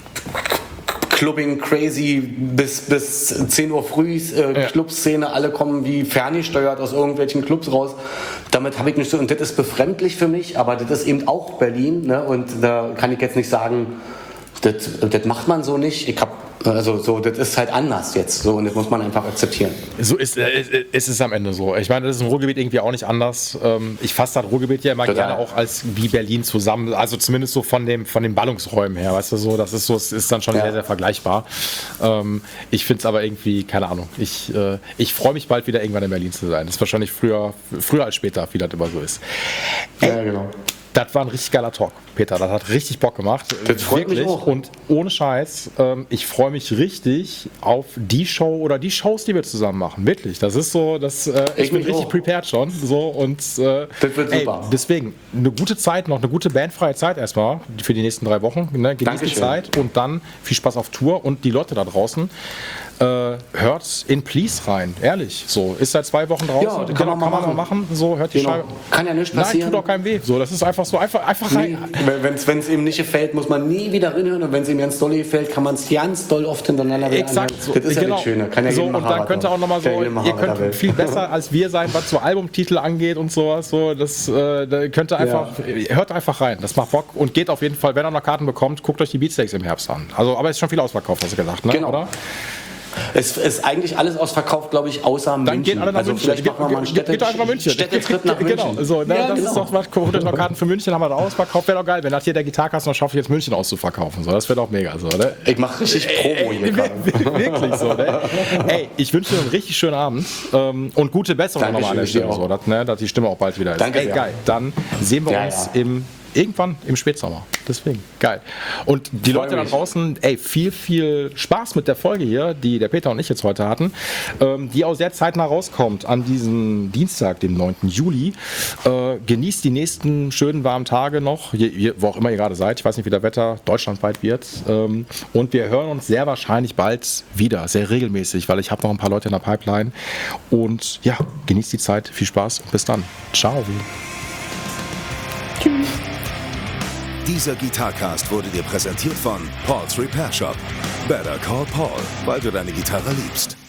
Clubbing crazy bis, bis zehn Uhr früh, äh, ja. Clubszene, alle kommen wie ferngesteuert aus irgendwelchen Clubs raus. Damit habe ich nicht so, und das ist befremdlich für mich, aber das ist eben auch Berlin, ne? Und da kann ich jetzt nicht sagen, das, das macht man so nicht. Ich habe Also so, das ist halt anders jetzt so und das muss man einfach akzeptieren. So ist, äh, ist es am Ende so. Ich meine, das ist im Ruhrgebiet irgendwie auch nicht anders. Ähm, ich fasse das Ruhrgebiet ja immer Total. gerne auch als wie Berlin zusammen, also zumindest so von dem von den Ballungsräumen her, weißt du so, das ist so, es ist dann schon ja. sehr, sehr vergleichbar. Ähm, ich finde es aber irgendwie, keine Ahnung, ich, äh, ich freue mich bald wieder irgendwann in Berlin zu sein. Das ist wahrscheinlich früher, früher als später, wie das immer so ist. Ey, ja, genau. Das war ein richtig geiler Talk, Peter. Das hat richtig Bock gemacht. Das freut Wirklich. mich auch. Und ohne Scheiß, ähm, ich freue mich richtig auf die Show oder die Shows, die wir zusammen machen. Wirklich. Das ist so, das, äh, ich, ich bin richtig auch. prepared schon. So, und, äh, das wird ey, super. Deswegen, eine gute Zeit, noch eine gute bandfreie Zeit erstmal für die nächsten drei Wochen. Ne? Genießt die Zeit und dann viel Spaß auf Tour und die Leute da draußen. Äh, hört in Please rein, ehrlich. So, ist seit zwei Wochen draußen. Ja, kann, kann man, man kann mal man mal machen. So, hört die genau. Scheibe. Kann ja nichts passieren. Nein, tut auch keinem weh. So, das ist einfach so, einfach, einfach rein. Nee, wenn es ihm nicht gefällt, muss man nie wieder reinhören und wenn es ihm ganz doll gefällt, kann man es ganz doll oft hintereinander wieder Exakt, anhören. so, Das ist genau. ja das Schöne. Kann ja so, jeden und dann könnt ihr auch nochmal so, ihr könnt viel besser als wir sein, was so Albumtitel angeht und sowas. So, das äh, da könnt ihr einfach, ja. hört einfach rein. Das macht Bock und geht auf jeden Fall, wenn ihr noch Karten bekommt, guckt euch die Beatsteaks im Herbst an. Also, aber es ist schon viel ausverkauft, hast du gesagt, ne? Genau. Oder? Es ist eigentlich alles ausverkauft, glaube ich, außer München. Dann gehen alle nach also München. Vielleicht machen wir mal einen Städte- geht, geht einfach nach München. Städtetrip nach München. Genau, so, ne, ja, das genau. ist doch was. Holt euch noch Karten für München, haben wir da ausverkauft. Wäre doch geil, wenn das hier der Gitarcast noch schafft, jetzt München auszuverkaufen. So, das wäre doch mega. So, ne? Ich mache richtig Promo hier gerade. Wirklich so, ne? Ey, ich wünsche dir einen richtig schönen Abend ähm, und gute Besserung nochmal an der Stelle, so, dass, ne, dass die Stimme auch bald wieder ist. Danke Ey, sehr. geil. Dann sehen wir ja, uns ja. im, irgendwann im Spätsommer. deswegen. Geil. Und die Leute da draußen, ey, viel, viel Spaß mit der Folge hier, die der Peter und ich jetzt heute hatten, ähm, die auch sehr zeitnah rauskommt an diesem Dienstag, dem neunten Juli. Äh, genießt die nächsten schönen warmen Tage noch, je, je, wo auch immer ihr gerade seid. Ich weiß nicht, wie das Wetter deutschlandweit wird. Ähm, und wir hören uns sehr wahrscheinlich bald wieder, sehr regelmäßig, weil ich habe noch ein paar Leute in der Pipeline. Und ja, genießt die Zeit, viel Spaß und bis dann. Ciao. Tschüss. Dieser Gitarcast wurde dir präsentiert von Paul's Repair Shop. Better call Paul, weil du deine Gitarre liebst.